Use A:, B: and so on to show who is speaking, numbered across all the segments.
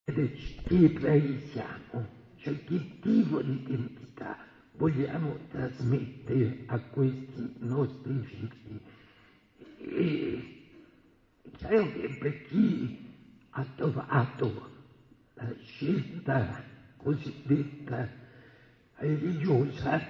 A: Che ebrei siamo, cioè che tipo di identità vogliamo trasmettere a questi nostri figli. E è chiaro che per chi ha trovato la scelta cosiddetta religiosa,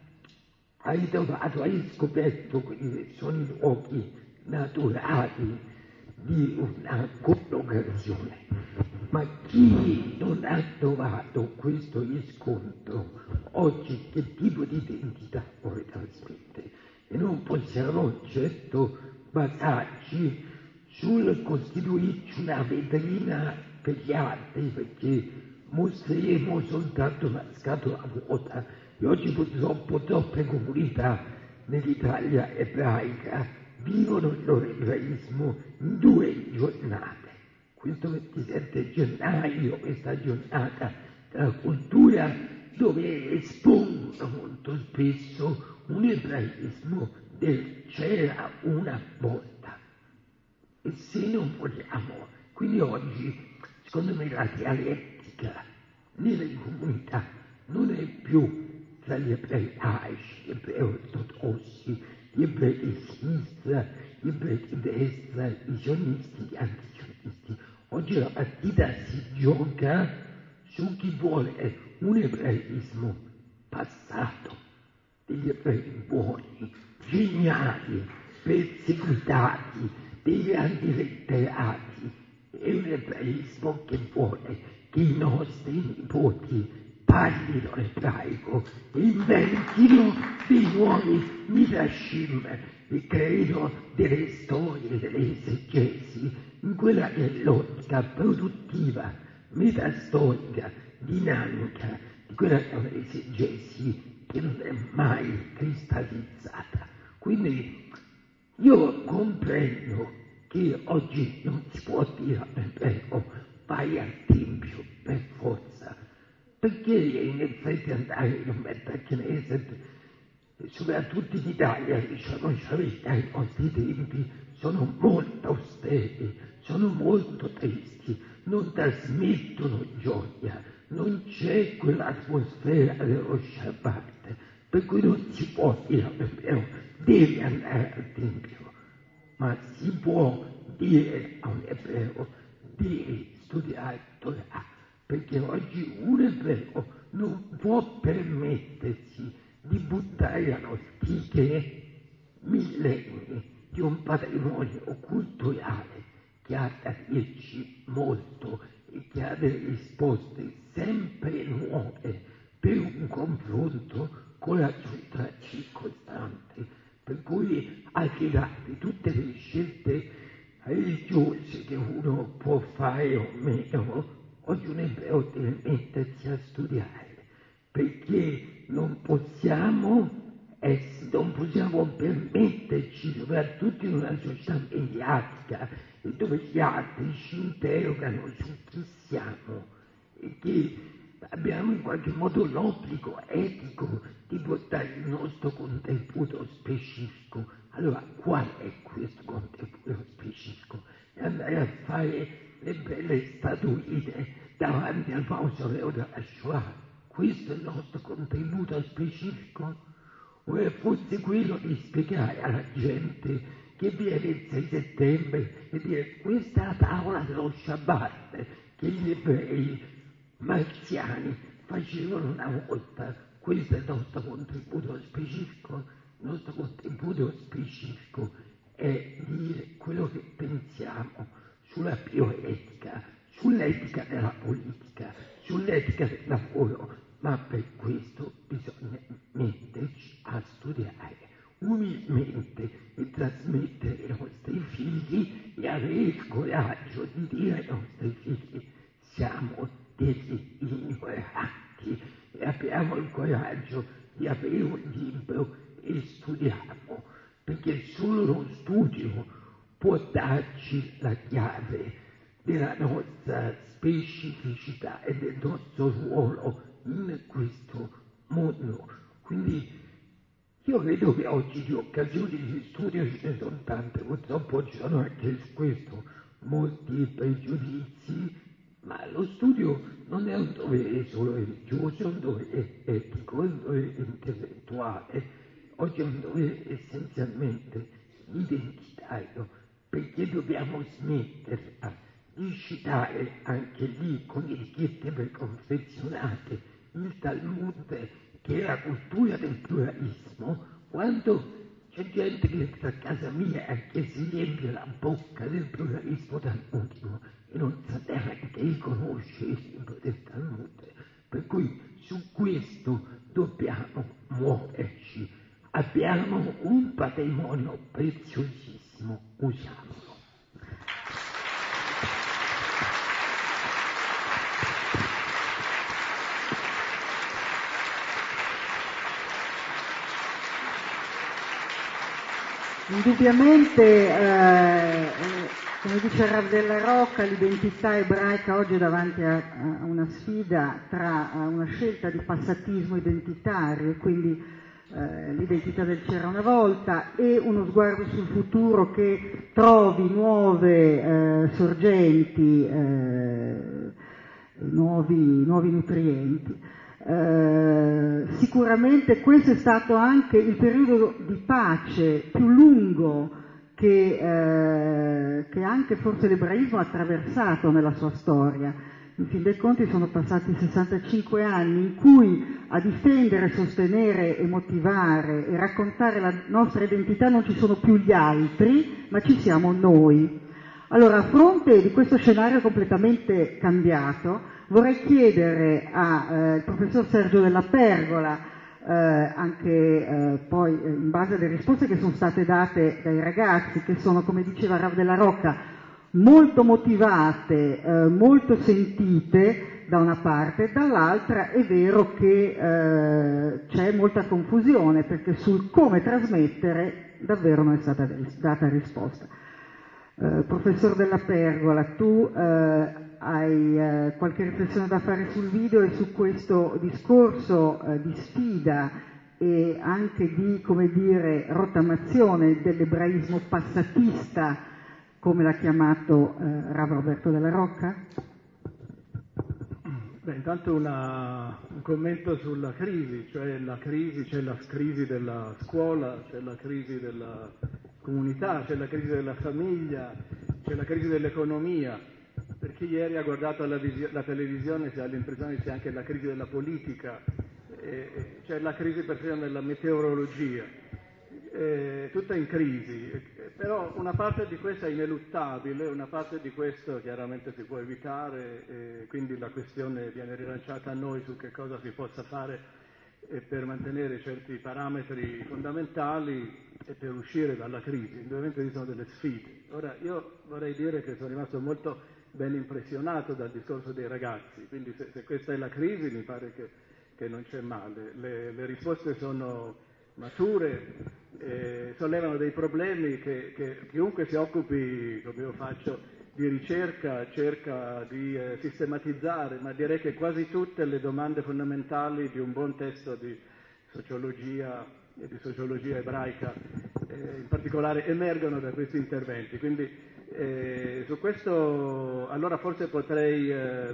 A: hai scoperto quelli che sono i luoghi naturali di una collocazione. Ma chi non ha trovato questo riscontro, oggi che tipo di identità vuole trasmettere? E non possiamo certo basarci sul costituirci una vetrina per gli altri, perché mostreremo soltanto una scatola vuota. E oggi purtroppo troppe comunità nell'Italia ebraica vivono il loro ebraismo in 2 giornate. Questo 27 gennaio, questa giornata della cultura, dove espongono molto spesso un ebraismo del c'era una volta. E se non vogliamo, quindi oggi, secondo me, la dialettica nelle comunità non è più tra gli ebrei laici, gli ebrei ortodossi, gli ebrei di sinistra, gli ebrei di destra, i sionisti, gli antisionisti. Oggi la partita si gioca su chi vuole un ebraismo passato, degli ebrei buoni, geniali, perseguitati, dei grandi letterati, e un ebraismo che vuole che i nostri nipoti parlino ebraico e inventino dei nuovi midrashim e creino delle storie, delle esegesi in quella che è l'ottica produttiva, metastorica, dinamica di quella che è un'esegesi che non è mai cristallizzata. Quindi io comprendo che oggi non si può dire all'ebreo vai al tempio per forza, perché in effetti andare in un Knesset, soprattutto in Italia, diciamo la verità, i nostri tempi sono molto austeri, sono molto tristi, non trasmettono gioia, non c'è quell'atmosfera dello Shabbat, per cui non si può dire all'ebreo devi andare al tempio, ma si può dire a un ebreo devi studiare Torah, perché oggi un ebreo non può permettersi di buttare allo stiche millenni di un patrimonio culturale che ha da dirci molto e che ha delle risposte sempre nuove per un confronto con la società circostante, per cui al di là di tutte le scelte religiose che uno può fare o meno, oggi un ebreo deve mettersi a studiare, perché non possiamo permetterci, soprattutto in una società mediatica, dove gli altri ci interrogano su chi siamo e che abbiamo in qualche modo l'obbligo etico di portare il nostro contributo specifico. Allora, qual è questo contributo specifico? E andare a fare le belle statuine davanti al mausoleo della Shoah. Questo è il nostro contributo specifico? O è forse quello di spiegare alla gente che viene il 6 settembre e dire questa è la tavola dello Shabbat che gli ebrei marziani facevano una volta, questo è il nostro contributo specifico? Il nostro contributo specifico è dire quello che pensiamo sulla bioetica, sull'etica della politica, sull'etica del lavoro, ma per questo bisogna metterci a studiare umilmente e trasmettere ai nostri figli e avere il coraggio di dire ai nostri figli siamo degli ignoranti e abbiamo il coraggio di avere un libro e studiamo, perché solo lo studio può darci la chiave della nostra specificità e del nostro ruolo in questo mondo. Quindi io vedo che oggi di occasioni di studio ce ne sono tante, purtroppo ci sono anche su questo molti pregiudizi, Ma lo studio non è un dovere solo religioso, è un dovere etico, è un dovere intellettuale, oggi è un dovere essenzialmente identitario, perché dobbiamo smetterla di citare anche lì con etichette preconfezionate il Talmud, che è la cultura del pluralismo, quando c'è gente che entra a casa mia e si riempie la bocca del pluralismo talmudico e non sa neanche riconoscere il libro del Talmud. Per cui su questo dobbiamo muoverci. Abbiamo un patrimonio preziosissimo, usiamolo.
B: Indubbiamente, come dice Rav della Rocca, l'identità ebraica oggi è davanti a una sfida tra una scelta di passatismo identitario, quindi l'identità del c'era una volta, e uno sguardo sul futuro che trovi nuove sorgenti, nuovi nutrienti. Sicuramente questo è stato anche il periodo di pace più lungo che anche forse l'ebraismo ha attraversato nella sua storia. In fin dei conti sono passati 65 anni in cui a difendere, sostenere e motivare e raccontare la nostra identità non ci sono più gli altri, ma ci siamo noi. Allora, a fronte di questo scenario completamente cambiato, vorrei chiedere al professor Sergio Della Pergola, anche poi in base alle risposte che sono state date dai ragazzi, che sono, come diceva Rav della Rocca, molto motivate, molto sentite da una parte, dall'altra è vero che c'è molta confusione, perché sul come trasmettere davvero non è stata data risposta. Professor Della Pergola, tu hai qualche riflessione da fare sul video e su questo discorso di sfida e anche di, come dire, rottamazione dell'ebraismo passatista, come l'ha chiamato Rav Roberto Della Rocca?
C: Beh, intanto un commento sulla crisi, cioè c'è la crisi della scuola, c'è la crisi della comunità, c'è la crisi della famiglia, c'è la crisi dell'economia. Per chi ieri ha guardato la televisione si ha l'impressione che sia anche la crisi della politica, c'è la crisi persino della meteorologia, tutta in crisi, però una parte di questo è ineluttabile, una parte di questo chiaramente si può evitare, quindi la questione viene rilanciata a noi su che cosa si possa fare per mantenere certi parametri fondamentali e per uscire dalla crisi. Indubbiamente ci sono delle sfide. Ora, io vorrei dire che sono rimasto molto ben impressionato dal discorso dei ragazzi, quindi se questa è la crisi mi pare che non c'è male. Le risposte sono mature, sollevano dei problemi che chiunque si occupi, come io faccio, di ricerca cerca di sistematizzare, ma direi che quasi tutte le domande fondamentali di un buon testo di sociologia e di sociologia ebraica in particolare emergono da questi interventi. Quindi su questo allora forse potrei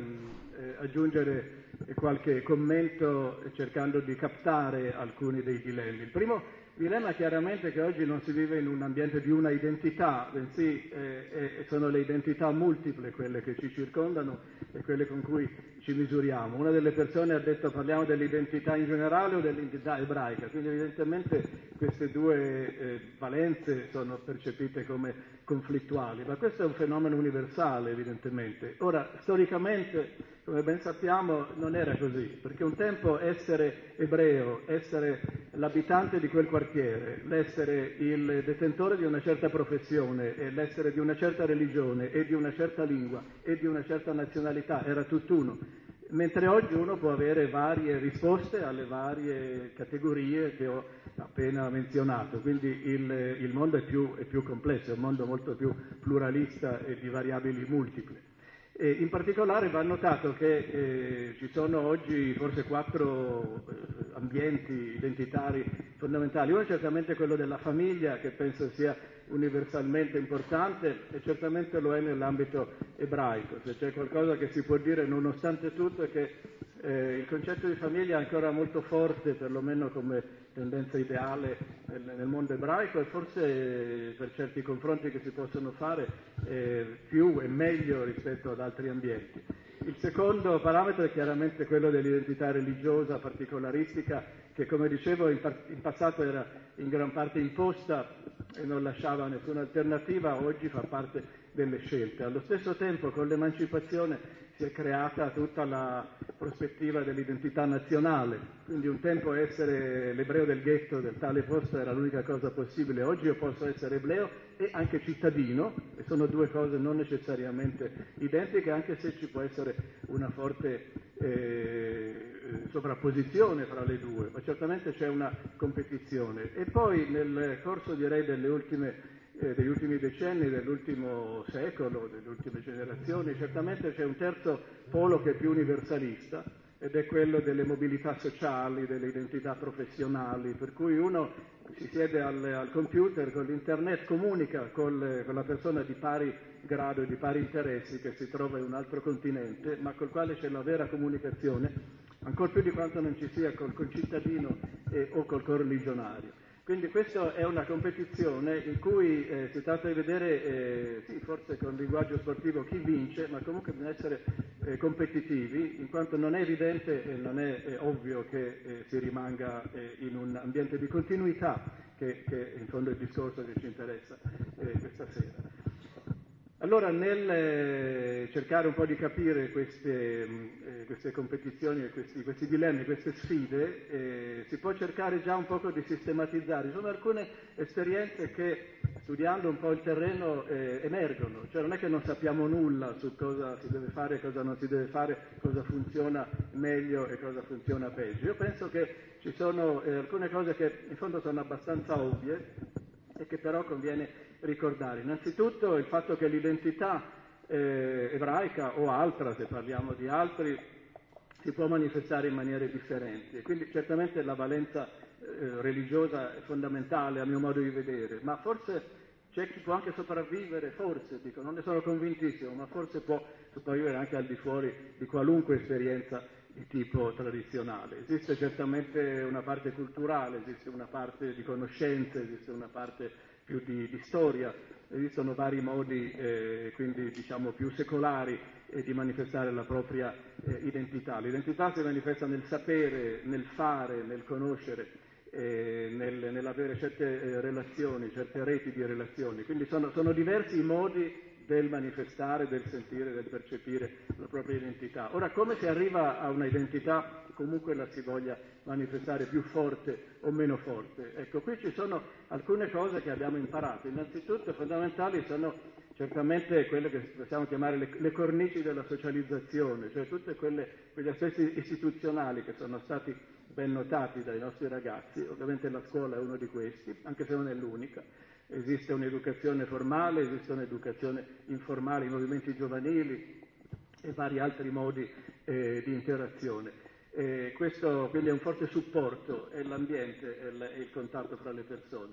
C: aggiungere qualche commento cercando di captare alcuni dei dilemmi. Il primo dilemma chiaramente è che oggi non si vive in un ambiente di una identità, bensì sono le identità multiple quelle che ci circondano e quelle con cui ci misuriamo. Una delle persone ha detto parliamo dell'identità in generale o dell'identità ebraica, quindi evidentemente queste due valenze sono percepite come conflittuali, ma questo è un fenomeno universale evidentemente. Ora, storicamente, come ben sappiamo, non era così, perché un tempo essere ebreo, essere l'abitante di quel quartiere, l'essere il detentore di una certa professione e l'essere di una certa religione e di una certa lingua e di una certa nazionalità era tutt'uno, mentre oggi uno può avere varie risposte alle varie categorie che ho appena menzionato, quindi il mondo è più complesso, è un mondo molto più pluralista e di variabili multiple. E in particolare va notato che ci sono oggi forse 4 ambienti identitari fondamentali. Uno è certamente quello della famiglia, che penso sia universalmente importante e certamente lo è nell'ambito ebraico. Se c'è qualcosa che si può dire nonostante tutto è che il concetto di famiglia è ancora molto forte, perlomeno come tendenza ideale nel mondo ebraico, e forse per certi confronti che si possono fare più e meglio rispetto ad altri ambienti. Il secondo parametro è chiaramente quello dell'identità religiosa particolaristica, che come dicevo in passato era in gran parte imposta e non lasciava nessuna alternativa, oggi fa parte delle scelte. Allo stesso tempo, con l'emancipazione si è creata tutta la prospettiva dell'identità nazionale, quindi un tempo essere l'ebreo del ghetto del tale posto era l'unica cosa possibile. Oggi io posso essere ebreo e anche cittadino, e sono 2 cose non necessariamente identiche, anche se ci può essere una forte sovrapposizione fra le 2, ma certamente c'è una competizione. E poi nel corso, direi, degli ultimi decenni, dell'ultimo secolo, delle ultime generazioni, certamente c'è un terzo polo che è più universalista, ed è quello delle mobilità sociali, delle identità professionali, per cui uno si siede al computer, con l'internet, comunica con la persona di pari grado e di pari interessi che si trova in un altro continente, ma col quale c'è la vera comunicazione, ancor più di quanto non ci sia col concittadino o col correligionario. Quindi questa è una competizione in cui si tratta di vedere, sì, forse con linguaggio sportivo, chi vince, ma comunque bisogna essere competitivi, in quanto non è evidente e non è ovvio che si rimanga in un ambiente di continuità, che in fondo è il discorso che ci interessa questa sera. Allora, nel cercare un po' di capire queste competizioni, questi dilemmi, queste sfide, si può cercare già un poco di sistematizzare. Ci sono alcune esperienze che, studiando un po' il terreno, emergono. Cioè non è che non sappiamo nulla su cosa si deve fare e cosa non si deve fare, cosa funziona meglio e cosa funziona peggio. Io penso che ci sono alcune cose che in fondo sono abbastanza ovvie e che però conviene ricordare. Innanzitutto il fatto che l'identità ebraica o altra, se parliamo di altri, si può manifestare in maniere differenti, e quindi certamente la valenza religiosa è fondamentale a mio modo di vedere, ma forse c'è chi può anche sopravvivere, forse, dico, non ne sono convintissimo, ma forse può sopravvivere anche al di fuori di qualunque esperienza di tipo tradizionale. Esiste certamente una parte culturale, esiste una parte di conoscenze, esiste una parte più di storia, esistono vari modi, quindi diciamo più secolari, di manifestare la propria identità. L'identità si manifesta nel sapere, nel fare, nel conoscere, nell'avere certe relazioni, certe reti di relazioni. Quindi sono diversi i modi del manifestare, del sentire, del percepire la propria identità. Ora, come si arriva a una identità che comunque la si voglia manifestare più forte o meno forte? Ecco, qui ci sono alcune cose che abbiamo imparato. Innanzitutto, fondamentali sono certamente quelle che possiamo chiamare le cornici della socializzazione, cioè tutti quegli aspetti istituzionali che sono stati ben notati dai nostri ragazzi. Ovviamente la scuola è uno di questi, anche se non è l'unica. Esiste un'educazione formale, esiste un'educazione informale, i movimenti giovanili e vari altri modi di interazione. Questo quindi è un forte supporto, è l'ambiente, è il contatto fra le persone.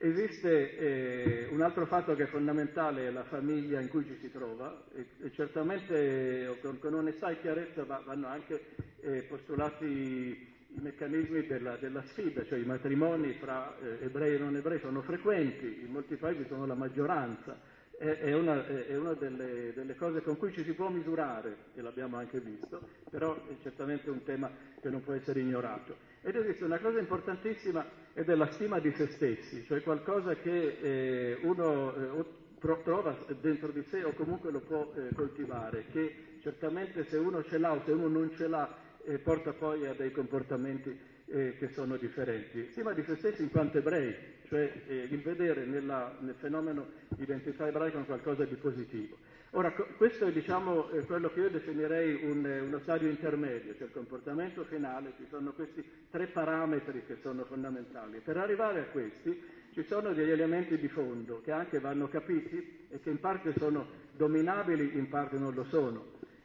C: Esiste un altro fatto che è fondamentale, è la famiglia in cui ci si trova, e certamente con onestà e chiarezza vanno anche postulati i meccanismi della sfida, cioè i matrimoni fra ebrei e non ebrei sono frequenti, in molti paesi sono la maggioranza, è una delle cose con cui ci si può misurare, e l'abbiamo anche visto, però è certamente un tema che non può essere ignorato. Ed esiste una cosa importantissima, ed è la stima di se stessi, cioè qualcosa che uno trova dentro di sé o comunque lo può coltivare, che certamente se uno ce l'ha o se uno non ce l'ha porta poi a dei comportamenti che sono differenti. Stima di se stessi in quanto ebrei, cioè il vedere nel fenomeno identità ebraica un qualcosa di positivo. Ora, questo è diciamo quello che io definirei uno stadio intermedio, cioè il comportamento finale. Ci sono questi 3 parametri che sono fondamentali. Per arrivare a questi ci sono degli elementi di fondo che anche vanno capiti e che in parte sono dominabili, in parte non lo sono.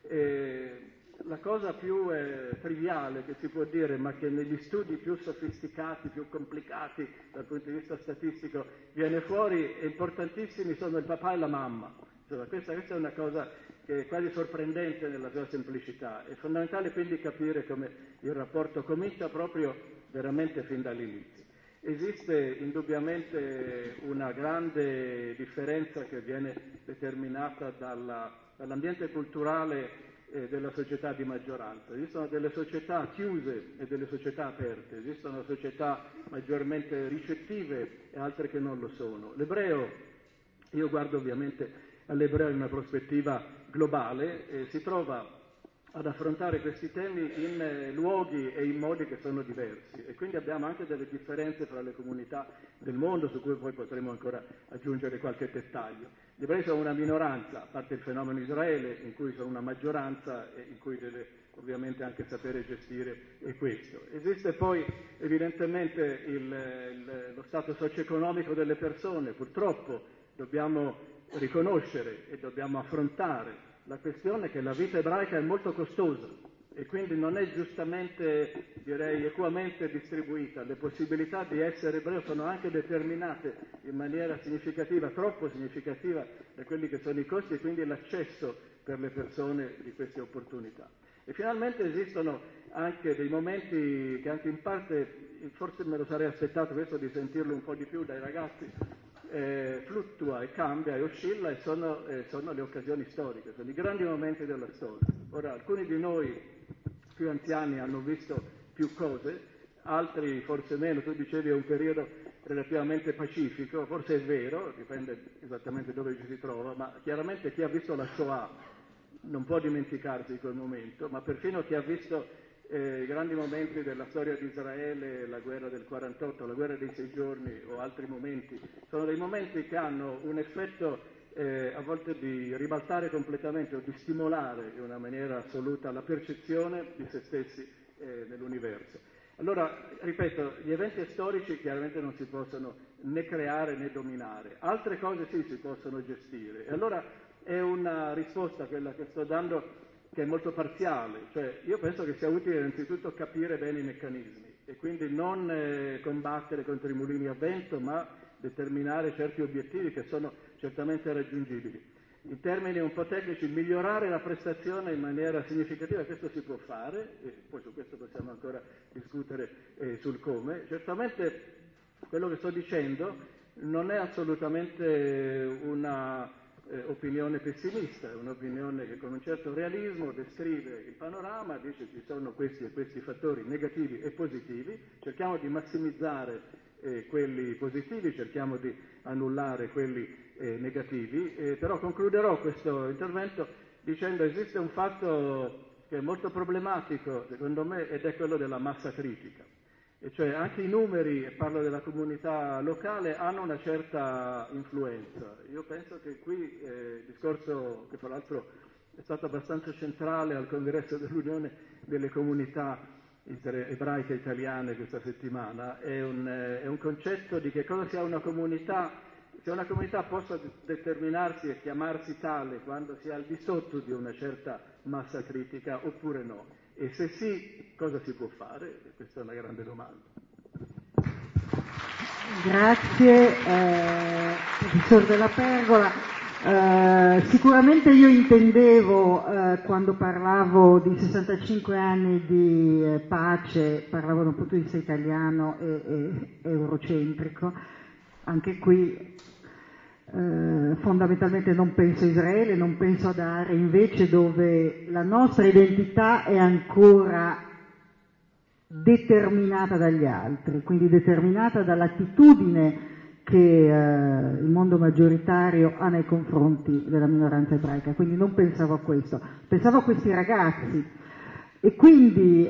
C: La cosa più triviale che si può dire, ma che negli studi più sofisticati, più complicati dal punto di vista statistico viene fuori, importantissimi sono il papà e la mamma. Insomma, questa è una cosa che è quasi sorprendente nella sua semplicità. È fondamentale quindi capire come il rapporto comincia proprio veramente fin dall'inizio. Esiste indubbiamente una grande differenza che viene determinata dall'ambiente culturale della società di maggioranza. Esistono delle società chiuse e delle società aperte, esistono società maggiormente ricettive e altre che non lo sono. L'ebreo, io guardo ovviamente all'ebreo in una prospettiva globale, si trova ad affrontare questi temi in luoghi e in modi che sono diversi e quindi abbiamo anche delle differenze fra le comunità del mondo su cui poi potremo ancora aggiungere qualche dettaglio. Gli ebrei sono una minoranza, a parte il fenomeno Israele, in cui sono una maggioranza e in cui deve ovviamente anche sapere gestire questo. Esiste poi evidentemente lo stato socio-economico delle persone, purtroppo dobbiamo riconoscere e dobbiamo affrontare la questione che la vita ebraica è molto costosa e quindi non è giustamente, direi, equamente distribuita. Le possibilità di essere ebreo sono anche determinate in maniera significativa, troppo significativa, da quelli che sono i costi e quindi l'accesso per le persone di queste opportunità. E finalmente esistono anche dei momenti che anche in parte, forse me lo sarei aspettato questo di sentirlo un po' di più dai ragazzi, fluttua e cambia e oscilla e sono le occasioni storiche, sono i grandi momenti della storia. Ora, alcuni di noi più anziani hanno visto più cose, altri forse meno. Tu dicevi è un periodo relativamente pacifico, forse è vero, dipende esattamente dove ci si trova, ma chiaramente chi ha visto la Shoah non può dimenticarsi di quel momento, ma perfino chi ha visto i grandi momenti della storia di Israele, la guerra del 48, la guerra dei 6 giorni o altri momenti, sono dei momenti che hanno un effetto a volte di ribaltare completamente o di stimolare in una maniera assoluta la percezione di se stessi nell'universo. Allora, ripeto, gli eventi storici chiaramente non si possono né creare né dominare, altre cose sì si possono gestire. E allora è una risposta, quella che sto dando, che è molto parziale, cioè io penso che sia utile innanzitutto capire bene i meccanismi e quindi non combattere contro i mulini a vento, ma determinare certi obiettivi che sono certamente raggiungibili. In termini un po' tecnici, migliorare la prestazione in maniera significativa, questo si può fare, e poi su questo possiamo ancora discutere sul come. Certamente quello che sto dicendo non è assolutamente una opinione pessimista, è un'opinione che con un certo realismo descrive il panorama, dice ci sono questi e questi fattori negativi e positivi, cerchiamo di massimizzare quelli positivi, cerchiamo di annullare quelli negativi, però concluderò questo intervento dicendo che esiste un fatto che è molto problematico secondo me ed è quello della massa critica. E cioè anche i numeri, e parlo della comunità locale, hanno una certa influenza. Io penso che qui il discorso, che fra l'altro è stato abbastanza centrale al congresso dell'Unione delle Comunità Ebraiche Italiane questa settimana, è un concetto di che cosa sia una comunità, se una comunità possa determinarsi e chiamarsi tale quando si è al di sotto di una certa massa critica oppure no. E se sì, cosa si può fare? Questa è una grande domanda.
B: Grazie, professor Della Pergola. Sicuramente io intendevo, quando parlavo di 65 anni di pace, parlavo da un punto di vista italiano e eurocentrico. Anche qui fondamentalmente non penso a Israele, non penso ad aree invece dove la nostra identità è ancora determinata dagli altri, quindi determinata dall'attitudine che il mondo maggioritario ha nei confronti della minoranza ebraica, quindi non pensavo a questo, pensavo a questi ragazzi e quindi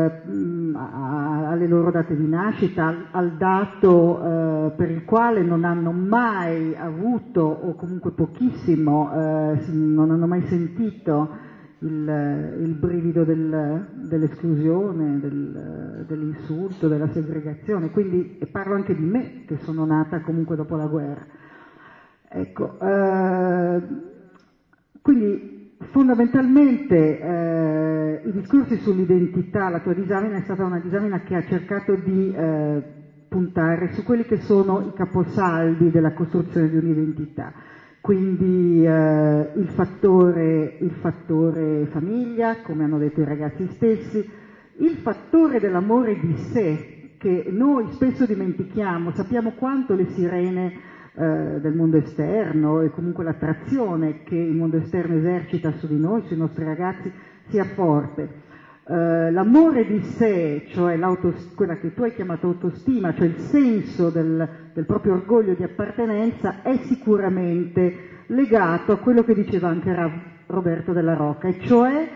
B: alle loro date di nascita, al dato per il quale non hanno mai avuto, o comunque pochissimo, non hanno mai sentito il brivido dell'esclusione, dell'insulto, della segregazione, quindi parlo anche di me che sono nata comunque dopo la guerra. Ecco, quindi fondamentalmente i discorsi sull'identità, la tua disamina è stata una disamina che ha cercato di puntare su quelli che sono i caposaldi della costruzione di un'identità, quindi il fattore famiglia, come hanno detto i ragazzi stessi, il fattore dell'amore di sé, che noi spesso dimentichiamo, sappiamo quanto le sirene del mondo esterno e comunque l'attrazione che il mondo esterno esercita su di noi, sui nostri ragazzi, sia forte. L'amore di sé, cioè quella che tu hai chiamato autostima, cioè il senso del proprio orgoglio di appartenenza, è sicuramente legato a quello che diceva anche Roberto Della Rocca, e cioè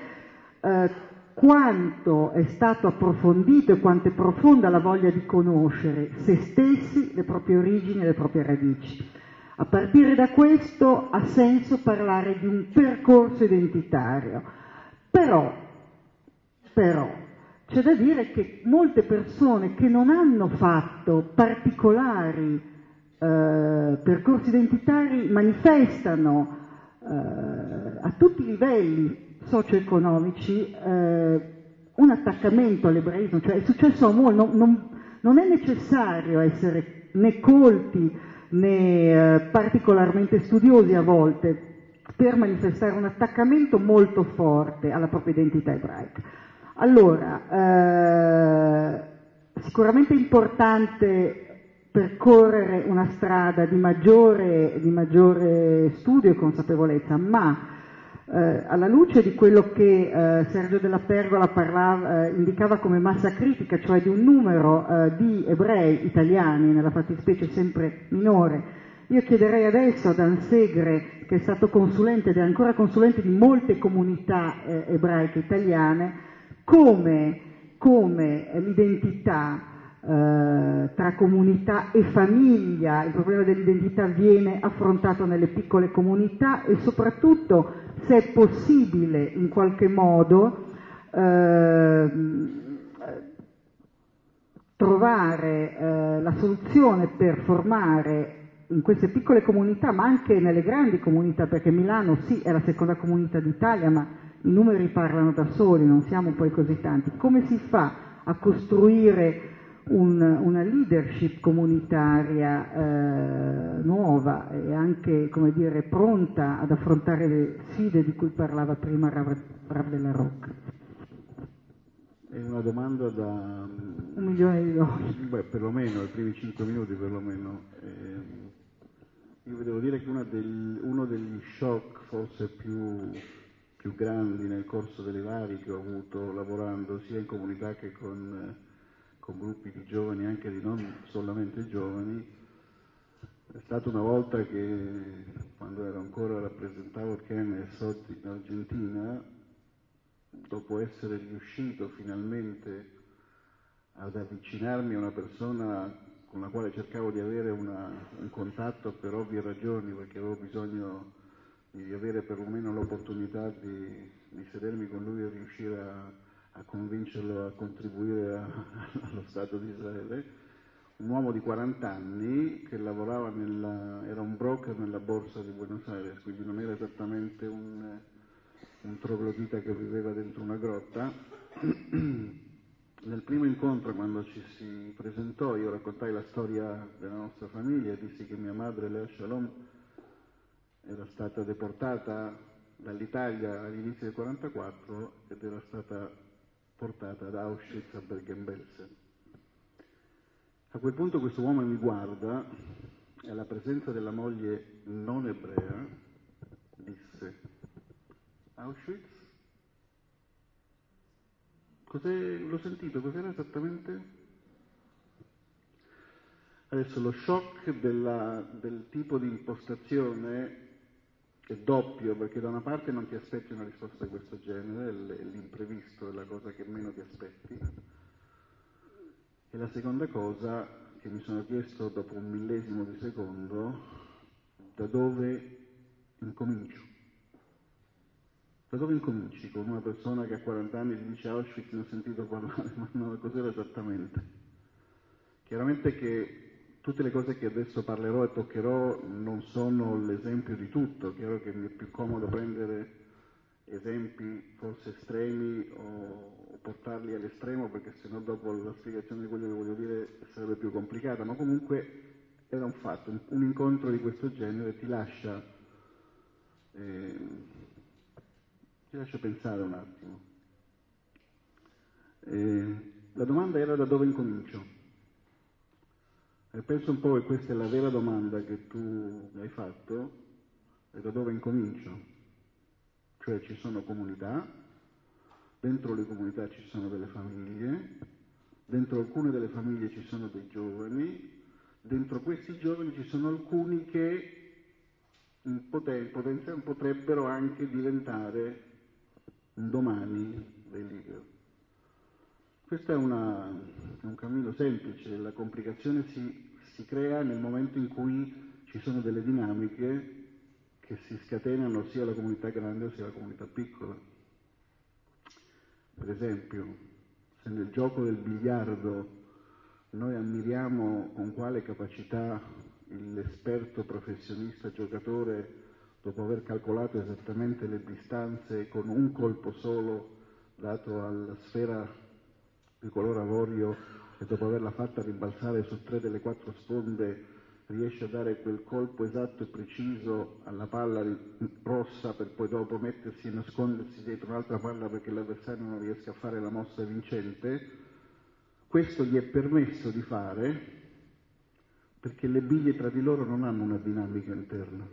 B: quanto è stato approfondito e quanto è profonda la voglia di conoscere se stessi, le proprie origini e le proprie radici. A partire da questo ha senso parlare di un percorso identitario, però c'è da dire che molte persone che non hanno fatto particolari percorsi identitari manifestano a tutti i livelli socio-economici un attaccamento all'ebraismo, cioè è successo a molti, non è necessario essere né colti né particolarmente studiosi a volte per manifestare un attaccamento molto forte alla propria identità ebraica. Allora, sicuramente è importante percorrere una strada di maggiore studio e consapevolezza, ma alla luce di quello che Sergio Della Pergola indicava come massa critica, cioè di un numero di ebrei italiani, nella fattispecie sempre minore, io chiederei adesso ad Ansegre, che è stato consulente ed è ancora consulente di molte comunità ebraiche italiane, come l'identità tra comunità e famiglia, il problema dell'identità viene affrontato nelle piccole comunità, e soprattutto se è possibile in qualche modo trovare la soluzione per formare in queste piccole comunità, ma anche nelle grandi comunità, perché Milano sì è la seconda comunità d'Italia, ma i numeri parlano da soli, non siamo poi così tanti. Come si fa a costruire una leadership comunitaria nuova e anche, come dire, pronta ad affrontare le sfide di cui parlava prima Rav Della Rocca?
D: È una domanda da
B: $1.000.000.
D: Beh, perlomeno, i primi 5 minuti perlomeno. Io vi devo dire che uno degli shock forse più grandi nel corso delle vari che ho avuto lavorando sia in comunità che con gruppi di giovani, anche di non solamente giovani, è stato una volta che, quando rappresentavo il Kenneth in Argentina, dopo essere riuscito finalmente ad avvicinarmi a una persona con la quale cercavo di avere un contatto per ovvie ragioni, perché avevo bisogno di avere perlomeno l'opportunità di sedermi con lui e riuscire a convincerlo a contribuire allo Stato di Israele, un uomo di 40 anni che lavorava era un broker nella borsa di Buenos Aires, quindi non era esattamente un troglodita che viveva dentro una grotta. Nel primo incontro, quando ci si presentò, io raccontai la storia della nostra famiglia e dissi che mia madre, Lea Shalom, era stata deportata dall'Italia all'inizio del 1944 ed era stata portata ad Auschwitz a Bergen-Belsen. A quel punto questo uomo mi guarda e alla presenza della moglie non ebrea disse: Auschwitz? L'ho sentito, cos'era esattamente? Adesso lo shock del tipo di impostazione è doppio, perché da una parte non ti aspetti una risposta di questo genere, l'imprevisto è la cosa che meno ti aspetti, e la seconda cosa che mi sono chiesto dopo un millesimo di secondo: da dove incomincio? Da dove incominci con una persona che a 40 anni ti dice Auschwitz, ne ho sentito parlare, ma no, cos'era esattamente? Chiaramente che tutte le cose che adesso parlerò e toccherò non sono l'esempio di tutto, chiaro che mi è più comodo prendere esempi forse estremi o portarli all'estremo, perché sennò dopo la spiegazione di quello che voglio dire sarebbe più complicata, ma comunque era un fatto, un incontro di questo genere ti lascia pensare un attimo. La domanda era: da dove incomincio? E penso un po' che questa è la vera domanda che tu mi hai fatto, è da dove incomincio? Cioè ci sono comunità, dentro le comunità ci sono delle famiglie, dentro alcune delle famiglie ci sono dei giovani, dentro questi giovani ci sono alcuni che in potenza potrebbero anche diventare un domani dei leader. Questo è un cammino semplice, la complicazione si crea nel momento in cui ci sono delle dinamiche che si scatenano sia alla comunità grande sia alla comunità piccola. Per esempio, se nel gioco del biliardo noi ammiriamo con quale capacità l'esperto professionista giocatore, dopo aver calcolato esattamente le distanze con un colpo solo dato alla sfera di color avorio, e dopo averla fatta rimbalzare su 3 delle 4 sponde riesce a dare quel colpo esatto e preciso alla palla rossa, per poi dopo mettersi e nascondersi dietro un'altra palla perché l'avversario non riesca a fare la mossa vincente. Questo gli è permesso di fare perché le biglie tra di loro non hanno una dinamica interna.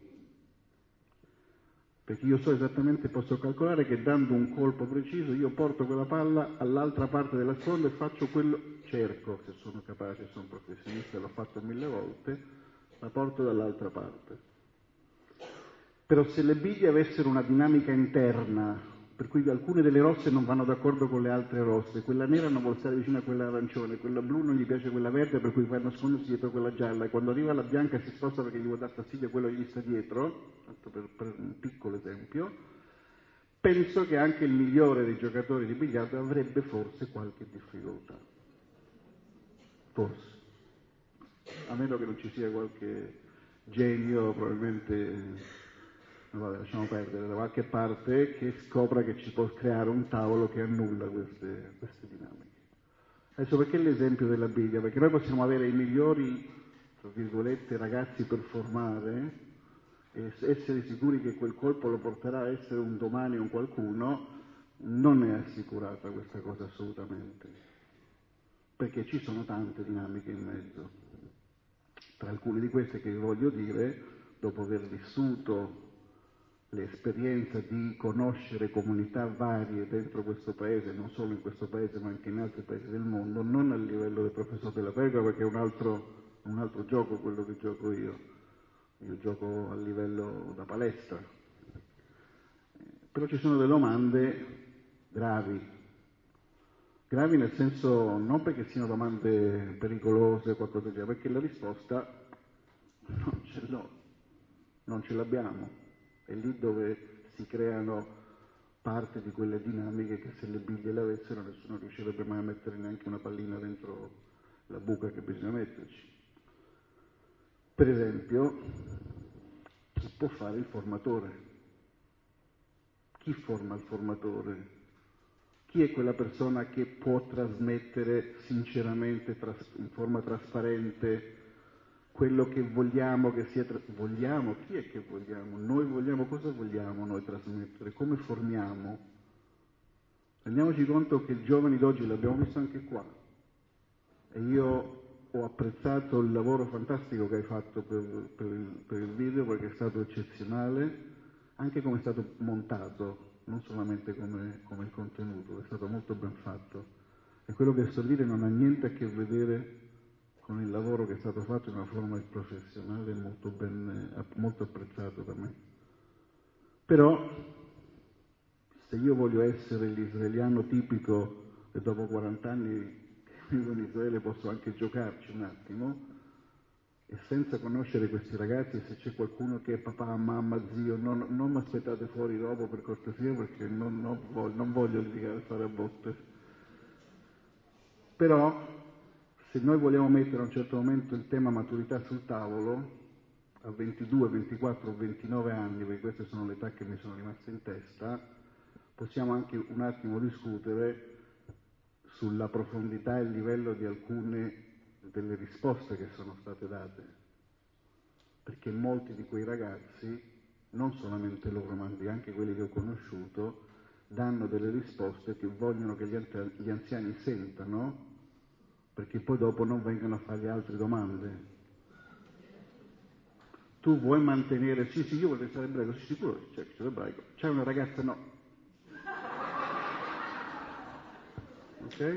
D: Perché io so esattamente, posso calcolare che dando un colpo preciso io porto quella palla all'altra parte della sponda e faccio quello, cerco, se sono capace, sono professionista, l'ho fatto 1000 volte, la porto dall'altra parte. Però se le biglie avessero una dinamica interna, per cui alcune delle rosse non vanno d'accordo con le altre rosse, quella nera non vuole stare vicino a quella arancione, quella blu non gli piace quella verde, per cui va a nascondersi dietro quella gialla, e quando arriva la bianca si sposta perché gli vuole dar fastidio a quello che gli sta dietro, tanto per un piccolo esempio. Penso che anche il migliore dei giocatori di biliardo avrebbe forse qualche difficoltà. Forse. A meno che non ci sia qualche genio, probabilmente... Vabbè, lasciamo perdere, da qualche parte, che scopra che ci può creare un tavolo che annulla queste dinamiche. Adesso perché l'esempio della biglia? Perché noi possiamo avere i migliori, tra virgolette, ragazzi per formare e essere sicuri che quel colpo lo porterà a essere un domani un qualcuno. Non è assicurata questa cosa assolutamente, perché ci sono tante dinamiche in mezzo. Tra alcune di queste che vi voglio dire, dopo aver vissuto l'esperienza di conoscere comunità varie dentro questo paese, non solo in questo paese ma anche in altri paesi del mondo, non a livello del professor Della Pergola, perché è un altro gioco quello che gioco io gioco a livello da palestra, però ci sono delle domande gravi nel senso non perché siano domande pericolose o qualcosa del genere, perché la risposta non ce l'abbiamo. È lì dove si creano parte di quelle dinamiche che se le biglie le avessero nessuno riuscirebbe mai a mettere neanche una pallina dentro la buca che bisogna metterci. Per esempio, chi può fare il formatore? Chi forma il formatore? Chi è quella persona che può trasmettere sinceramente, in forma trasparente, quello che vogliamo che sia vogliamo? Chi è che vogliamo? Noi vogliamo, cosa vogliamo noi trasmettere? Come formiamo? Rendiamoci conto che i giovani d'oggi, l'abbiamo visto anche qua, e io ho apprezzato il lavoro fantastico che hai fatto per il video, perché è stato eccezionale, anche come è stato montato, non solamente come il contenuto, è stato molto ben fatto. E quello che sto a dire non ha niente a che vedere con il lavoro che è stato fatto in una forma professionale molto apprezzato da me. Però, se io voglio essere l'israeliano tipico e dopo 40 anni che vivo in Israele posso anche giocarci un attimo, e senza conoscere questi ragazzi, se c'è qualcuno che è papà, mamma, zio, non mi aspettate fuori dopo per cortesia, perché non voglio litigare e fare a botte. Però, se noi vogliamo mettere a un certo momento il tema maturità sul tavolo, a 22, 24 o 29 anni, perché queste sono le età che mi sono rimaste in testa, possiamo anche un attimo discutere sulla profondità e il livello di alcune delle risposte che sono state date, perché molti di quei ragazzi, non solamente loro ma anche quelli che ho conosciuto, danno delle risposte che vogliono che gli anziani sentano, perché poi dopo non vengano a fargli altre domande. Tu vuoi mantenere, sì, io vorrei stare ebraico, sì, sicuro che c'è ebraico. C'è una ragazza, no. Ok?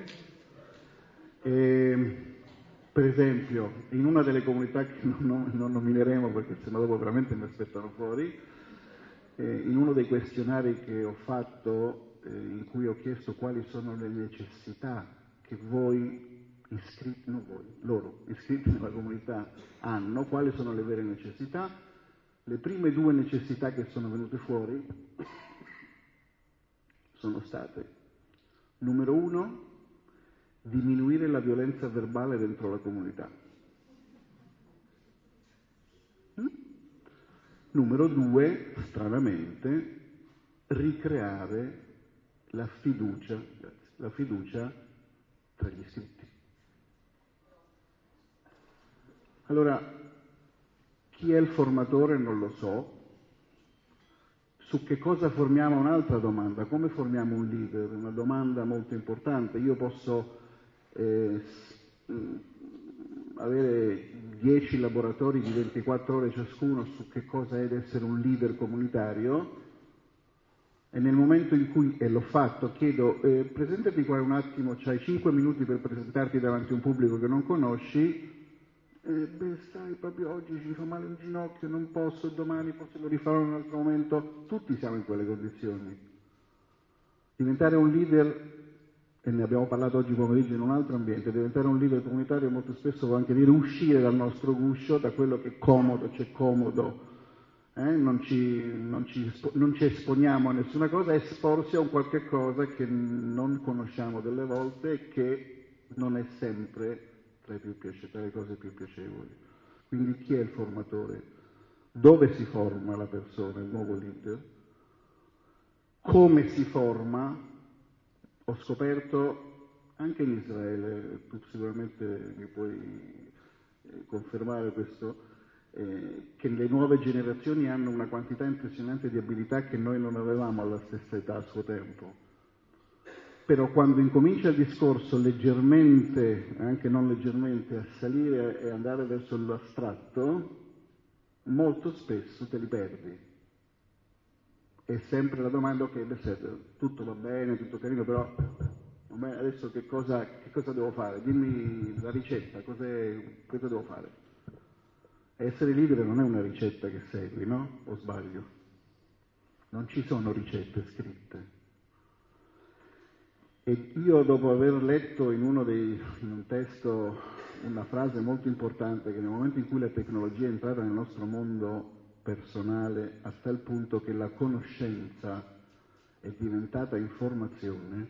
D: Per esempio, in una delle comunità che non nomineremo perché sennò dopo veramente mi aspettano fuori, in uno dei questionari che ho fatto, in cui ho chiesto quali sono le necessità che loro iscritti nella comunità hanno, quali sono le vere necessità, le prime due necessità che sono venute fuori sono state, numero 1, diminuire la violenza verbale dentro la comunità. Numero 2, stranamente, ricreare la fiducia tra gli iscritti. Allora, chi è il formatore non lo so. Su che cosa formiamo un'altra domanda? Come formiamo un leader? Una domanda molto importante. Io posso avere 10 laboratori di 24 ore ciascuno su che cosa è essere un leader comunitario, e nel momento in cui, e l'ho fatto, chiedo presentati qua un attimo, c'hai 5 minuti per presentarti davanti a un pubblico che non conosci, sai, proprio oggi ci fa male un ginocchio, non posso, domani forse lo rifarò in un altro momento. Tutti siamo in quelle condizioni. Diventare un leader, e ne abbiamo parlato oggi pomeriggio in un altro ambiente, diventare un leader comunitario molto spesso vuol anche dire uscire dal nostro guscio, da quello che è comodo, c'è comodo, non ci esponiamo a nessuna cosa, esporsi a un qualche cosa che non conosciamo delle volte e che non è sempre tra le cose più piacevoli. Quindi chi è il formatore? Dove si forma la persona, il nuovo leader? Come si forma? Ho scoperto anche in Israele, tu sicuramente mi puoi confermare questo, che le nuove generazioni hanno una quantità impressionante di abilità che noi non avevamo alla stessa età a suo tempo. Però quando incomincia il discorso leggermente, anche non leggermente, a salire e andare verso l'astratto, molto spesso te li perdi. È sempre la domanda, ok, tutto va bene, tutto carino, però adesso che cosa devo fare? Dimmi la ricetta, cosa devo fare? Essere leader non è una ricetta che segui, no? O sbaglio? Non ci sono ricette scritte. E io, dopo aver letto in un testo una frase molto importante, che nel momento in cui la tecnologia è entrata nel nostro mondo personale a tal punto che la conoscenza è diventata informazione,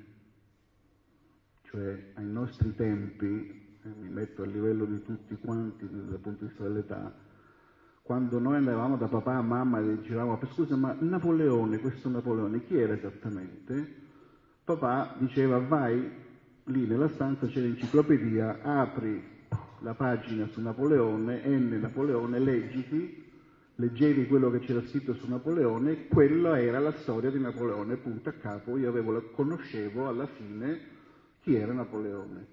D: cioè ai nostri tempi, mi metto a livello di tutti quanti dal punto di vista dell'età, quando noi andavamo da papà a mamma e dicevamo scusa, ma Napoleone, questo Napoleone chi era esattamente? Papà diceva vai lì nella stanza, c'è l'enciclopedia, apri la pagina su Napoleone, N Napoleone, leggevi quello che c'era scritto su Napoleone, e quella era la storia di Napoleone, punto a capo. Io conoscevo alla fine chi era Napoleone.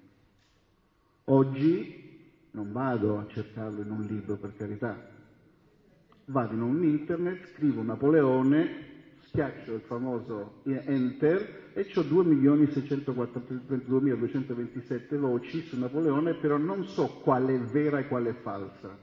D: Oggi non vado a cercarlo in un libro, per carità, vado in un internet, scrivo Napoleone, schiaccio il famoso enter e ho 2.642.227 voci su Napoleone, però non so quale è vera e quale è falsa.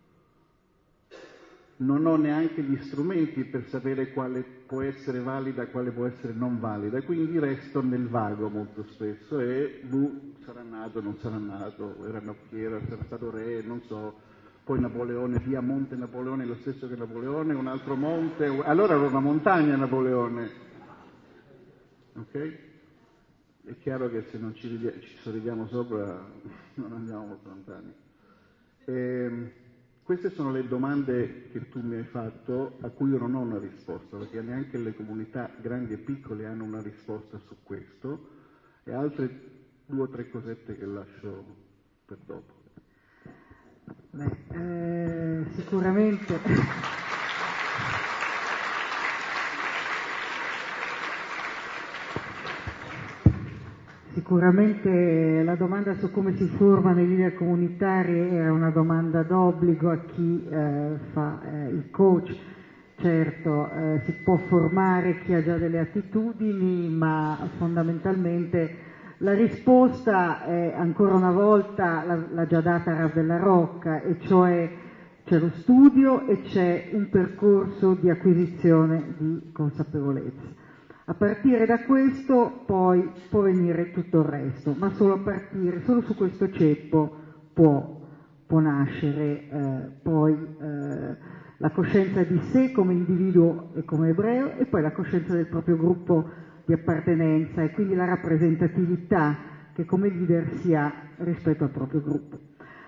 D: Non ho neanche gli strumenti per sapere quale può essere valida e quale può essere non valida, quindi resto nel vago molto spesso e sarà nato, non sarà nato, era nocchiera, sarà stato re, non so. Poi Napoleone, via Monte Napoleone è lo stesso che Napoleone, un altro monte, allora era una montagna Napoleone, ok? È chiaro che se non ci sorridiamo sopra non andiamo molto lontani. Queste sono le domande che tu mi hai fatto, a cui io non ho una risposta, perché neanche le comunità grandi e piccole hanno una risposta su questo, e altre 2 o 3 cosette che lascio per dopo.
B: Sicuramente la domanda su come si formano i leader comunitari è una domanda d'obbligo a chi fa il coach. Certo, si può formare chi ha già delle attitudini, ma fondamentalmente la risposta è, ancora una volta, l'ha già data Rav della Rocca, e cioè c'è lo studio e c'è un percorso di acquisizione di consapevolezza. A partire da questo poi può venire tutto il resto, ma solo su questo ceppo può nascere poi la coscienza di sé come individuo e come ebreo, e poi la coscienza del proprio gruppo di appartenenza, e quindi la rappresentatività che come leader si ha rispetto al proprio gruppo.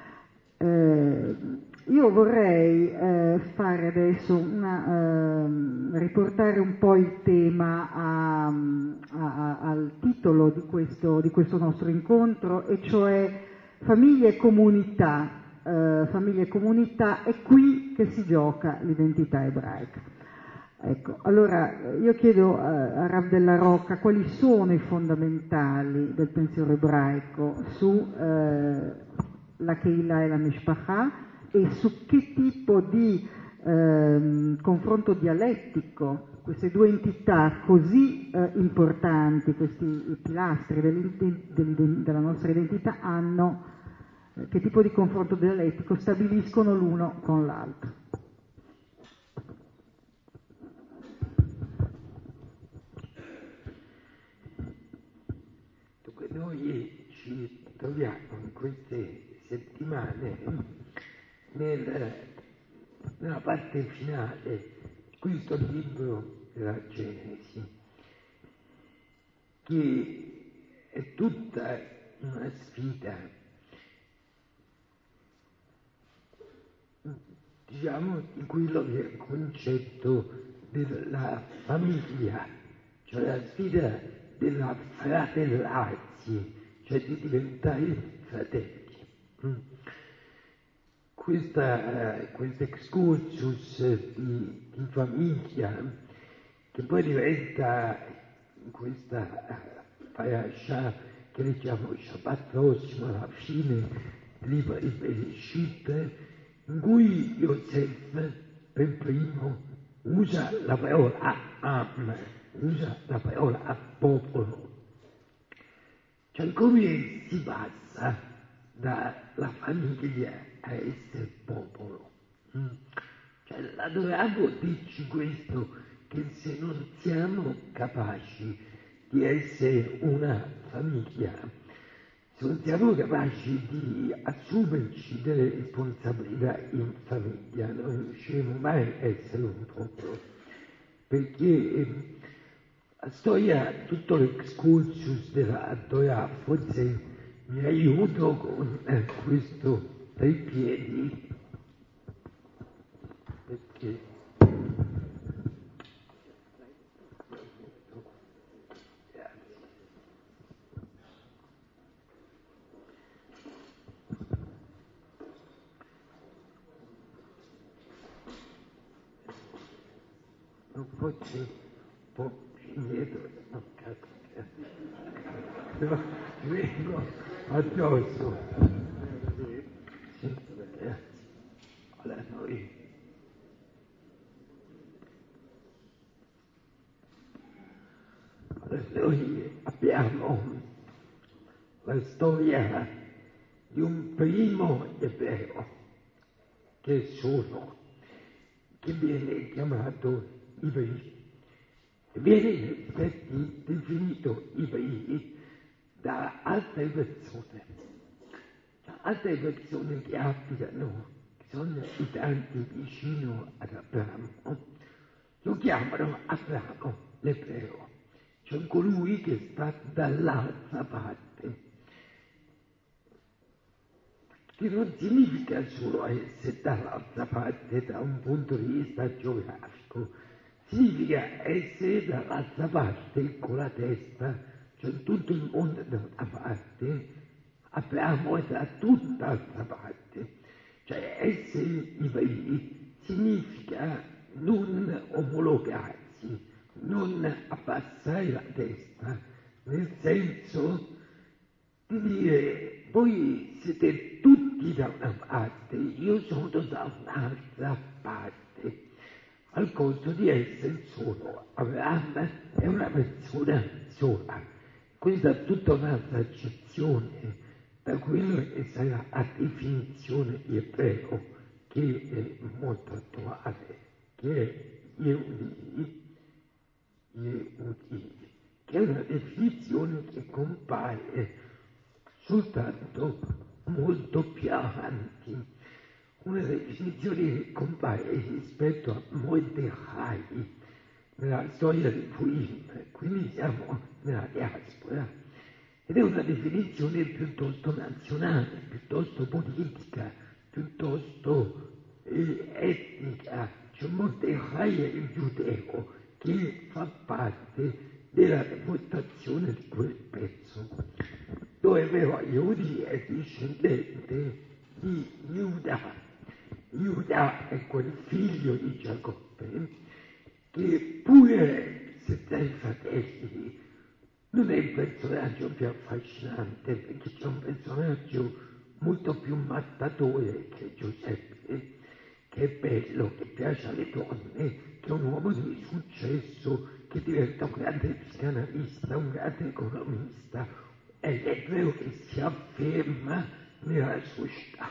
B: Io vorrei fare adesso riportare un po' il tema al titolo di questo nostro incontro, e cioè famiglia e comunità. Famiglia e comunità, è qui che si gioca l'identità ebraica. Ecco, allora io chiedo a Rav della Rocca quali sono i fondamentali del pensiero ebraico su la Keilah e la Mishpacha, e su che tipo di confronto dialettico queste 2 entità così importanti, questi pilastri della nostra identità hanno, che tipo di confronto dialettico stabiliscono l'uno con l'altro.
A: Dunque, noi ci troviamo in queste settimane nella parte finale di questo libro della Genesi, che è tutta una sfida, diciamo, di quello che è il concetto della famiglia, cioè la sfida della fratellanza, cioè di diventare fratelli. Questo excursus di famiglia, che poi diventa in questa parasha che leggiamo Shabbat prossimo, alla fine del libro di Bereshit, in cui Yosef per primo usa la parola am, usa la parola popolo, cioè come si passa dalla famiglia a essere popolo. Cioè, la Torah può dirci questo, che se non siamo capaci di essere una famiglia, se non siamo capaci di assumerci delle responsabilità in famiglia, non riusciremo mai a essere un popolo, perché la storia, tutto l'excursus della Torah, forse mi aiuto con questo dai piedi, perché non forse un po' più indietro, no, no, vengo addosso. Sì, grazie. Allora noi abbiamo la storia di un primo ebreo che è solo, che viene chiamato Ivri, e viene in effetti definito Ivri da altre persone, cioè altre persone che abitano, che sono abitanti vicino ad Abramo, lo chiamano Abramo l'ebreo, cioè colui che sta dall'altra parte. che non significa solo essere dall'altra parte da un punto di vista geografico, significa essere dall'altra parte con la testa, cioè tutto il mondo da una parte, Abramo è da tutt'altra parte, cioè essere ibridi significa non omologarsi, non abbassare la testa, nel senso di dire voi siete tutti da una parte, io sono da un'altra parte, al costo di essere solo. Abramo è una persona sola. Questa è tutta un'altra accezione da quello che sarà la definizione di ebreo, che è molto attuale, che è Yehudi, che è una definizione che compare soltanto molto più avanti, una definizione che compare rispetto a Mordecai nella storia di Purim, quindi siamo nella diaspora, ed è una definizione piuttosto nazionale, piuttosto politica, piuttosto etnica, cioè Mordecai è il giudeo che fa parte della deportazione di quel pezzo, dove però Yehudi è discendente di Giuda. Giuda è quel figlio di Giacobbe che pure se tra i fratelli non è il personaggio più affascinante, perché c'è un personaggio molto più mattatore che Giuseppe, che è bello, che piace alle donne, che è un uomo di successo, che diventa un grande psicanalista, un grande economista, è l'ebreo che si afferma nella società.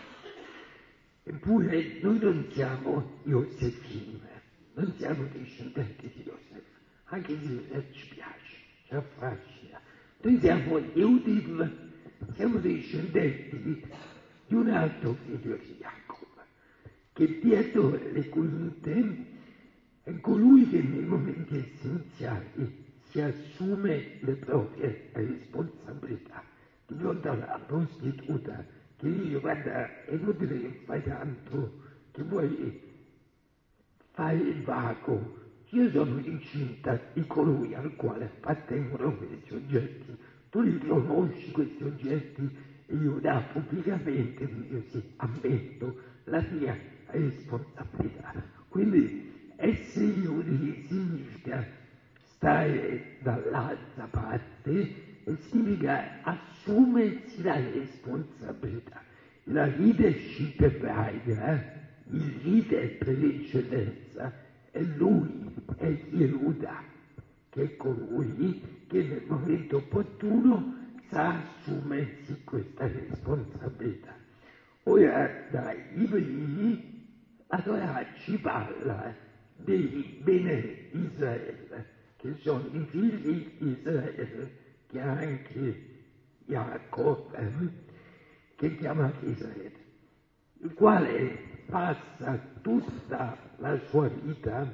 A: Eppure noi non siamo Iosefim, non siamo discendenti di Iosef, anche se Iosef ci piace, ci affascina. Noi siamo Yehudim, siamo discendenti di un altro figlio di Jacob, che dietro le quinte è colui che nei momenti essenziali si assume le proprie responsabilità. Di fronte alla prostituta che dice guarda è inutile che fai tanto, che vuoi fare il vago, io sono incinta di colui al quale appartengono questi oggetti, tu li conosci questi oggetti? E io da pubblicamente dico sì, ammetto la mia responsabilità. Quindi essere giudei significa stare dall'altra parte e significa assumersi la responsabilità. La leadership ebraica, il leader per eccellenza, è lui, è Yehuda, che è colui che nel momento opportuno sa assumersi questa responsabilità. Ora da Ibridi allora ci parla dei Bene Israele, che sono i figli di Israele, che ha anche Jacob, che chiama Israele, il quale passa tutta la sua vita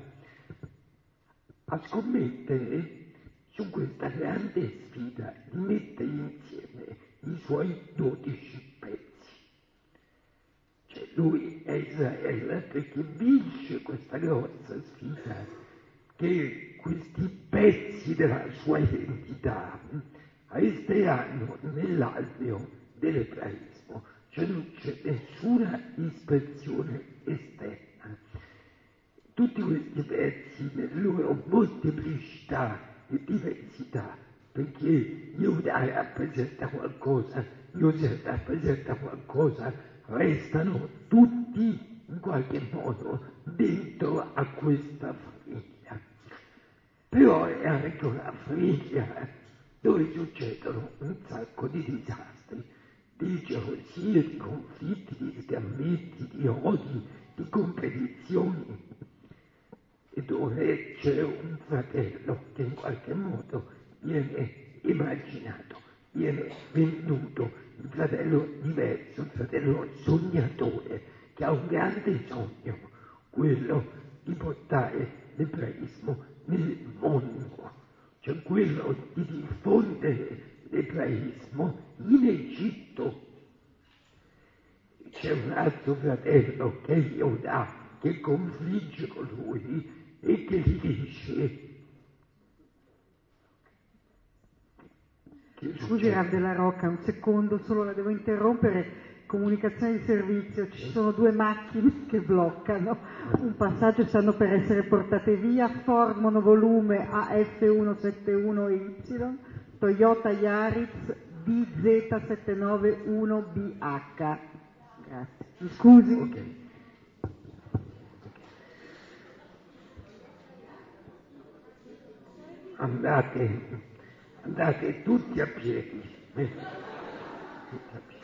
A: a scommettere su questa grande sfida di mettere insieme i suoi 12 pezzi. Cioè lui è Israele perché vince questa grossa sfida che questi pezzi della sua identità resteranno nell'alveo dell'ebraismo, cioè non c'è nessuna ispezione esterna. Tutti questi pezzi nella loro molteplicità e diversità, perché Giuda rappresenta qualcosa, Giuseppe rappresenta qualcosa, restano tutti in qualche modo dentro a questa famiglia. Però è anche una famiglia dove succedono un sacco di disastri, di gelosie, di conflitti, di sgambetti, di odi, di competizioni, e dove c'è un fratello che in qualche modo viene immaginato, viene venduto, il fratello diverso, il fratello sognatore, che ha un grande sogno, quello di portare l'ebraismo nel mondo, cioè quello di diffondere l'ebraismo in Egitto. c'è un altro fratello che è Yoda, che confligge con lui e che gli dice...
B: Scusi Rav della Rocca, un secondo solo, la devo interrompere. Comunicazione di servizio, ci sono 2 macchine che bloccano un passaggio, stanno per essere portate via. Ford monovolume AF171Y, Toyota Yaris DZ791BH. Grazie. Mi scusi?
A: Okay. Andate tutti a piedi. Tutti a piedi.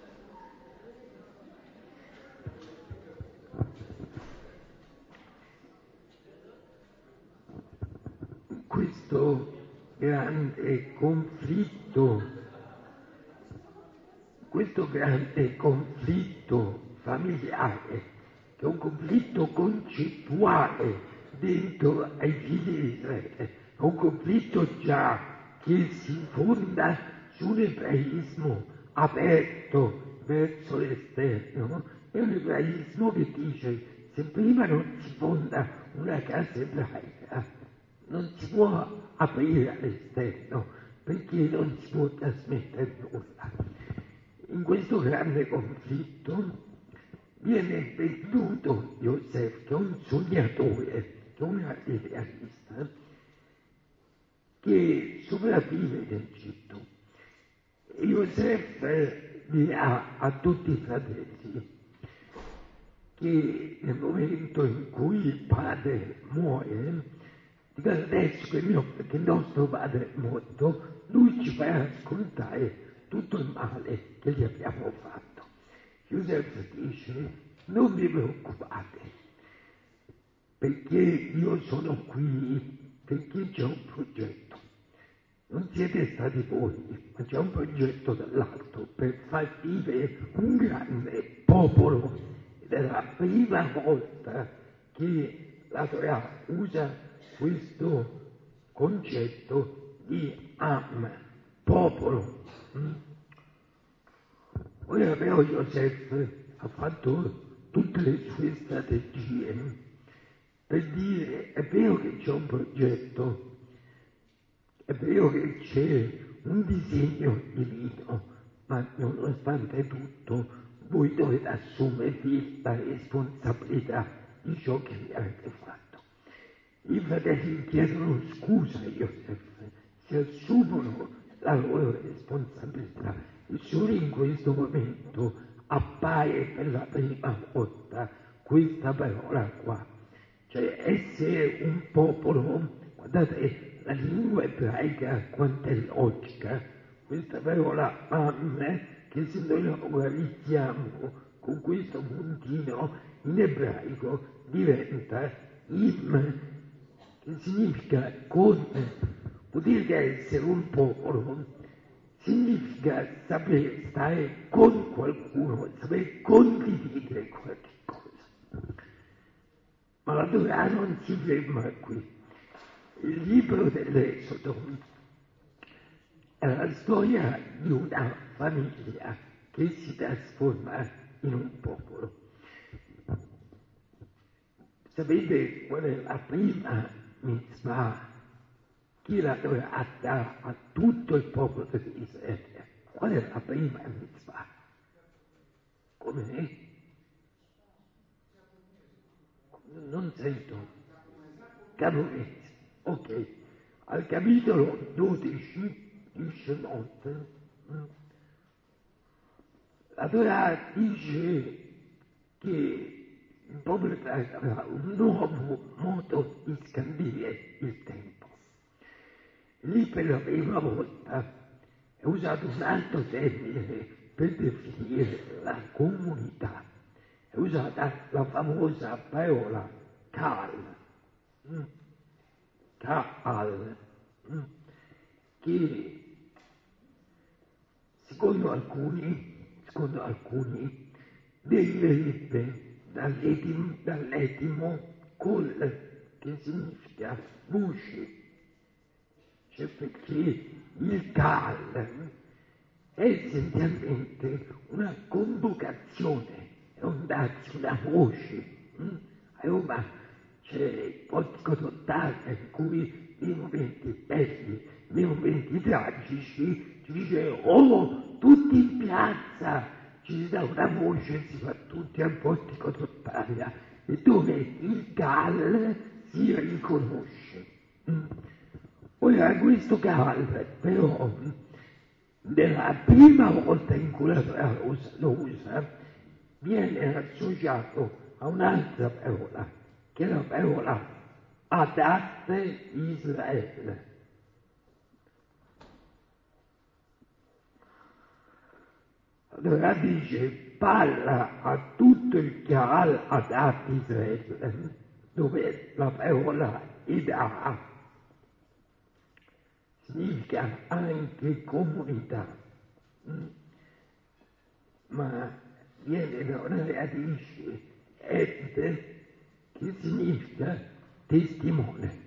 A: Questo grande conflitto familiare, che è un conflitto concettuale dentro ai figli di Israele, è un conflitto già che si fonda su un ebraismo aperto verso l'esterno, è un ebraismo che dice: se prima non si fonda una casa ebraica, non si può aprire all'esterno, perché non si può trasmettere nulla. In questo grande conflitto viene venduto Yosef, che è un sognatore, che è un idealista, che sopravvive in Egitto. E Yosef dirà a tutti i fratelli che nel momento in cui il padre muore, dica: adesso che il nostro padre è morto, lui ci farà scontare tutto il male che gli abbiamo fatto. Yosef dice: non vi preoccupate, perché io sono qui, perché c'è un progetto. Non siete stati voi, ma c'è un progetto dall'alto per far vivere un grande popolo. Ed è la prima volta che la Torah usa questo concetto di Am, popolo. Ora però Yosef ha fatto tutte le sue strategie per dire: è vero che c'è un progetto, è vero che c'è un disegno divino, ma nonostante tutto voi dovete assumervi la responsabilità di ciò che mi avete fatto. I fratelli chiedono scusa a Yosef, si assumono la loro responsabilità e solo in questo momento appare per la prima volta questa parola qua, cioè essere un popolo. Guardate, la lingua ebraica quanto è logica, questa parola Am, che se noi la vocalizziamo con questo puntino in ebraico diventa Im, che significa con. Vuol dire che essere un popolo significa sapere stare con qualcuno, sapere condividere qualche cosa. Ma la Torah non si ferma qui. Il libro dell'Esodo è la storia di una famiglia che si trasforma in un popolo. Sapete qual è la prima mitzvah che la Torah dà a tutto il popolo di Israele? Qual è la prima mitzvah? Come? Non sento. Caporizzi. Ok. Al capitolo 12 di Shemot, la Torah dice che il popolo avrà un nuovo modo di scandire il tempo. Lì per la prima volta è usato un altro termine per definire la comunità. È usata la famosa parola Kal, che secondo alcuni deriverebbe dall'etimo Kol, che significa voce. Cioè perché il Kal è essenzialmente una convocazione non darsi una voce. A Roma c'è il portico totale in cui nei momenti belli, nei momenti tragici, ci dice oh, tutti in piazza, ci si dà una voce, si va tutti al portico totale, e dove il GAL si riconosce. Ora questo GAL però nella prima volta in cui la lo usa viene associato a un'altra parola, che è la parola Adat Israele. Allora dice, parla a tutto il Kahal Adat Israele, dove la parola Ida significa anche comunità, ma viene da una radice ed che significa testimone.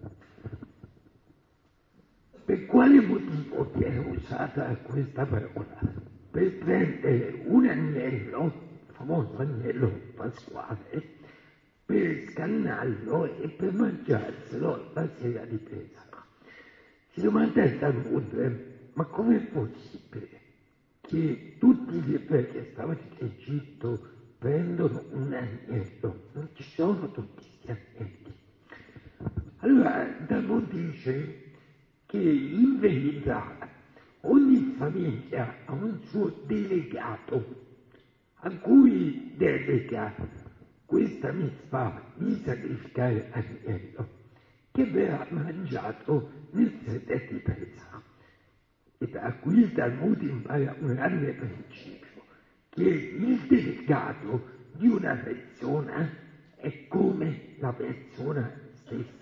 A: Per quale motivo viene usata questa parola? Per prendere un agnello, il famoso agnello pasquale, per scannarlo e per mangiarselo la sera di Pesach. Si domanda il Talmud, ma com'è possibile che tutti gli ebrei che stavano in Egitto prendono un agnello? Non ci sono tutti questi agnelli. Allora il Talmud dice che in verità ogni famiglia ha un suo delegato a cui delega questa mitzvah di sacrificare l'agnello che verrà mangiato nel seder di Pesach. E da qui il Talmud impara un grande principio, che il delegato di una persona è come la persona stessa.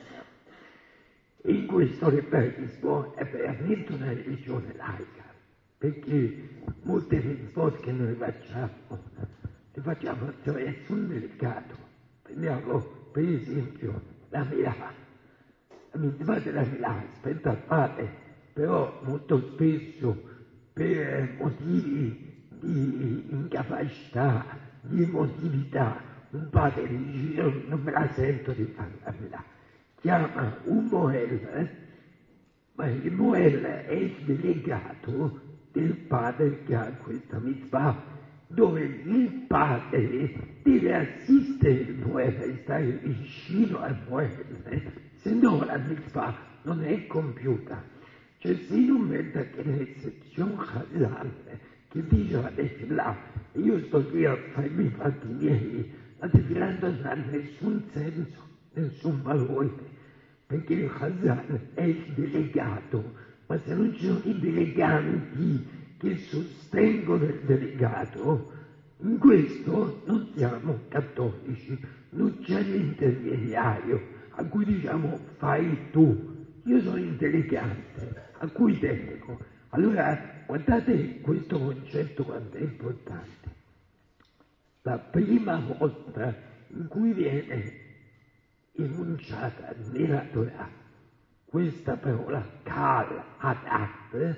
A: E in questo l'ebraismo è veramente una religione laica, perché molte mitzvot che noi facciamo, le facciamo attraverso un delegato. Prendiamo per esempio la Milà. La mitzvah della Milà spetta al padre, però molto spesso per motivi di incapacità, di emotività, un padre dice non me la sento di fare la Milà. Chiama un Moel, ma il Moel è il delegato del padre che ha questa mitzvah, dove il padre deve assistere il Moel, stare vicino al Moel, se no la mitzvah non è compiuta. Cioè se non metta che l'eccezione Chazal che dice la tefillah, io sto qui a farmi i fatti miei, la tefillah non ha nessun senso, nessun valore, perché il Chazal è il delegato, ma se non ci sono i deleganti che sostengono il delegato, in questo non siamo cattolici, non c'è l'intermediario a cui diciamo fai tu, io sono il delegante a cui delego. Allora guardate questo concetto quanto è importante. La prima volta in cui viene enunciata nella Torah questa parola Kal Adat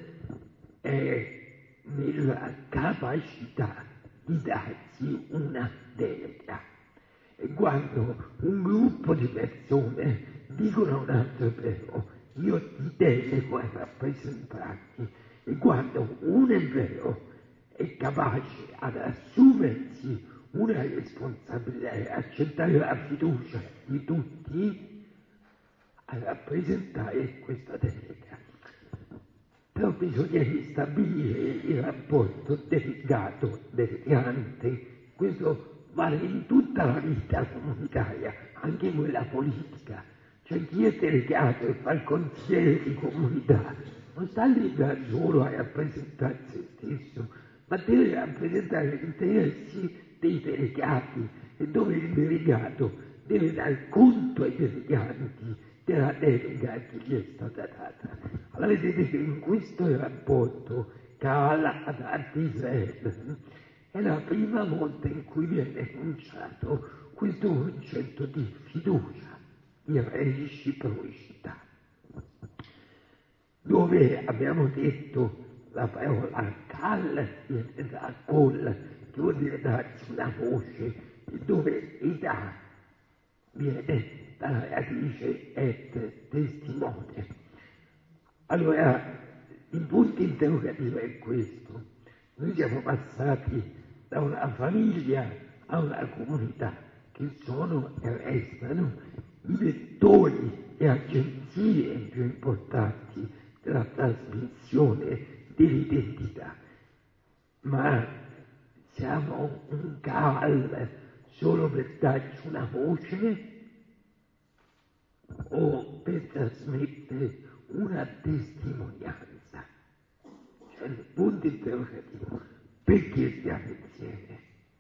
A: è nella capacità di darsi una delega. E quando un gruppo di persone dicono a un altro ebreo io ti delego a rappresentarti, e quando un ebreo è capace ad assumersi una responsabilità e accettare la fiducia di tutti a rappresentare questa delega. Però bisogna ristabilire il rapporto delegato-delegante. Questo vale in tutta la vita comunitaria, anche quella politica. Cioè chi è delegato e fa il consigliere di comunità non sta lì da solo a rappresentare se stesso, ma deve rappresentare gli interessi dei delegati, e dove il delegato deve dare conto ai deleganti della delega che gli è stata data. Allora vedete che in questo rapporto Kahal Adat Israele è la prima volta in cui viene enunciato questo concetto di fiducia, di reciprocità, dove abbiamo detto la parola Kal viene da Kol, che vuol dire darsi una voce, e dove Eda viene dalla radice et testimone. Allora, il punto interrogativo è questo. Noi siamo passati da una famiglia a una comunità che sono e restano i vettori e agenzie più importanti della trasmissione dell'identità. Ma siamo un Kal solo per darci una voce o per trasmettere una testimonianza? Cioè il punto interrogativo, perché stiamo insieme?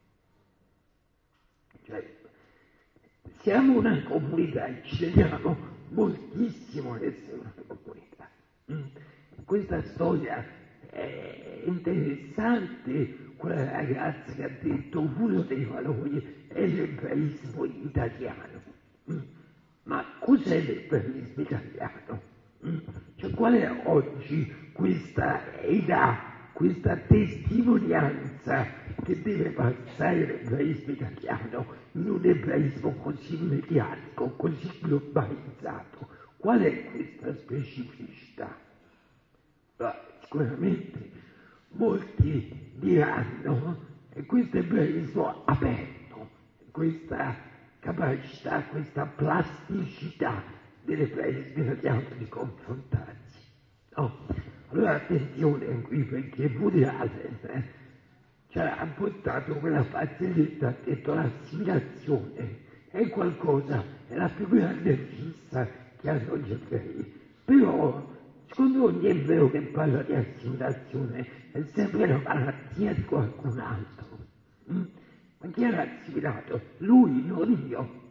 A: Cioè, siamo una comunità e ci teniamo moltissimo ad essere una comunità. Questa storia è interessante, quella ragazza che ha detto uno dei valori è l'ebraismo italiano. Ma cos'è l'ebraismo italiano? Cioè, qual è oggi questa età, questa testimonianza che deve passare l'ebraismo italiano in un ebraismo così mediatico, così globalizzato? Qual è questa specificità? Sicuramente molti diranno che questo ebraismo aperto, questa capacità, questa plasticità dell'ebraismo italiano di confrontarsi. No? Allora attenzione qui, perché Woody Allen ci ha portato quella barzelletta, ha detto l'assimilazione è qualcosa, è la più grande fissa che hanno gli ebrei. Però secondo ogni ebreo che parla di assimilazione è sempre la malattia di qualcun altro. Ma chi era assimilato? Lui, non io.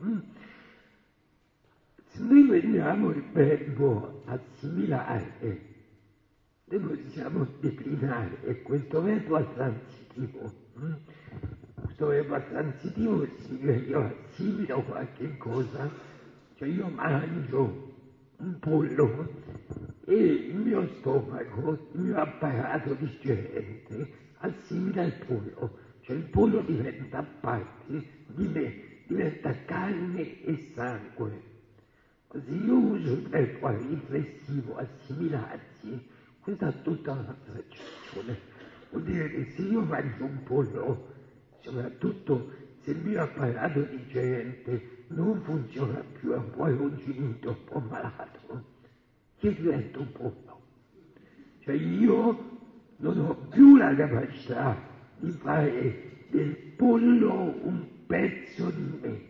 A: Se noi prendiamo il verbo assimilare, noi possiamo declinare, e questo verbo è transitivo. Questo verbo è transitivo significa che io assimilo qualche cosa, cioè io mangio un pollo e il mio stomaco, il mio apparato digerente assimila il pollo, cioè il pollo diventa parte di me, diventa carne e sangue. Se io uso il verbo riflessivo, assimilarsi, questa è tutta un'altra accezione. Vuol dire che se io mangio un pollo, soprattutto se il mio apparato digerente non funziona più, è un po' arrugginito, un po' malato, io divento un pollo. Cioè io non ho più la capacità di fare del pollo un pezzo di me.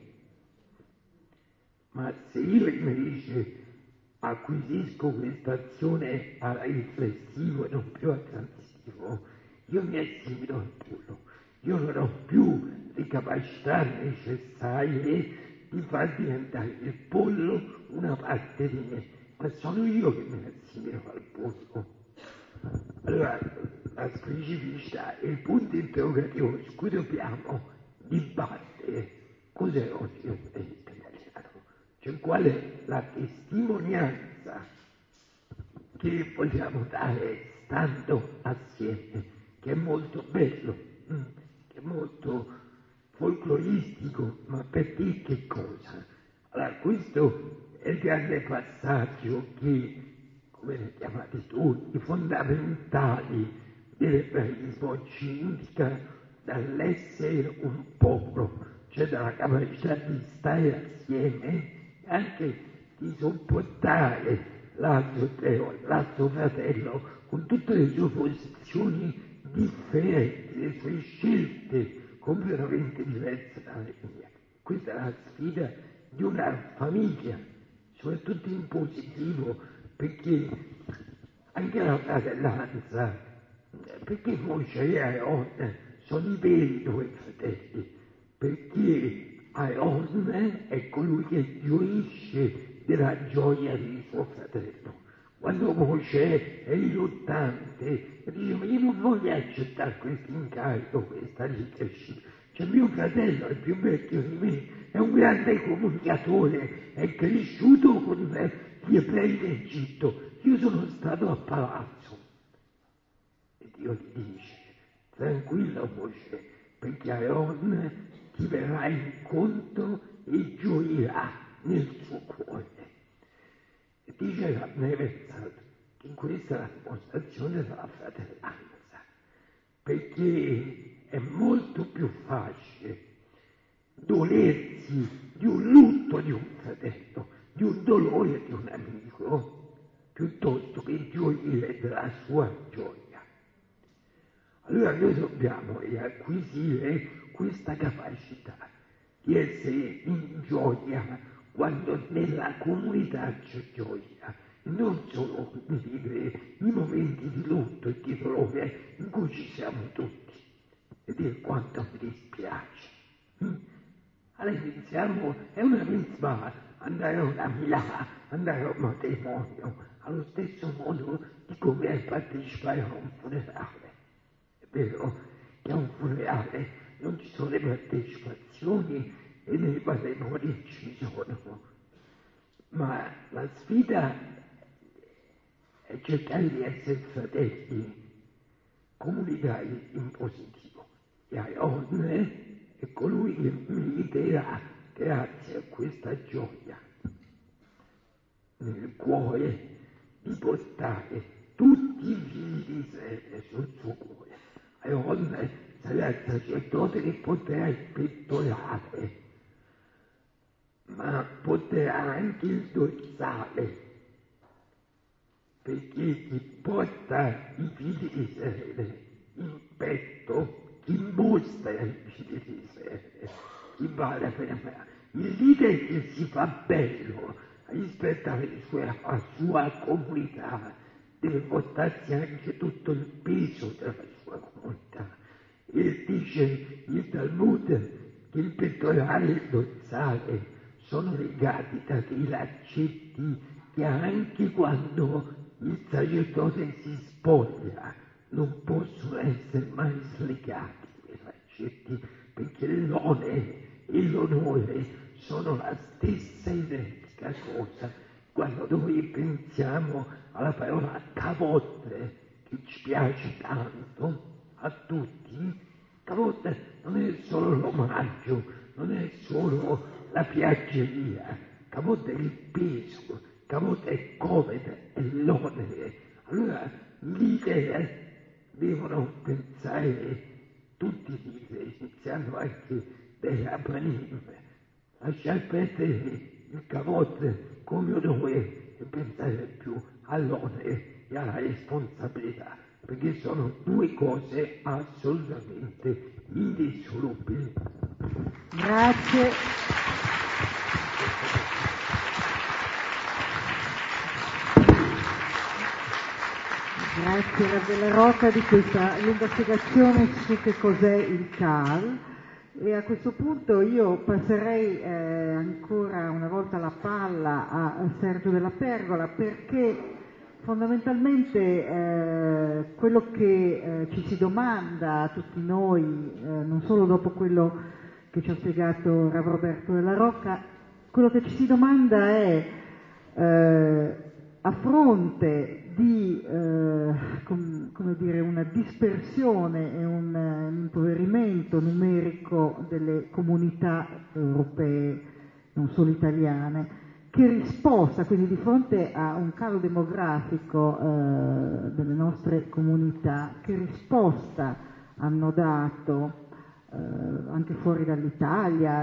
A: Ma se io invece acquisisco questa azione a riflessivo e non più a transitivo, io mi assimilo al pollo. Io non ho più le capacità necessarie di far diventare il pollo una parte di me, ma sono io che mi assimilo al pollo. Allora, la specificità è il punto interrogativo su cui dobbiamo dibattere. Cos'è oggi l'ebraismo italiano? Cioè, qual è la testimonianza che vogliamo dare stando assieme, che è molto bello, che è molto folcloristico, ma perché che cosa? Allora, questo è il grande passaggio che, come li chiamate tu, i fondamentali dell'ebraismo ci indica dall'essere un popolo, cioè dalla capacità di stare assieme e anche di sopportare l'altro fratello con tutte le sue posizioni differenti, le sue scelte completamente diverse dalle mie. Questa è la sfida di una famiglia, soprattutto in positivo, perché anche la fratellanza, perché Mosè e Aaron sono i veri due fratelli, perché Aaron è colui che gioisce della gioia di suo fratello. Quando Mosè è riluttante, dice: ma io non voglio accettare questo incarico, questa leadership. Cioè mio fratello è più vecchio di me, è un grande comunicatore, è cresciuto con gli ebrei d'Egitto. Io sono stato a palazzo. Dio gli dice: tranquillo Mosè, perché Aaron ti verrà incontro e gioirà nel suo cuore. E dice Nevezat che in questa è la dimostrazione della fratellanza, perché è molto più facile dolersi di un lutto di un fratello, di un dolore di un amico, piuttosto che gioire della sua gioia. Allora noi dobbiamo acquisire questa capacità di essere in gioia quando nella comunità c'è gioia, non solo di vivere i momenti di lutto e di dolore in cui ci siamo tutti e dire quanto mi dispiace. All'inizio è una mitzvah andare a una milà, andare a un matrimonio, allo stesso modo di come partecipare a un funerale. È vero che a un funerale non ci sono le partecipazioni e nei matrimoni ci sono, ma la sfida è cercare di essere fratelli comunitari in positivo. E Aaron è colui che militerà grazie a questa gioia nel cuore di portare tutti i figli di Israele sul suo cuore. Aaron sarà il sacerdote che porterà il pettorale, ma porterà anche il dorsale, perché chi porta i figli di Israele in petto, chi mostra i figli di Israele, chi vale per il leader che si fa bello rispetto alla sua comunità deve portarsi anche tutto il peso della sua comunità. E dice il Talmud che il pettorale e il dorsale sono legati da dei laccetti che anche quando il sacerdote si spoglia non possono essere mai slegati quei laccetti, perché l'onere e l'onore sono la stessa identica cosa. Quando noi pensiamo alla parola cavotte, che ci piace tanto a tutti, cavotte non è solo l'omaggio, non è solo la piaggeria, cavotte è il peso, cavotte è covete, è l'onere. Allora i leader devono pensare, tutti i leader, iniziando anche dai rabbanim, lasciare perdere il cavotte come onore e pensare più all'onere e alla responsabilità, perché sono due cose assolutamente indissolubili.
B: Grazie. Grazie Rav della Rocca di questa lunga spiegazione su che cos'è il CAL. E a questo punto io passerei ancora una volta la palla a Sergio Della Pergola, perché fondamentalmente quello che ci si domanda a tutti noi, non solo dopo quello che ci ha spiegato Rav Roberto Della Rocca, quello che ci si domanda è a fronte di come dire, una dispersione e un impoverimento numerico delle comunità europee, non solo italiane, che risposta, quindi di fronte a un calo demografico delle nostre comunità, che risposta hanno dato anche fuori dall'Italia,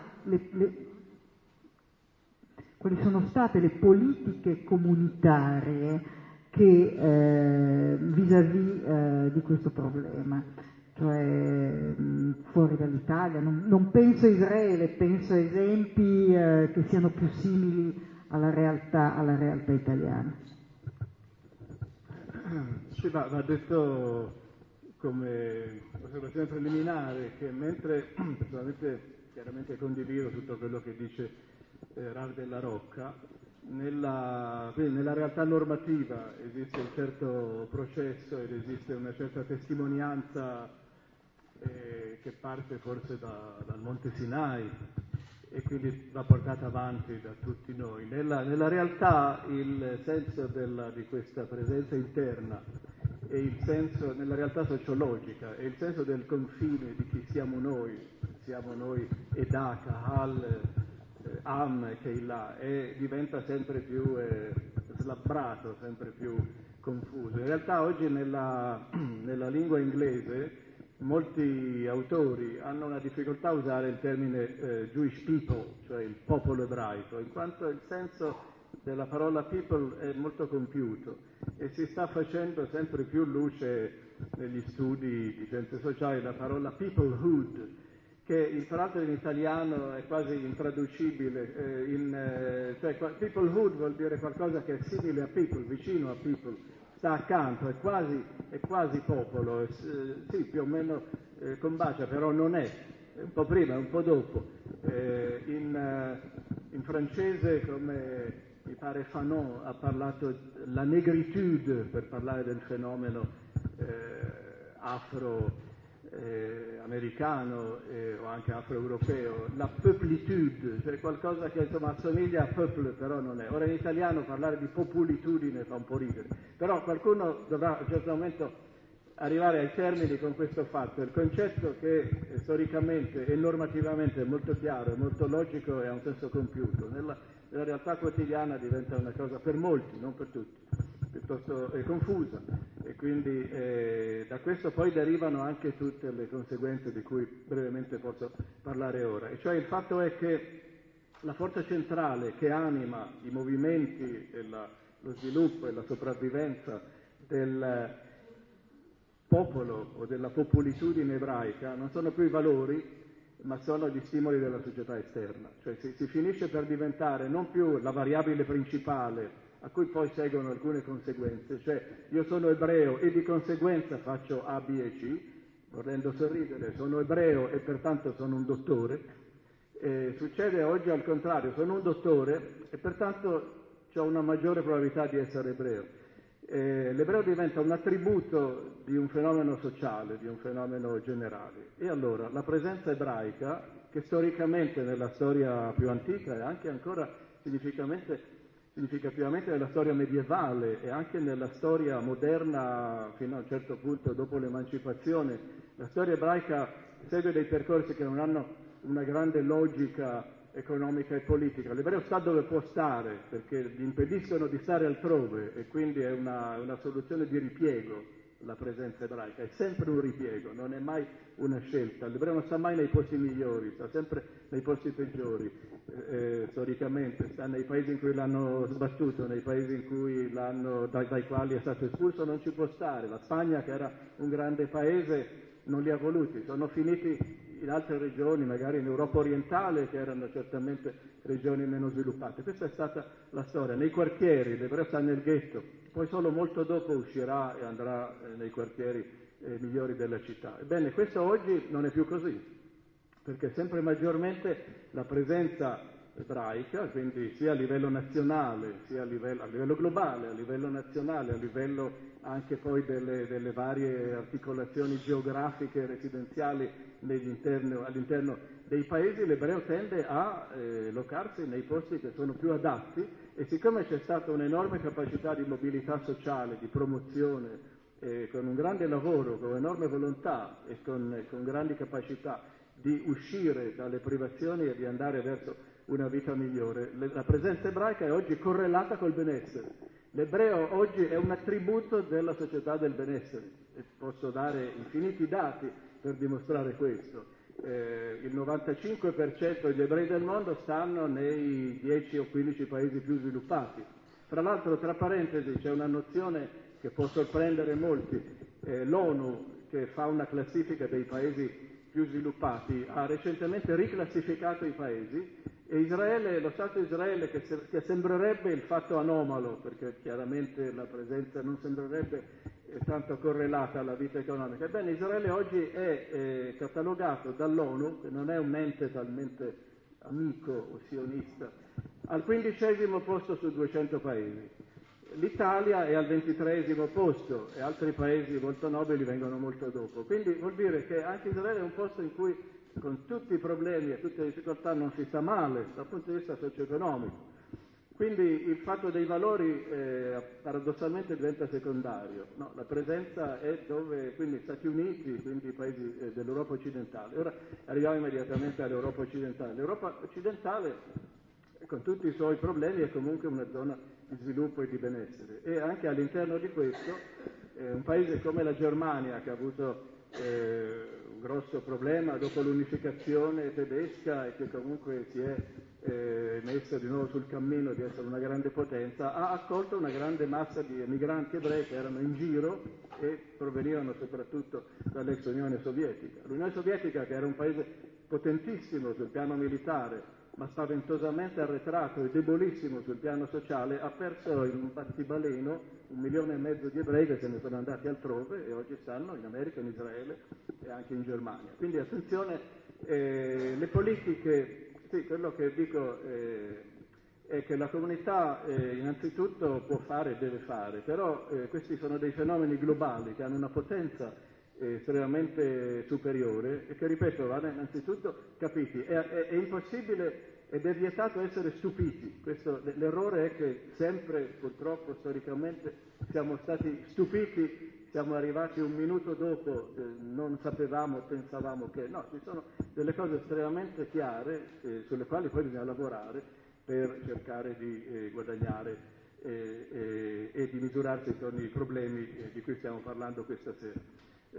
B: quali sono state le politiche comunitarie che vis-à-vis di questo problema, cioè fuori dall'Italia. Non penso a Israele, penso a esempi che siano più simili alla realtà italiana.
C: Sì, va detto come osservazione preliminare che mentre personalmente chiaramente condivido tutto quello che dice Rav della Rocca, nella realtà normativa esiste un certo processo ed esiste una certa testimonianza che parte forse dal Monte Sinai e quindi va portata avanti da tutti noi. Nella realtà il senso di questa presenza interna e il senso, nella realtà sociologica, e il senso del confine di chi siamo noi Edà, Kahal, Am, Keilah, e diventa sempre più slabbrato, sempre più confuso. In realtà oggi nella lingua inglese molti autori hanno una difficoltà a usare il termine Jewish people, cioè il popolo ebraico, in quanto il senso della parola people è molto compiuto e si sta facendo sempre più luce negli studi di scienze sociali la parola peoplehood, che tra l'altro in italiano è quasi intraducibile, cioè peoplehood vuol dire qualcosa che è simile a people, vicino a people, sta accanto, è quasi popolo, sì, più o meno combacia, però non è un po' prima, un po' dopo. In francese, come mi pare Fanon ha parlato la negritude per parlare del fenomeno afroamericano o anche afroeuropeo, la peuplitude, cioè qualcosa che insomma assomiglia a peuple però non è. Ora in italiano parlare di populitudine fa un po' ridere, però qualcuno dovrà a un certo momento arrivare ai termini con questo fatto. Il concetto che storicamente e normativamente è molto chiaro, è molto logico e ha un senso compiuto, nella realtà quotidiana diventa una cosa per molti, non per tutti, piuttosto confusa, e quindi da questo poi derivano anche tutte le conseguenze di cui brevemente posso parlare ora. E cioè il fatto è che la forza centrale che anima i movimenti, lo sviluppo e la sopravvivenza del popolo o della popolitudine ebraica non sono più i valori, ma sono gli stimoli della società esterna. Cioè si finisce per diventare non più la variabile principale a cui poi seguono alcune conseguenze, cioè io sono ebreo e di conseguenza faccio A, B e C, volendo sorridere, sono ebreo e pertanto sono un dottore. Succede oggi al contrario, sono un dottore e pertanto ho una maggiore probabilità di essere ebreo. L'ebreo diventa un attributo di un fenomeno sociale, di un fenomeno generale. E allora la presenza ebraica, che storicamente nella storia più antica e anche ancora significativamente nella storia medievale e anche nella storia moderna fino a un certo punto dopo l'emancipazione, la storia ebraica segue dei percorsi che non hanno una grande logica economica e politica. L'ebreo sta dove può stare perché gli impediscono di stare altrove e quindi è una soluzione di ripiego la presenza ebraica, è sempre un ripiego, non è mai una scelta. L'ebreo non sta mai nei posti migliori, sta sempre nei posti peggiori, storicamente sta nei paesi in cui l'hanno sbattuto, nei paesi in cui dai quali è stato espulso non ci può stare. La Spagna, che era un grande paese, non li ha voluti, sono finiti in altre regioni, magari in Europa orientale, che erano certamente regioni meno sviluppate. Questa è stata la storia. Nei quartieri, l'ebreo sta nel ghetto, poi solo molto dopo uscirà e andrà nei quartieri migliori della città. Ebbene, questo oggi non è più così, perché sempre maggiormente la presenza ebraica, quindi sia a livello nazionale, sia a livello globale, a livello nazionale, a livello anche poi delle varie articolazioni geografiche e residenziali all'interno dei paesi, l'ebreo tende a locarsi nei posti che sono più adatti, e siccome c'è stata un'enorme capacità di mobilità sociale, di promozione, con un grande lavoro, con enorme volontà e con grandi capacità di uscire dalle privazioni e di andare verso una vita migliore, la presenza ebraica è oggi correlata col benessere. L'ebreo oggi è un attributo della società del benessere e posso dare infiniti dati per dimostrare questo. Il 95% degli ebrei del mondo stanno nei 10 o 15 paesi più sviluppati. Tra l'altro, tra parentesi, c'è una nozione che può sorprendere molti. L'ONU, che fa una classifica dei paesi più sviluppati, ha recentemente riclassificato i paesi, e Israele, lo Stato di Israele, che sembrerebbe il fatto anomalo, perché chiaramente la presenza non sembrerebbe tanto correlata alla vita economica. Ebbene, Israele oggi è catalogato dall'ONU, che non è un ente talmente amico o sionista, al 15° posto su 200 paesi. L'Italia è al 23° posto e altri paesi molto nobili vengono molto dopo. Quindi vuol dire che anche Israele è un posto in cui, con tutti i problemi e tutte le difficoltà, non si sta male dal punto di vista socio-economico. Quindi il fatto dei valori paradossalmente diventa secondario, no? La presenza è dove, quindi Stati Uniti, quindi i paesi dell'Europa occidentale. Ora arriviamo immediatamente all'Europa occidentale. L'Europa occidentale, con tutti i suoi problemi, è comunque una zona di sviluppo e di benessere, e anche all'interno di questo un paese come la Germania, che ha avuto un grosso problema dopo l'unificazione tedesca e che comunque si è messo di nuovo sul cammino di essere una grande potenza, ha accolto una grande massa di emigranti ebrei che erano in giro e provenivano soprattutto dall'ex Unione Sovietica. L'Unione Sovietica, che era un paese potentissimo sul piano militare, ma spaventosamente arretrato e debolissimo sul piano sociale, ha perso in un battibaleno 1,5 milioni di ebrei che se ne sono andati altrove e oggi stanno in America, in Israele e anche in Germania. Quindi attenzione, le politiche, sì, quello che dico è che la comunità innanzitutto può fare e deve fare, però questi sono dei fenomeni globali che hanno una potenza estremamente superiore e che, ripeto, vanno innanzitutto capiti. È impossibile ed è vietato essere stupiti. L'errore è che sempre, purtroppo, storicamente siamo stati stupiti, siamo arrivati un minuto dopo, non sapevamo, pensavamo che... No, ci sono delle cose estremamente chiare sulle quali poi bisogna lavorare per cercare di guadagnare e di misurarsi con i problemi di cui stiamo parlando questa sera.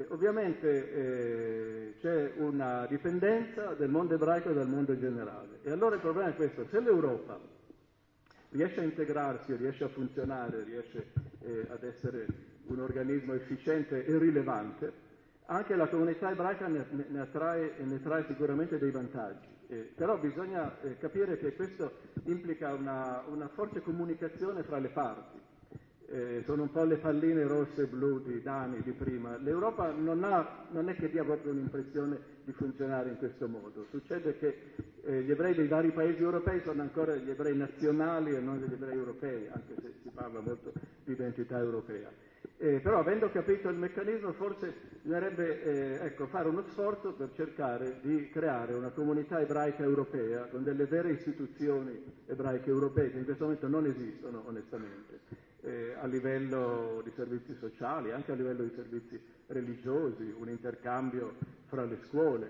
C: Ovviamente c'è una dipendenza del mondo ebraico dal mondo generale, e allora il problema è questo: se l'Europa riesce a integrarsi, riesce a funzionare, riesce ad essere un organismo efficiente e rilevante, anche la comunità ebraica ne trae sicuramente dei vantaggi, però bisogna capire che questo implica una forte comunicazione fra le parti. Sono un po' le palline rosse e blu di Dani di prima. L'Europa non è che dia proprio un'impressione di funzionare in questo modo. Succede che gli ebrei dei vari paesi europei sono ancora gli ebrei nazionali e non gli ebrei europei, anche se si parla molto di identità europea. Però, avendo capito il meccanismo, forse bisognerebbe fare uno sforzo per cercare di creare una comunità ebraica europea con delle vere istituzioni ebraiche europee che in questo momento non esistono, onestamente. A livello di servizi sociali, anche a livello di servizi religiosi, un intercambio fra le scuole.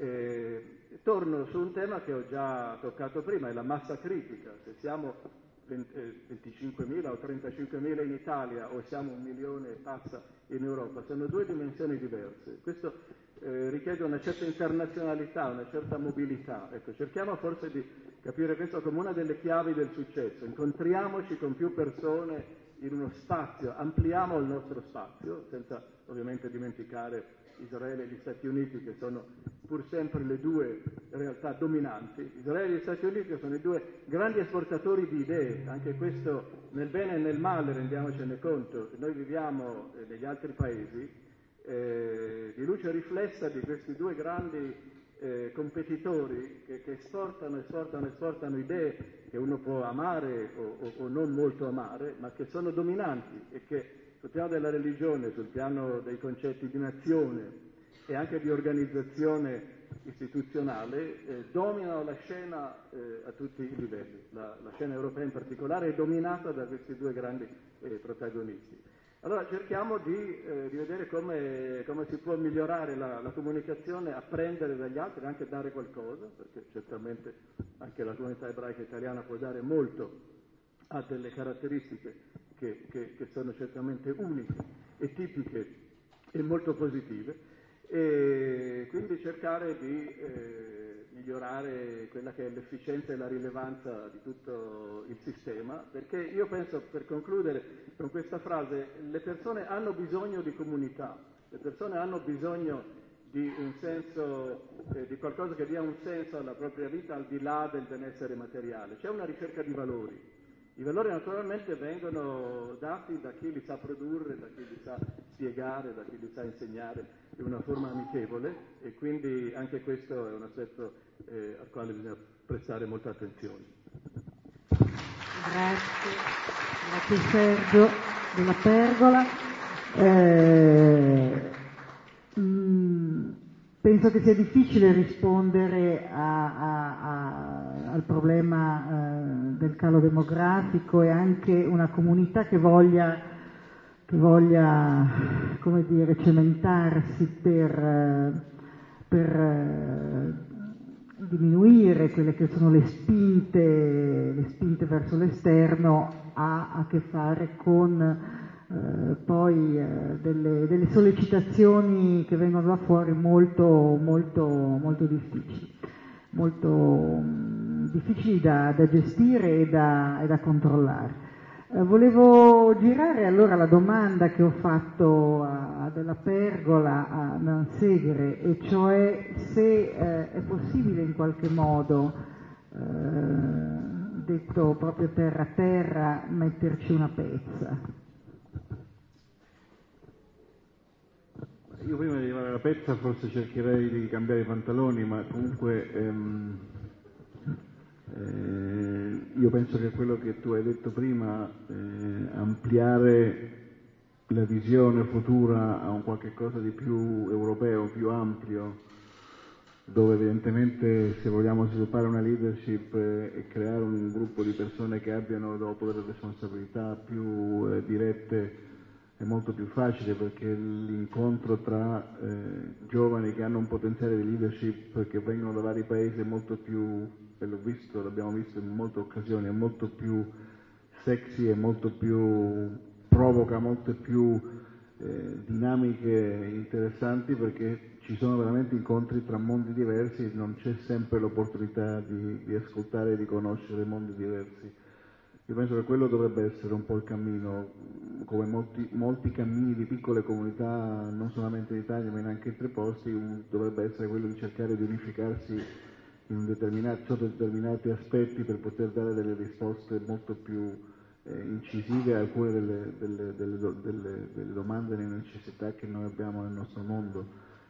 C: Torno su un tema che ho già toccato prima, è la massa critica. Se siamo 25.000 o 35.000 in Italia o siamo 1 milione e passa in Europa, sono due dimensioni diverse. Questo richiede una certa internazionalità, una certa mobilità. Ecco, cerchiamo forse di capire questo come una delle chiavi del successo. Incontriamoci con più persone in uno spazio, ampliamo il nostro spazio, senza ovviamente dimenticare Israele e gli Stati Uniti, che sono pur sempre le due realtà dominanti. Israele e gli Stati Uniti sono i due grandi esportatori di idee, anche questo nel bene e nel male, rendiamocene conto. Noi viviamo negli altri paesi di luce riflessa di questi due grandi competitori che esportano idee che uno può amare o non molto amare, ma che sono dominanti e che sul piano della religione, sul piano dei concetti di nazione e anche di organizzazione istituzionale dominano la scena a tutti i livelli. La scena europea in particolare è dominata da questi due grandi protagonisti. Allora cerchiamo di vedere come si può migliorare la comunicazione, apprendere dagli altri, anche dare qualcosa, perché certamente anche la comunità ebraica italiana può dare molto, ha delle caratteristiche che sono certamente uniche e tipiche e molto positive, e quindi cercare di migliorare quella che è l'efficienza e la rilevanza di tutto il sistema, perché io penso, per concludere con questa frase, le persone hanno bisogno di comunità, le persone hanno bisogno di un senso, di qualcosa che dia un senso alla propria vita al di là del benessere materiale. C'è una ricerca di valori. I valori naturalmente vengono dati da chi li sa produrre, da chi li sa spiegare, da chi li sa insegnare in una forma amichevole, e quindi anche questo è un aspetto al quale bisogna prestare molta attenzione.
B: Grazie Sergio della Pergola. Penso che sia difficile rispondere al problema del calo demografico, e anche una comunità che voglia come dire, cementarsi per diminuire quelle che sono le spinte verso l'esterno, ha a che fare con poi delle sollecitazioni che vengono da fuori molto difficili da gestire e da controllare. Volevo girare allora la domanda che ho fatto a Della Pergola, a Nansegre, e cioè se è possibile in qualche modo, detto proprio terra a terra, metterci una pezza.
D: Io prima di arrivare alla pezza forse cercherei di cambiare i pantaloni, ma comunque io penso che quello che tu hai detto prima, ampliare la visione futura a un qualche cosa di più europeo, più ampio, dove evidentemente se vogliamo sviluppare una leadership e creare un gruppo di persone che abbiano dopo delle responsabilità più dirette, è molto più facile, perché l'incontro tra giovani che hanno un potenziale di leadership, che vengono da vari paesi, è molto più, e l'abbiamo visto in molte occasioni, è molto più sexy, è molto più, provoca molte più dinamiche interessanti, perché ci sono veramente incontri tra mondi diversi e non c'è sempre l'opportunità di ascoltare e di conoscere mondi diversi. Io penso che quello dovrebbe essere un po' il cammino, come molti cammini di piccole comunità, non solamente in Italia ma anche in altri posti, dovrebbe essere quello di cercare di unificarsi sotto determinati aspetti per poter dare delle risposte molto più incisive a alcune delle domande e delle necessità che noi abbiamo nel nostro mondo.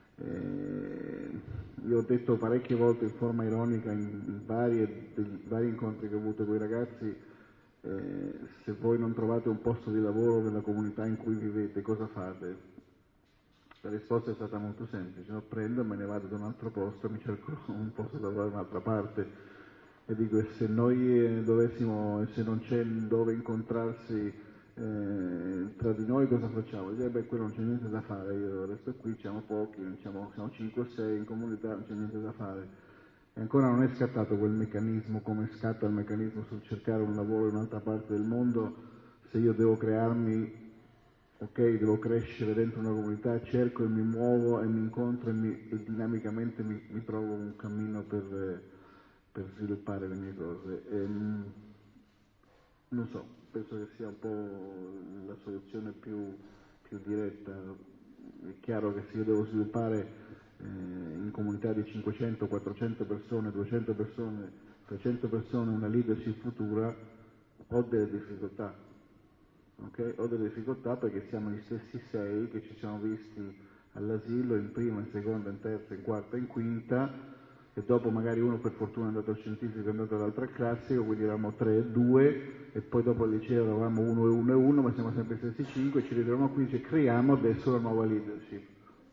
D: Io ho detto parecchie volte in forma ironica in vari incontri che ho avuto con i ragazzi, se voi non trovate un posto di lavoro nella comunità in cui vivete, cosa fate? La risposta è stata molto semplice: no, prendo e me ne vado da un altro posto e mi cerco un posto da lavorare da un'altra parte. E dico, e se noi dovessimo, se non c'è dove incontrarsi tra di noi, cosa facciamo? Dice, beh, quello non c'è niente da fare, io resto qui, siamo pochi, siamo 5 o 6 in comunità, non c'è niente da fare. E ancora non è scattato quel meccanismo, come scatta il meccanismo sul cercare un lavoro in un'altra parte del mondo. Se io devo crearmi, devo crescere dentro una comunità, cerco e mi muovo e mi incontro e dinamicamente mi trovo un cammino per sviluppare le mie cose. Non so, penso che sia un po' la soluzione più diretta. È chiaro che se io devo sviluppare in comunità di 500, 400 persone, 200 persone, 300 persone una leadership futura, ho delle difficoltà. Ho delle difficoltà perché siamo gli stessi 6 che ci siamo visti all'asilo in prima, in seconda, in terza, in quarta, in quinta, e dopo magari uno per fortuna è andato al scientifico, è andato all'altra classico, quindi eravamo 3 e 2, e poi dopo al liceo eravamo 1 e 1 e 1, ma siamo sempre gli stessi 5, e ci ritroviamo qui e creiamo adesso la nuova leadership.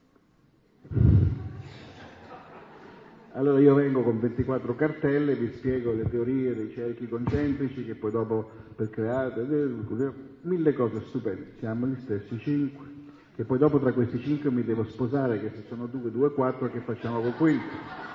D: Allora io vengo con 24 cartelle, vi spiego le teorie dei cerchi concentrici, che poi dopo per creare 1000 cose stupende, siamo gli stessi 5, che poi dopo tra questi 5 mi devo sposare, che se sono 2, 2, 4, che facciamo col quinto?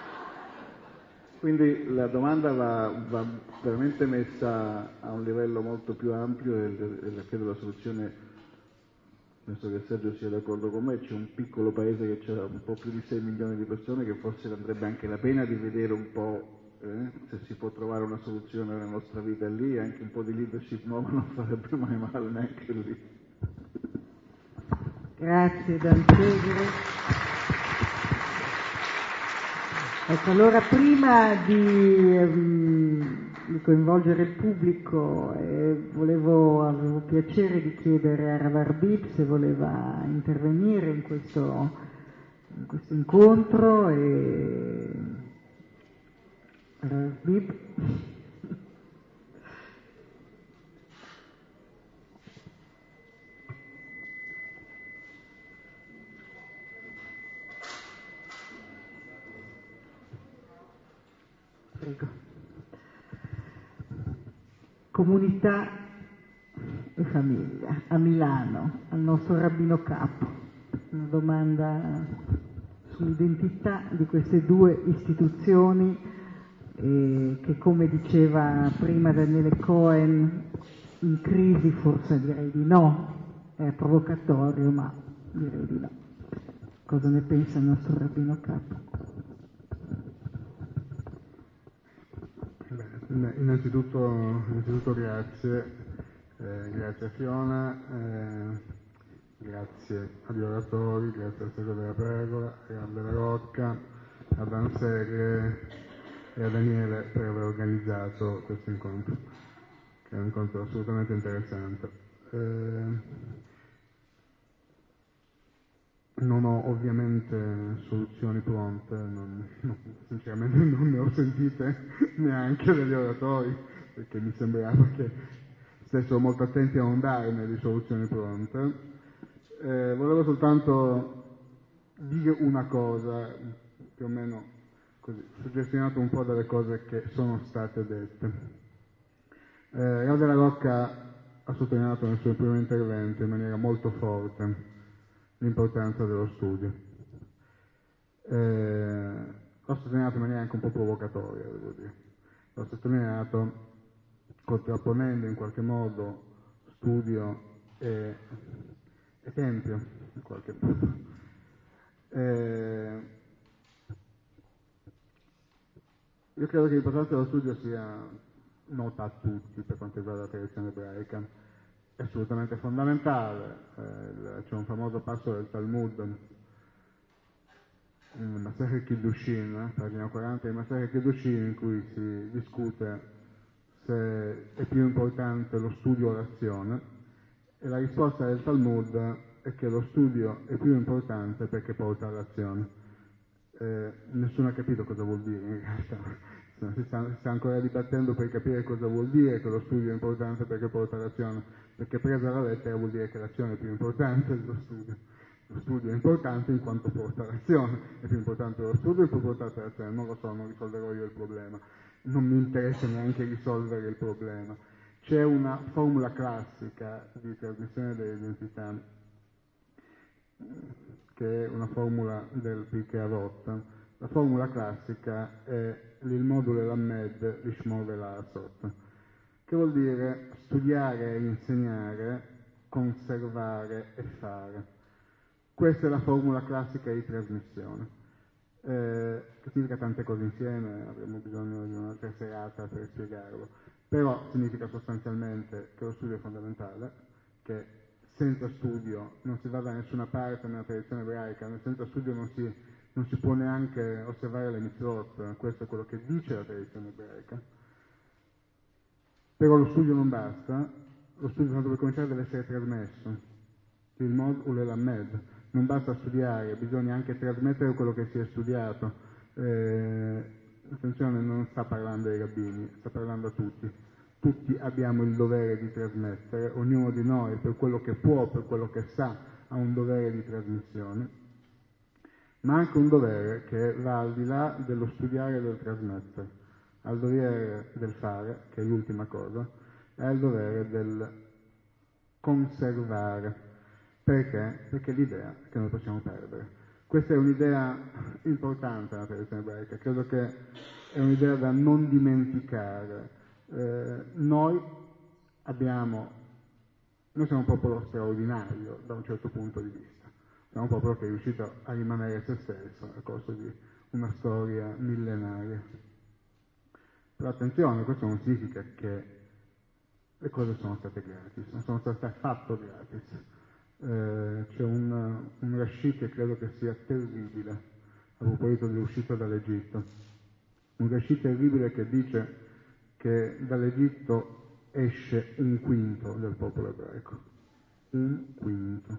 D: Quindi la domanda va veramente messa a un livello molto più ampio, e credo la soluzione, penso che Sergio sia d'accordo con me, c'è un piccolo paese che ha un po' più di 6 milioni di persone, che forse andrebbe anche la pena di vedere un po' se si può trovare una soluzione nella nostra vita lì, anche un po' di leadership nuova non farebbe mai male neanche lì.
B: Grazie Nansegre. Ecco, allora prima di coinvolgere il pubblico, avevo piacere di chiedere a Ravarbib se voleva intervenire in questo incontro. Ravarbib. Prego. comunità e famiglia a Milano, al nostro rabbino capo. Una domanda sull'identità di queste due istituzioni che, come diceva prima Daniele Cohen, in crisi forse direi di no, è provocatorio, ma direi di no. Cosa ne pensa il nostro rabbino capo?
E: Beh, innanzitutto grazie a Fiona, grazie agli oratori, grazie al Secolo della Pergola, a Della Rocca, a Dan Segre e a Daniele per aver organizzato questo incontro, che è un incontro assolutamente interessante. Non ho ovviamente soluzioni pronte, sinceramente non ne ho sentite neanche dagli oratori, perché mi sembrava che stessero molto attenti a non darmi di soluzioni pronte. Volevo soltanto dire una cosa, più o meno così, suggestionato un po' dalle cose che sono state dette. Rav Della Rocca ha sottolineato nel suo primo intervento in maniera molto forte l'importanza dello studio. L'ho sottolineato in maniera anche un po' provocatoria, devo dire. L'ho sottolineato contrapponendo in qualche modo studio e tempio, in qualche modo. Io credo che l'importanza dello studio sia nota a tutti per quanto riguarda la tradizione ebraica. È assolutamente fondamentale. C'è un famoso passo del Talmud, in Masechet Kiddushin, pagina 40 di Masechet Kiddushin, in cui si discute se è più importante lo studio o l'azione, e la risposta del Talmud è che lo studio è più importante perché porta all'azione. Nessuno ha capito cosa vuol dire in realtà. Si sta ancora dibattendo per capire cosa vuol dire che lo studio è importante perché porta all'azione, perché presa alla lettera vuol dire che l'azione è più importante dello studio. Lo studio è importante in quanto porta all'azione, è più importante lo studio e più portare all'azione. Non lo so, non risolverò io il problema, non mi interessa neanche risolvere il problema. C'è una formula classica di trasmissione delle identità, che è una formula del Pirkei Avot. La formula classica è l'ilmod lelammed lishmor velasot, che vuol dire studiare e insegnare, conservare e fare. Questa è la formula classica di trasmissione, che significa tante cose insieme, avremo bisogno di un'altra serata per spiegarlo, però significa sostanzialmente che lo studio è fondamentale, che senza studio non si va da nessuna parte nella tradizione ebraica, senza studio non si può neanche osservare le mitzvot, questo è quello che dice la tradizione ebraica. Però lo studio non basta, lo studio quando deve cominciare deve essere trasmesso, il mod u l'elamed, non basta studiare, bisogna anche trasmettere quello che si è studiato. Attenzione, non sta parlando ai rabbini, sta parlando a tutti. Tutti abbiamo il dovere di trasmettere, ognuno di noi per quello che può, per quello che sa, ha un dovere di trasmissione, ma anche un dovere che va al di là dello studiare e del trasmettere, al dovere del fare, che è l'ultima cosa, e al dovere del conservare. Perché? Perché l'idea è che noi possiamo perdere. Questa è un'idea importante nella tradizione ebraica, credo che è un'idea da non dimenticare. Noi siamo un popolo straordinario da un certo punto di vista, siamo un popolo che è riuscito a rimanere se stesso nel corso di una storia millenaria. Però attenzione, questo non significa che le cose sono state gratis, non sono state affatto gratis. C'è un Rashi che credo che sia terribile a proposito dell'uscita dall'Egitto, un Rashi terribile che dice che dall'Egitto esce 1/5 del popolo ebraico, 1/5.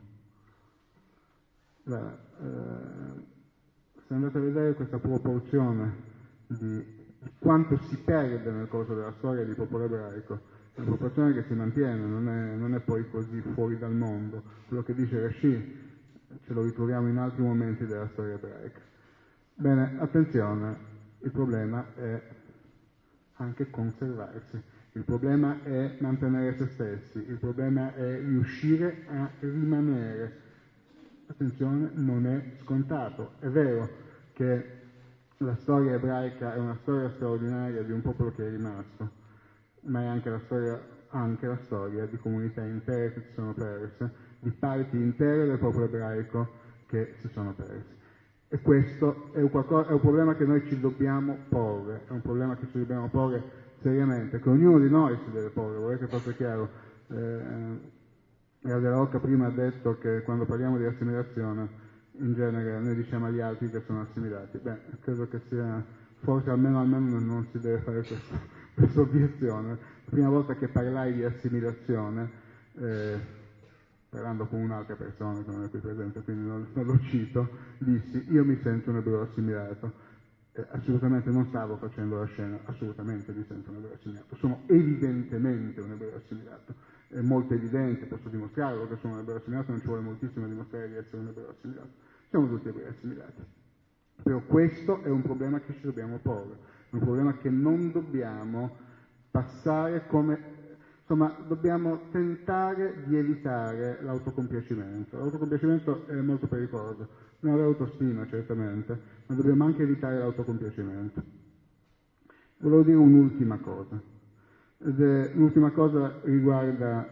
E: Se andate a vedere questa proporzione di quanto si perde nel corso della storia di popolo ebraico, è una proporzione che si mantiene, non è poi così fuori dal mondo. Quello che dice Rashi ce lo ritroviamo in altri momenti della storia ebraica. Bene, attenzione, il problema è anche conservarsi. il problema è mantenere se stessi, il problema è riuscire a rimanere. Attenzione, non è scontato. È vero che la storia ebraica è una storia straordinaria di un popolo che è rimasto, ma è anche la storia di comunità intere che si sono perse, di parti intere del popolo ebraico che si sono perse. E questo è un problema che noi ci dobbiamo porre, è un problema che ci dobbiamo porre seriamente, che ognuno di noi si deve porre. Vorrei che fosse chiaro. Della Rocca prima ha detto che quando parliamo di assimilazione, in genere noi diciamo agli altri che sono assimilati. Beh, credo che sia, forse almeno non si deve fare questa obiezione. La prima volta che parlai di assimilazione, parlando con un'altra persona che non è qui presente, quindi non lo cito, dissi: io mi sento un ebreo assimilato. Assolutamente non stavo facendo la scena, assolutamente mi sento un ebreo assimilato. Sono evidentemente un ebreo assimilato, è molto evidente, posso dimostrarlo che sono un ebreo assimilato, non ci vuole moltissimo a dimostrare di essere un ebreo assimilato. Siamo tutti ebrei assimilati. Però questo è un problema che ci dobbiamo porre, è un problema che non dobbiamo passare come... Insomma, dobbiamo tentare di evitare l'autocompiacimento. L'autocompiacimento è molto pericoloso, non avere autostima certamente, ma dobbiamo anche evitare l'autocompiacimento. Volevo dire un'ultima cosa. L'ultima cosa riguarda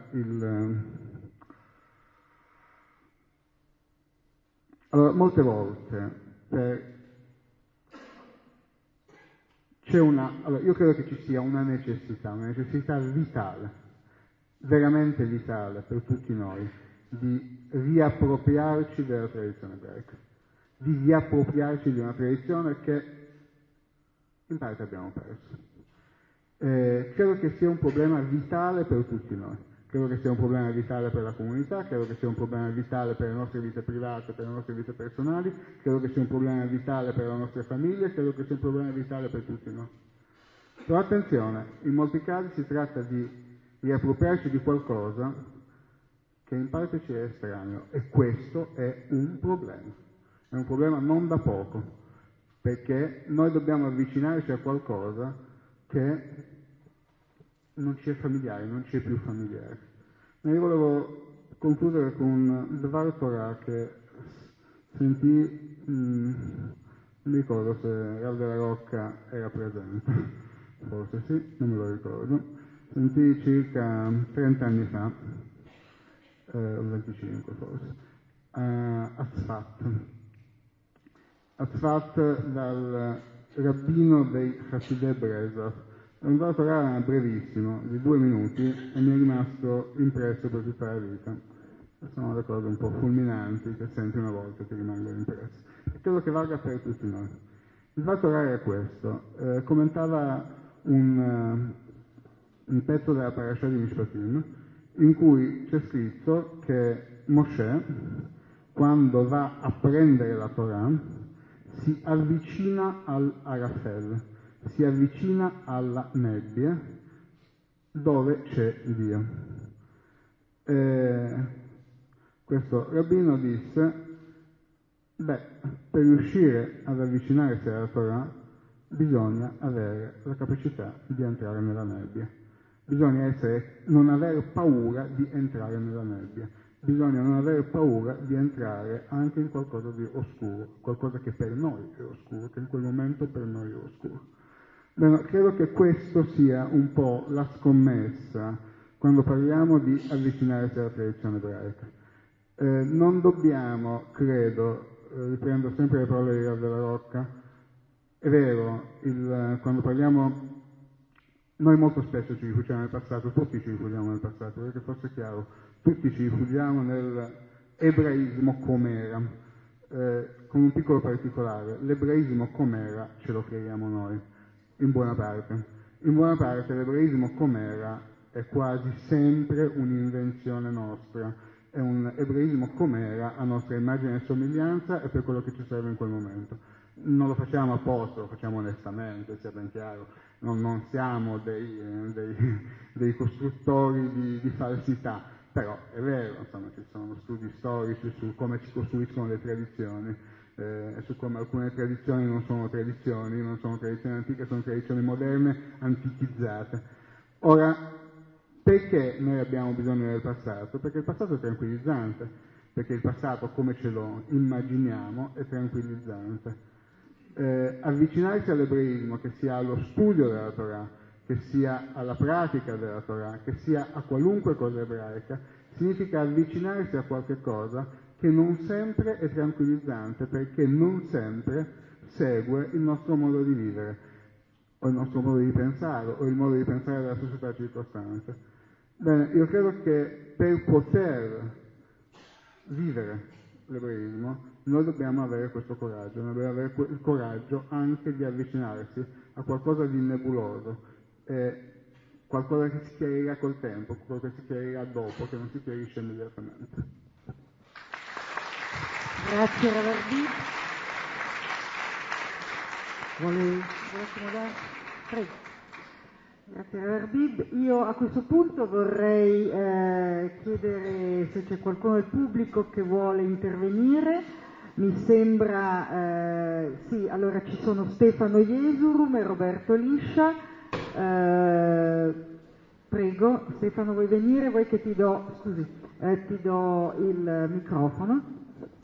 E: Allora, molte volte allora, io credo che ci sia una necessità vitale, veramente vitale per tutti noi, di riappropriarci della tradizione ebraica, di riappropriarci di una tradizione che in parte abbiamo perso. Credo che sia un problema vitale per tutti noi, credo che sia un problema vitale per la comunità, credo che sia un problema vitale per le nostre vite private, per le nostre vite personali, credo che sia un problema vitale per le nostre famiglie, credo che sia un problema vitale per tutti noi. Però attenzione, in molti casi si tratta di riappropriarci di qualcosa che in parte ci è estraneo, e questo è un problema non da poco, perché noi dobbiamo avvicinarci a qualcosa che non ci è familiare, non ci è più familiare. Io volevo concludere con Dvar Torah che sentì, non mi ricordo se Rav della Rocca era presente, forse sì, non me lo ricordo, sentì circa 30 anni fa, o 25 forse, a Tzfat dal rabbino dei Hasidei Breslov. È un dato brevissimo, di 2 minuti, e mi è rimasto impresso per tutta la vita. Sono le cose un po' fulminanti che senti una volta e ti rimangono impresse. E credo che valga per tutti noi. Il dato raro è questo. Commentava un pezzo della parasha di Mishpatim, in cui c'è scritto che Mosè, quando va a prendere la Torah, si avvicina all'Arafel, si avvicina alla nebbia dove c'è Dio. Questo rabbino disse: per riuscire ad avvicinarsi alla Torah bisogna avere la capacità di entrare nella nebbia, bisogna non avere paura di entrare nella nebbia, bisogna non avere paura di entrare anche in qualcosa di oscuro, qualcosa che per noi è oscuro, che in quel momento per noi è oscuro. Bene, credo che questo sia un po' la scommessa quando parliamo di avvicinarsi alla tradizione ebraica. Non dobbiamo, credo, riprendo sempre le parole di Rav della Rocca, è vero, quando parliamo, noi molto spesso ci rifugiamo nel passato, tutti ci rifugiamo nel passato, perché fosse chiaro, tutti ci rifugiamo nell'ebraismo com'era, con un piccolo particolare: l'ebraismo com'era ce lo creiamo noi. In buona parte l'ebraismo com'era è quasi sempre un'invenzione nostra, è un ebraismo com'era a nostra immagine e somiglianza e per quello che ci serve in quel momento. Non lo facciamo apposta, lo facciamo onestamente, sia ben chiaro, non siamo dei costruttori di falsità, però è vero, insomma, ci sono studi storici su come si costruiscono le tradizioni, su come alcune tradizioni non sono tradizioni antiche, sono tradizioni moderne, antichizzate. Ora, perché noi abbiamo bisogno del passato? Perché il passato è tranquillizzante, perché il passato, come ce lo immaginiamo, è tranquillizzante. Avvicinarsi all'ebraismo, che sia allo studio della Torah, che sia alla pratica della Torah, che sia a qualunque cosa ebraica, significa avvicinarsi a qualche cosa che non sempre è tranquillizzante, perché non sempre segue il nostro modo di vivere, o il nostro modo di pensare, o il modo di pensare della società circostante. Bene, io credo che per poter vivere l'ebraismo noi dobbiamo avere questo coraggio, noi dobbiamo avere il coraggio anche di avvicinarsi a qualcosa di nebuloso, qualcosa che si chiarirà col tempo, qualcosa che si chiarirà dopo, che non si chiarisce immediatamente.
B: Grazie Ravardì. Vuole accomodare? Prego. Grazie Ravardì. Io a questo punto vorrei chiedere se c'è qualcuno del pubblico che vuole intervenire. Mi sembra, sì, allora ci sono Stefano Jesurum e Roberto Liscia. Prego, Stefano, vuoi venire? Vuoi che ti do, scusi, ti do il microfono?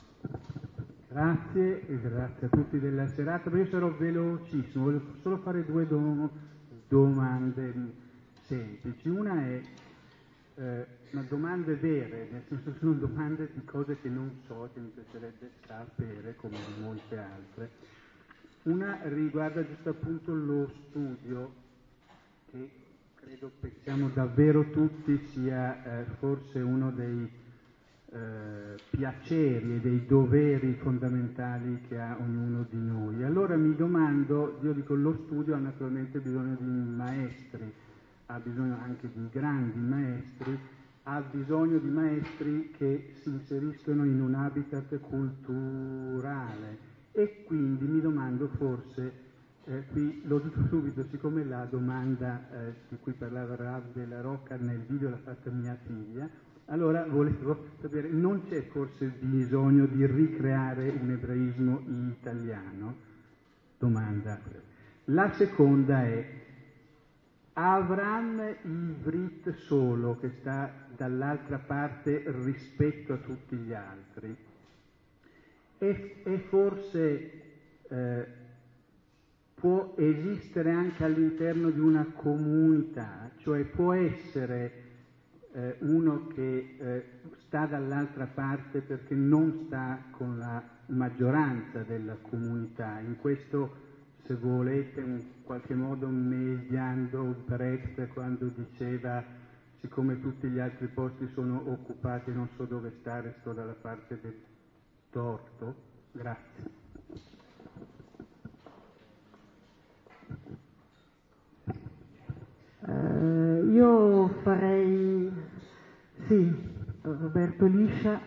F: Grazie e grazie a tutti della serata. Io sarò velocissimo, voglio solo fare due domande semplici. Una è una domande vere, nel senso che sono domande di cose che non so, che mi piacerebbe sapere, come molte altre. Una riguarda giusto appunto lo studio, che credo pensiamo davvero tutti sia forse uno dei piaceri e dei doveri fondamentali che ha ognuno di noi. Allora mi domando, io dico, lo studio ha naturalmente bisogno di maestri, ha bisogno anche di grandi maestri, ha bisogno di maestri che si inseriscono in un habitat culturale, e quindi mi domando forse, qui lo dico subito, siccome la domanda di cui parlava Rav della Rocca nel video l'ha fatta mia figlia, allora volevo sapere, non c'è forse bisogno di ricreare un ebraismo italiano? Domanda. La seconda è, Avram Ivrit solo, che sta dall'altra parte rispetto a tutti gli altri, e forse può esistere anche all'interno di una comunità, cioè può essere uno che sta dall'altra parte perché non sta con la maggioranza della comunità. In questo, se volete, in qualche modo mediando Brecht quando diceva: siccome tutti gli altri posti sono occupati, non so dove stare, sto dalla parte del torto. Grazie.
B: Io farei, sì, Roberto Liscia,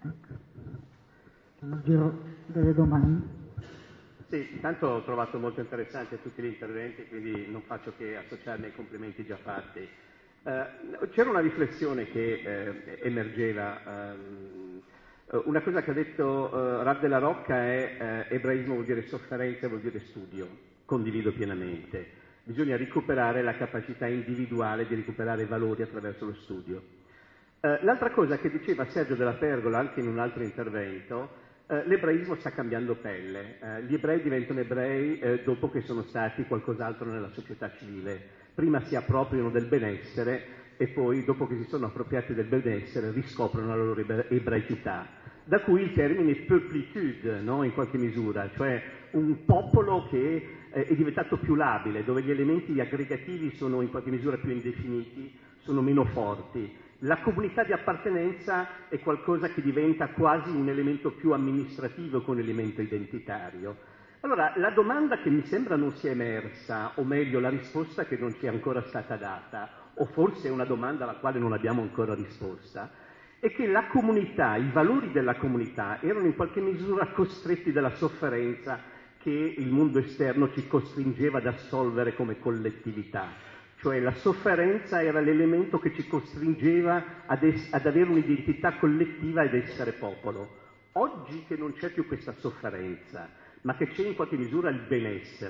B: un giro delle domande.
G: Sì, intanto ho trovato molto interessanti tutti gli interventi, quindi non faccio che associarmi ai complimenti già fatti. C'era una riflessione che emergeva. Una cosa che ha detto Rav della Rocca è ebraismo vuol dire sofferenza, vuol dire studio. Condivido pienamente. Bisogna recuperare la capacità individuale di recuperare valori attraverso lo studio. L'altra cosa che diceva Sergio della Pergola anche in un altro intervento, l'ebraismo sta cambiando pelle. Gli ebrei diventano ebrei dopo che sono stati qualcos'altro nella società civile. Prima si appropriano del benessere e poi, dopo che si sono appropriati del benessere, riscoprono la loro ebraicità. Da cui il termine peuplitude, no? In qualche misura, cioè un popolo che è diventato più labile, dove gli elementi aggregativi sono in qualche misura più indefiniti, sono meno forti. La comunità di appartenenza è qualcosa che diventa quasi un elemento più amministrativo che un elemento identitario. Allora, la domanda che mi sembra non sia emersa, o meglio la risposta che non ci è ancora stata data, o forse è una domanda alla quale non abbiamo ancora risposta, è che la comunità, i valori della comunità erano in qualche misura costretti dalla sofferenza che il mondo esterno ci costringeva ad assolvere come collettività. Cioè la sofferenza era l'elemento che ci costringeva ad avere un'identità collettiva ed essere popolo. Oggi che non c'è più questa sofferenza, ma che c'è in qualche misura il benessere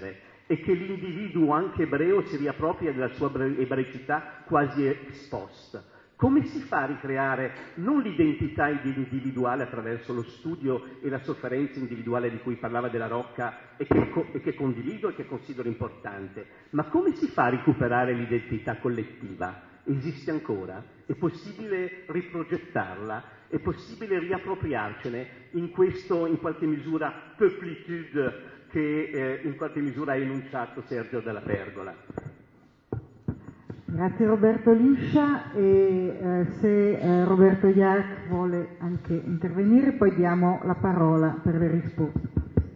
G: e che l'individuo anche ebreo si riappropria della sua ebraicità quasi ex post. Come si fa a ricreare non l'identità individuale attraverso lo studio e la sofferenza individuale di cui parlava Della Rocca e che condivido e che considero importante, ma come si fa a recuperare l'identità collettiva? Esiste ancora? È possibile riprogettarla? È possibile riappropriarcene in questo, in qualche misura, peuplitude che in qualche misura ha enunciato Sergio Della Pergola?
B: Grazie Roberto Liscia e se Roberto Iac vuole anche intervenire poi diamo la parola per le risposte.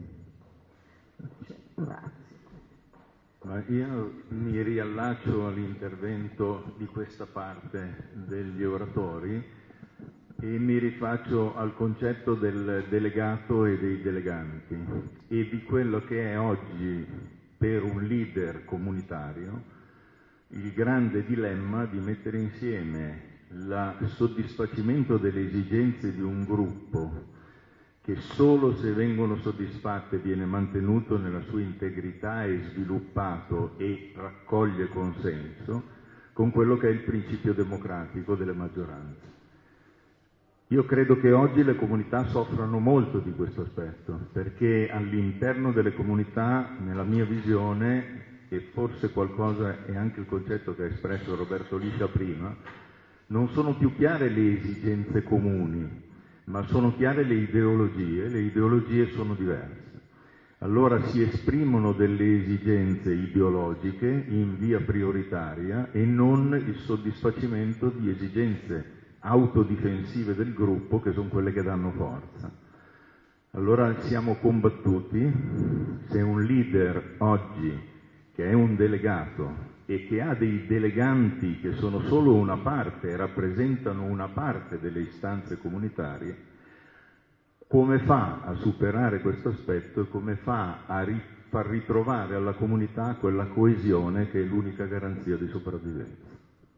B: Grazie.
H: Ma io mi riallaccio all'intervento di questa parte degli oratori e mi rifaccio al concetto del delegato e dei deleganti e di quello che è oggi per un leader comunitario il grande dilemma di mettere insieme il soddisfacimento delle esigenze di un gruppo che solo se vengono soddisfatte viene mantenuto nella sua integrità e sviluppato e raccoglie consenso, con quello che è il principio democratico delle maggioranze. Io credo che oggi le comunità soffrano molto di questo aspetto, perché all'interno delle comunità, nella mia visione, e forse qualcosa è anche il concetto che ha espresso Roberto Liscia prima, non sono più chiare le esigenze comuni, ma sono chiare le ideologie sono diverse. Allora si esprimono delle esigenze ideologiche in via prioritaria e non il soddisfacimento di esigenze autodifensive del gruppo che sono quelle che danno forza. Allora siamo combattuti se un leader oggi che è un delegato e che ha dei deleganti che sono solo una parte, rappresentano una parte delle istanze comunitarie, come fa a superare questo aspetto e come fa a far ritrovare alla comunità quella coesione che è l'unica garanzia di sopravvivenza?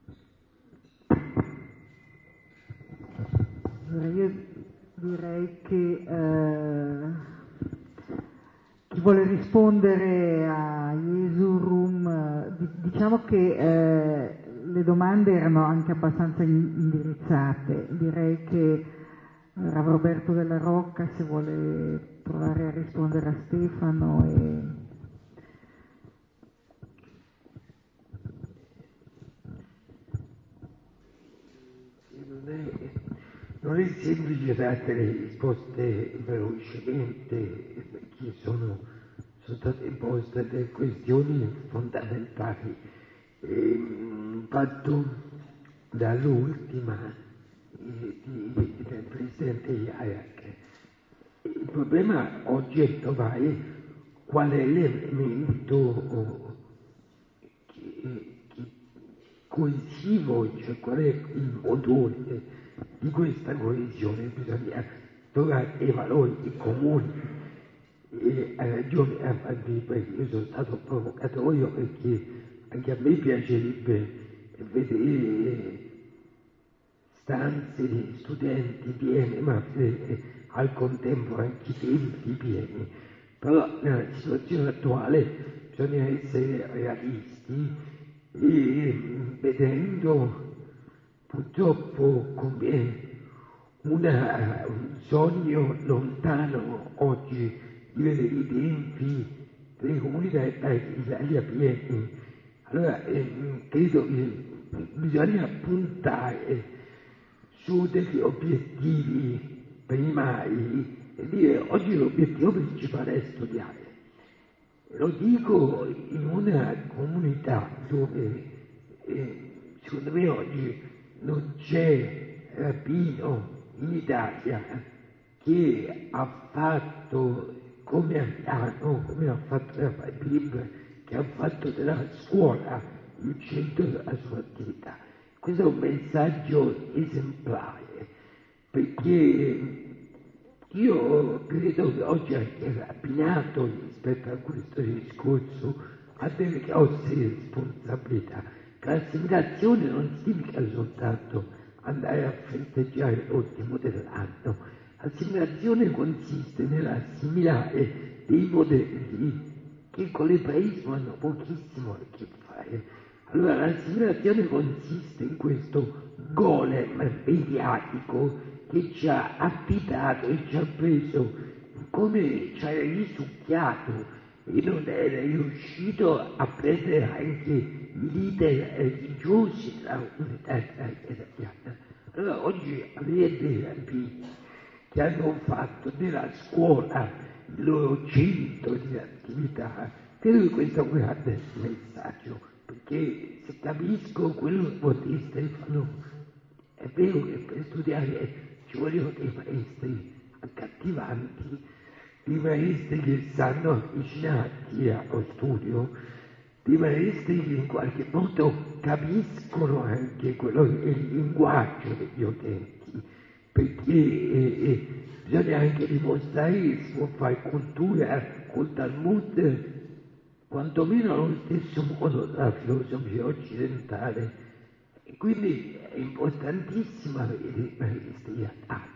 B: Io direi che chi vuole rispondere a Jesurum, diciamo che le domande erano anche abbastanza indirizzate. Direi che Roberto Della Rocca, se vuole provare a rispondere a Stefano.
A: Non è semplice dare le risposte velocemente perché sono state poste delle questioni fondamentali. Parto dall'ultima del Presidente Iac. Il problema oggi è trovare qual è l'elemento coesivo, cioè qual è il motore di questa coesione. Bisogna trovare dei valori comuni e ha ragione a dire, io sono stato provocatorio perché anche a me piacerebbe vedere stanze di studenti piene, ma al contempo anche tempi pieni. Però nella situazione attuale bisogna essere realisti e vedendo purtroppo come un sogno lontano oggi di vedere i tempi delle comunità d'Italia pieni. Allora credo che bisogna puntare su degli obiettivi primari e dire oggi l'obiettivo principale è studiare. Lo dico in una comunità dove secondo me oggi non c'è rabbino in Italia che ha fatto come a Milano, come ha fatto la Bibbia, che ha fatto della scuola il centro della sua attività. Questo è un messaggio esemplare, perché io credo che oggi anche rabbinato rispetto a questo discorso ha delle grosse responsabilità. L'assimilazione non significa soltanto andare a festeggiare l'ultimo dell'anno. L'assimilazione consiste nell'assimilare dei modelli che con l'ebraismo hanno pochissimo a che fare. Allora l'assimilazione consiste in questo golem mediatico che ci ha abitato e ci ha preso come ci ha risucchiato e non è riuscito a prendere anche i leader religiosi della comunità israeliana. Allora oggi avere dei rabbini che hanno fatto della scuola il loro centro di attività, credo che questo è un grande messaggio, perché se capisco quello che molti fanno, è vero che per studiare ci vogliono dei maestri accattivanti, dei maestri che sanno avvicinarti allo studio, dei maestri che in qualche modo capiscono anche quello che è il linguaggio degli utenti, perché bisogna anche dimostrare che si può fare cultura col Talmud quantomeno allo stesso modo della filosofia occidentale, e quindi è importantissimo avere dei maestri adatti.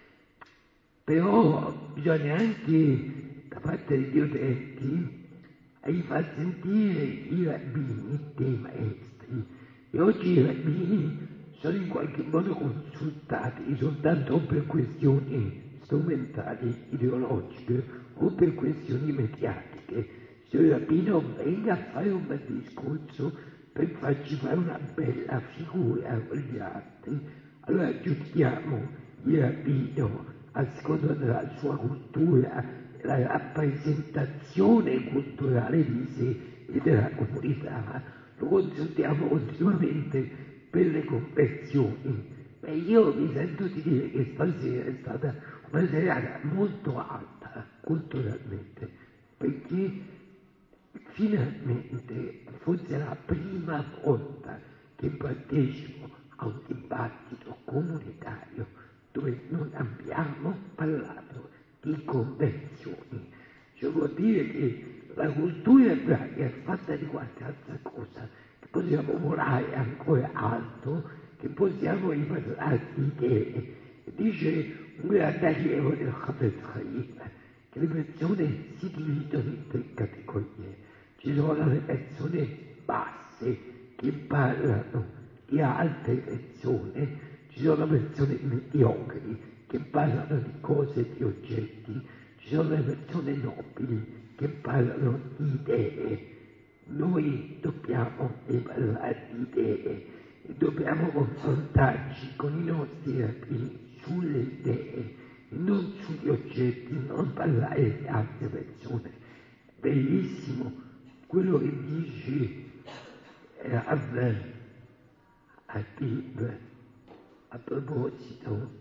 A: Però bisogna anche, da parte degli utenti, far sentire i rabbini dei maestri. E oggi i rabbini sono in qualche modo consultati soltanto per questioni strumentali, ideologiche o per questioni mediatiche. Se il rabbino venga a fare un bel discorso per farci fare una bella figura con gli altri, allora giudichiamo il rabbino a seconda della sua cultura, la rappresentazione culturale di sé e della comunità, lo consultiamo continuamente per le conversioni. Beh, io mi sento di dire che stasera è stata una serata molto alta culturalmente, perché finalmente forse è la prima volta che partecipo a un dibattito comunitario dove non abbiamo parlato di convenzioni. Cioè vuol dire che la cultura ebraica è fatta di qualche altra cosa, che possiamo volare ancora alto, che possiamo riparlare di idee. Dice un grande allievo del Chafetz Chaim che le persone si dividono in 3 categorie. Ci sono le persone basse che parlano di altre persone, ci sono persone mediocri che parlano di cose e di oggetti, ci sono le persone nobili che parlano di idee. Noi dobbiamo parlare di idee e dobbiamo confrontarci con i nostri rabbini sulle idee e non sugli oggetti, non parlare di altre persone. Bellissimo quello che dice Rav Habib a proposito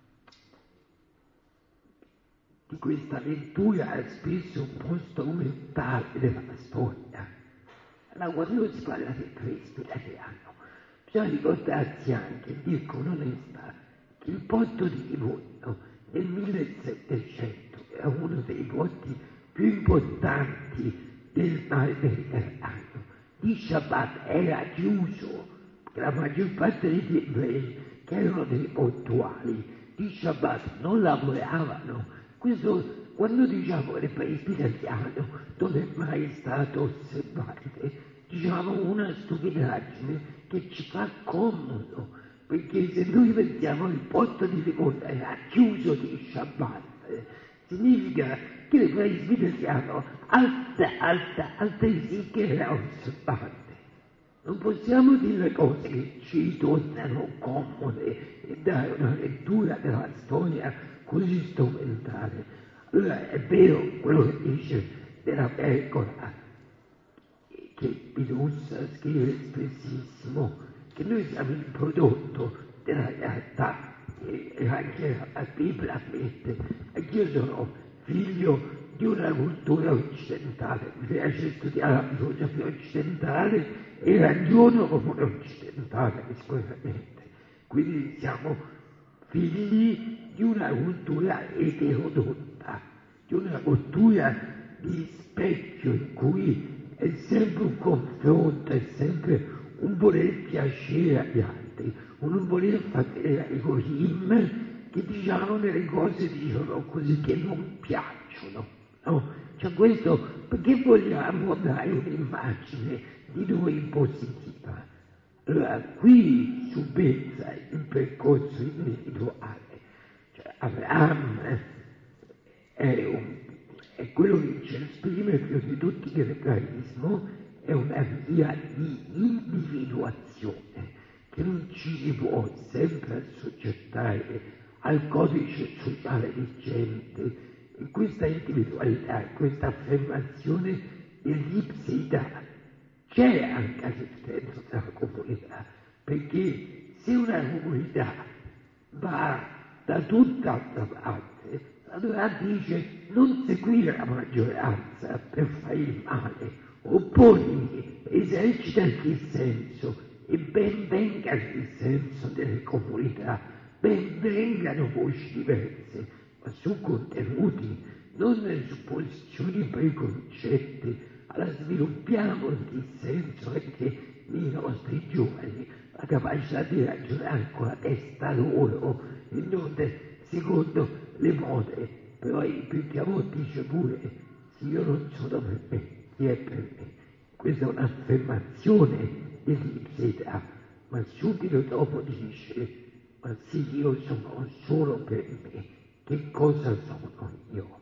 A: di questa lettura spesso un po' strumentale della storia. Allora, quando si parla del presbiteriano, bisogna ricordarsi anche, dire con onestà, che il porto di Livorno nel 1700 era uno dei porti più importanti del mare Mediterraneo. Di Shabbat era chiuso, perché la maggior parte degli ebrei, che erano dei portuali, di Shabbat non lavoravano. Questo, quando diciamo che il presbiteriano non è mai stato osservante, diciamo una stupidaggine che ci fa comodo, perché se noi pensiamo che il porto di Livorno era chiuso di Shabbat, significa che il presbiteriano altresì che era osservante. Non possiamo dire cose che ci tornano comode e dare una lettura della storia così strumentale. Allora è vero quello che dice della pecora, che Pilussa scrive spessissimo, che noi siamo il prodotto della realtà, e anche la Bibbia ammette. Anch'io sono figlio di una cultura occidentale, mi piace studiare la filosofia occidentale e ragiono come un occidentale, sicuramente. Quindi siamo figli di una cultura eterodotta, di una cultura di specchio in cui è sempre un confronto, è sempre un voler piacere agli altri, un non voler fare egoismo che diciamo delle cose dicono così che non piacciono, no? Cioè questo perché vogliamo dare un'immagine di noi positiva. Allora qui subentra il percorso individuale. Cioè Abraham è quello che ci esprime più di tutti l'ebraismo, è una via di individuazione che non ci può sempre assoggettare al codice sociale vigente. In questa individualità, in questa affermazione dell'ipseità c'è anche all'interno della comunità, perché se una comunità va da tutt'altra parte, allora dice non seguire la maggioranza per fare il male, opponi, esercita il dissenso e ben venga il dissenso delle comunità, ben vengano voci diverse, ma su contenuti, non su posizioni preconcetti. Allora sviluppiamo il dissenso anche nei nostri giovani, la capacità di ragionare con la testa loro e non secondo le mode. Però il Pichiavò dice pure, se io non sono per me, chi è per me? Questa è un'affermazione dell'ipseità, ma subito dopo dice, ma se io sono solo per me, che cosa sono io?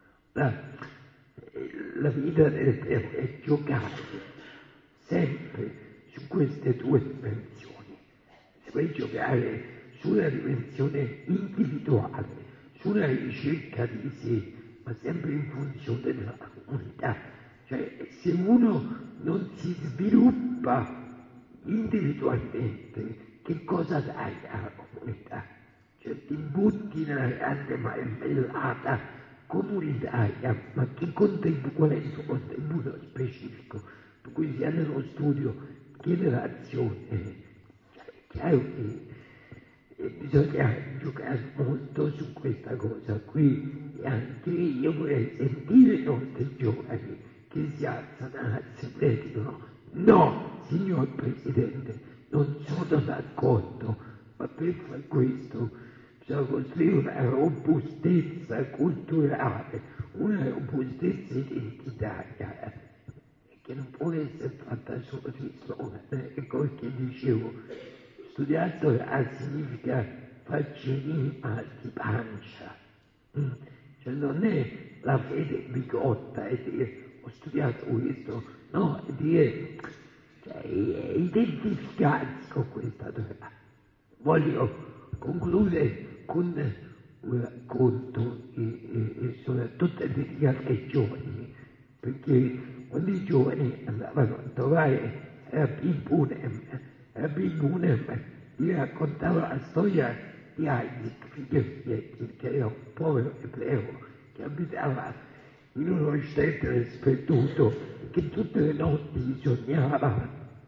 A: La vita dell'ebreo è giocare sempre su queste due dimensioni. Se vuoi giocare sulla dimensione individuale, sulla ricerca di sé, ma sempre in funzione della comunità. Cioè, se uno non si sviluppa individualmente, che cosa dai alla comunità? Cioè, ti butti nella grande marmellata comunitaria, ma qual è il suo contributo specifico? Per cui sia nello studio che nell'azione. Cioè, è chiaro che bisogna giocare molto su questa cosa qui, e anche io vorrei sentire i nostri giovani che si alzano all'assemblea e dicono no, signor Presidente, non sono d'accordo, ma per fare questo bisogna costruire una robustezza culturale, una robustezza identitaria che non può essere fatta solo di slogan. Ecco che dicevo, studiato significa farci mal di pancia, cioè non è la fede bigotta e dire ho studiato questo, no, è dire cioè, identificarsi con questa donna. Voglio concludere con un racconto e soprattutto dedicato ai giovani, perché quando i giovani andavano a trovare Rabbi Bunem gli raccontava la storia di Isaac, figlio di Pietro, che era un povero ebreo che abitava in uno stettere sperduto, che tutte le notti sognava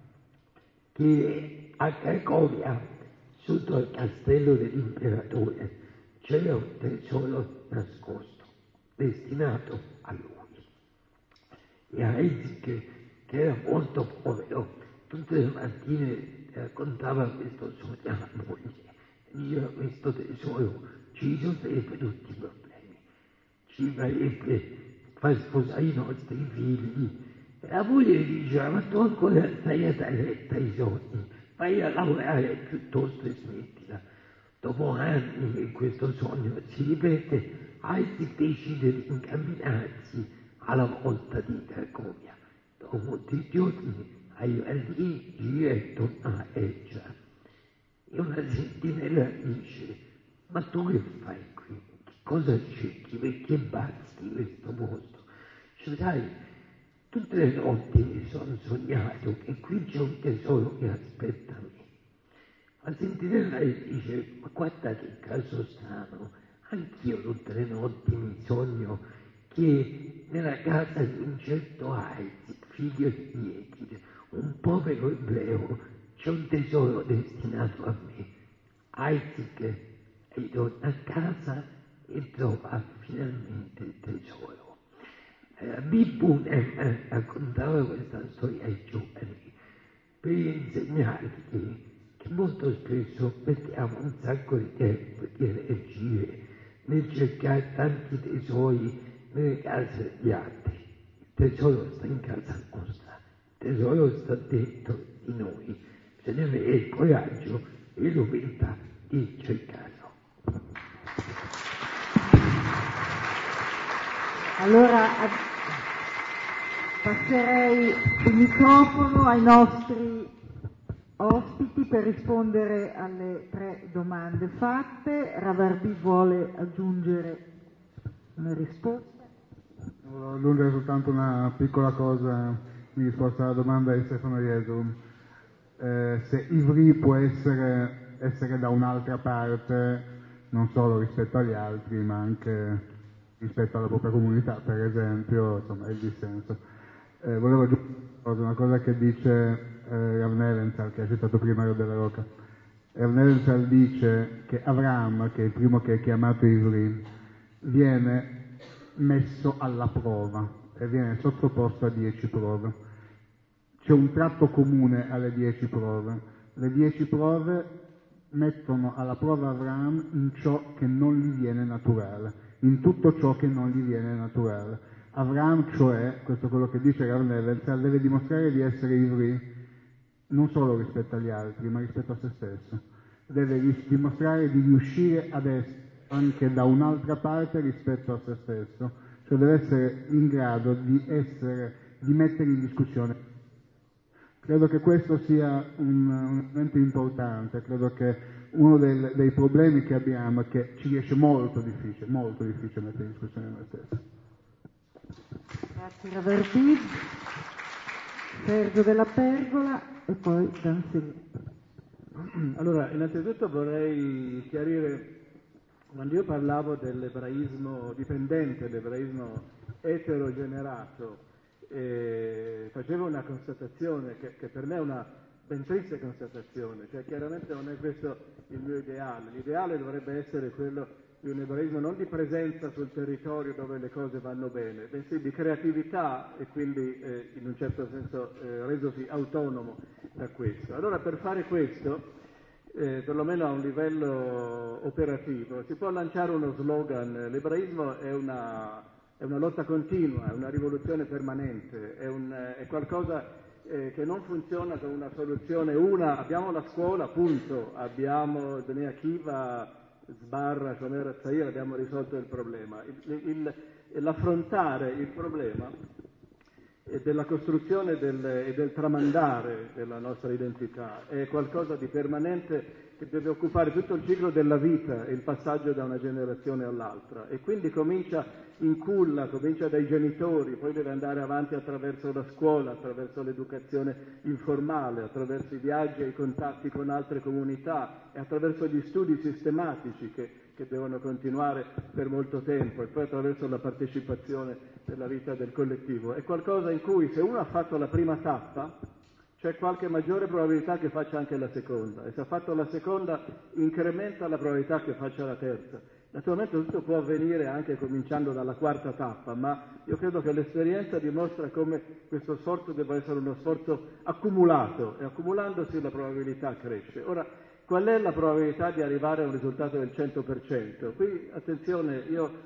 A: che a Cracovia, sotto al castello dell'imperatore, c'era un tesoro nascosto, destinato a lui. E Isaac, che era molto povero, tutte le mattine raccontava questo sogno alla moglie. Diceva questo tesoro ci risolverebbe tutti i problemi, ci farebbe far sposare i nostri figli. E la moglie diceva, ma tu ancora stai a dare retta ai sogni, vai a lavorare piuttosto e smettila. Dopo anni che questo sogno si ripete, Isaac decide di incamminarsi alla volta di Cracovia. Dopo molti giorni arriva lì, gira e torna a Eggia. E una sentinella dice, ma tu che fai qui? Che cosa cerchi? Perché basti questo posto? Cioè, sai, tutte le notti mi sono sognato che qui c'è un tesoro che aspetta me. La sentinella dice, ma guarda che caso strano, anch'io tutte le notti mi sogno che nella casa di un certo Isaac, figlio di Pietro, un povero ebreo, c'è un tesoro destinato a me. Isaac ritorna a casa e trova finalmente il tesoro. Rabbi Bunem raccontava questa storia ai giovani per insegnargli che molto spesso mettiamo un sacco di tempo e di energie nel cercare tanti tesori nelle case degli altri, tesoro sta in casa nostra, tesoro sta dentro di noi, se ne avere il coraggio e l'umiltà di cercarlo.
B: Allora passerei il microfono ai nostri ospiti per rispondere alle 3 domande fatte. Ravardì vuole aggiungere una risposta?
E: Volevo aggiungere soltanto una piccola cosa in risposta alla domanda di Stefano Jesum. Se Ivry può essere da un'altra parte, non solo rispetto agli altri, ma anche rispetto alla propria comunità, per esempio, insomma, è il dissenso. Volevo aggiungere una cosa che dice Rav Nebenzahl, che ha citato prima Rav della Rocca. Rav Nebenzahl dice che Avram, che è il primo che è chiamato Ivry, viene messo alla prova e viene sottoposto a 10 prove. C'è un tratto comune alle 10 prove. Le 10 prove mettono alla prova Avram in ciò che non gli viene naturale, in tutto ciò che non gli viene naturale. Avram, cioè, questo è quello che dice Rav Nebenzahl, deve dimostrare di essere Ivry non solo rispetto agli altri, ma rispetto a se stesso. Deve dimostrare di riuscire ad essere anche da un'altra parte rispetto a se stesso, cioè deve essere in grado di mettere in discussione. Credo che questo sia un elemento importante, credo che uno dei problemi che abbiamo è che ci riesce molto difficile mettere in discussione noi stessi.
B: Grazie Ravardì, Sergio della Pergola e poi Danzini.
C: Allora, innanzitutto vorrei chiarire, quando io parlavo dell'ebraismo dipendente, l'ebraismo eterogenerato, facevo una constatazione che per me è una ben triste constatazione, cioè chiaramente non è questo il mio ideale. L'ideale dovrebbe essere quello di un ebraismo non di presenza sul territorio dove le cose vanno bene, bensì di creatività e quindi in un certo senso resosi autonomo da questo. Allora per fare questo, perlomeno a un livello operativo, si può lanciare uno slogan: l'ebraismo è una lotta continua, è una rivoluzione permanente, è qualcosa che non funziona con una soluzione, abbiamo la scuola, punto, abbiamo Bnei Akiva, Sbarra, Shomer Zair, abbiamo risolto il problema. L'affrontare il problema della costruzione e del tramandare della nostra identità è qualcosa di permanente che deve occupare tutto il ciclo della vita e il passaggio da una generazione all'altra, e quindi comincia in culla, comincia dai genitori, poi deve andare avanti attraverso la scuola, attraverso l'educazione informale, attraverso i viaggi e i contatti con altre comunità e attraverso gli studi sistematici che devono continuare per molto tempo, e poi attraverso la partecipazione nella vita del collettivo. È qualcosa in cui, se uno ha fatto la prima tappa, c'è qualche maggiore probabilità che faccia anche la seconda, e se ha fatto la seconda incrementa la probabilità che faccia la terza. Naturalmente tutto può avvenire anche cominciando dalla quarta tappa, ma io credo che l'esperienza dimostra come questo sforzo debba essere uno sforzo accumulato, e accumulandosi la probabilità cresce. Ora, qual è la probabilità di arrivare a un risultato del 100%? Qui, attenzione, io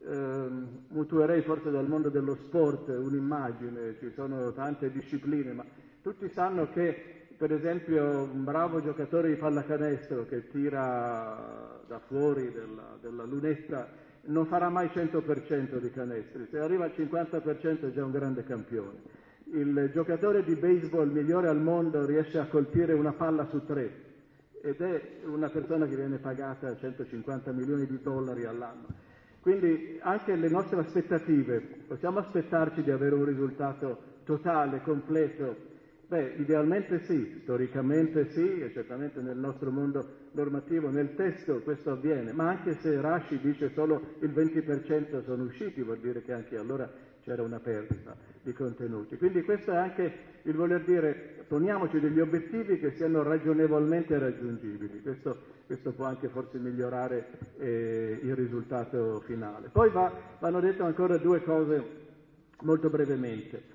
C: mutuerei forse dal mondo dello sport un'immagine, ci sono tante discipline, ma tutti sanno che, per esempio, un bravo giocatore di pallacanestro che tira da fuori della lunetta non farà mai 100% di canestri, se arriva al 50% è già un grande campione. Il giocatore di baseball migliore al mondo riesce a colpire una palla su 3 ed è una persona che viene pagata $150 milioni all'anno. Quindi anche le nostre aspettative, possiamo aspettarci di avere un risultato totale, completo? Beh, idealmente sì, storicamente sì, e certamente nel nostro mondo normativo, nel testo questo avviene, ma anche se Rashi dice solo il 20% sono usciti, vuol dire che anche allora c'era una perdita di contenuti. Quindi questo è anche il voler dire, poniamoci degli obiettivi che siano ragionevolmente raggiungibili, questo può anche forse migliorare il risultato finale. Poi vanno dette ancora 2 cose molto brevemente.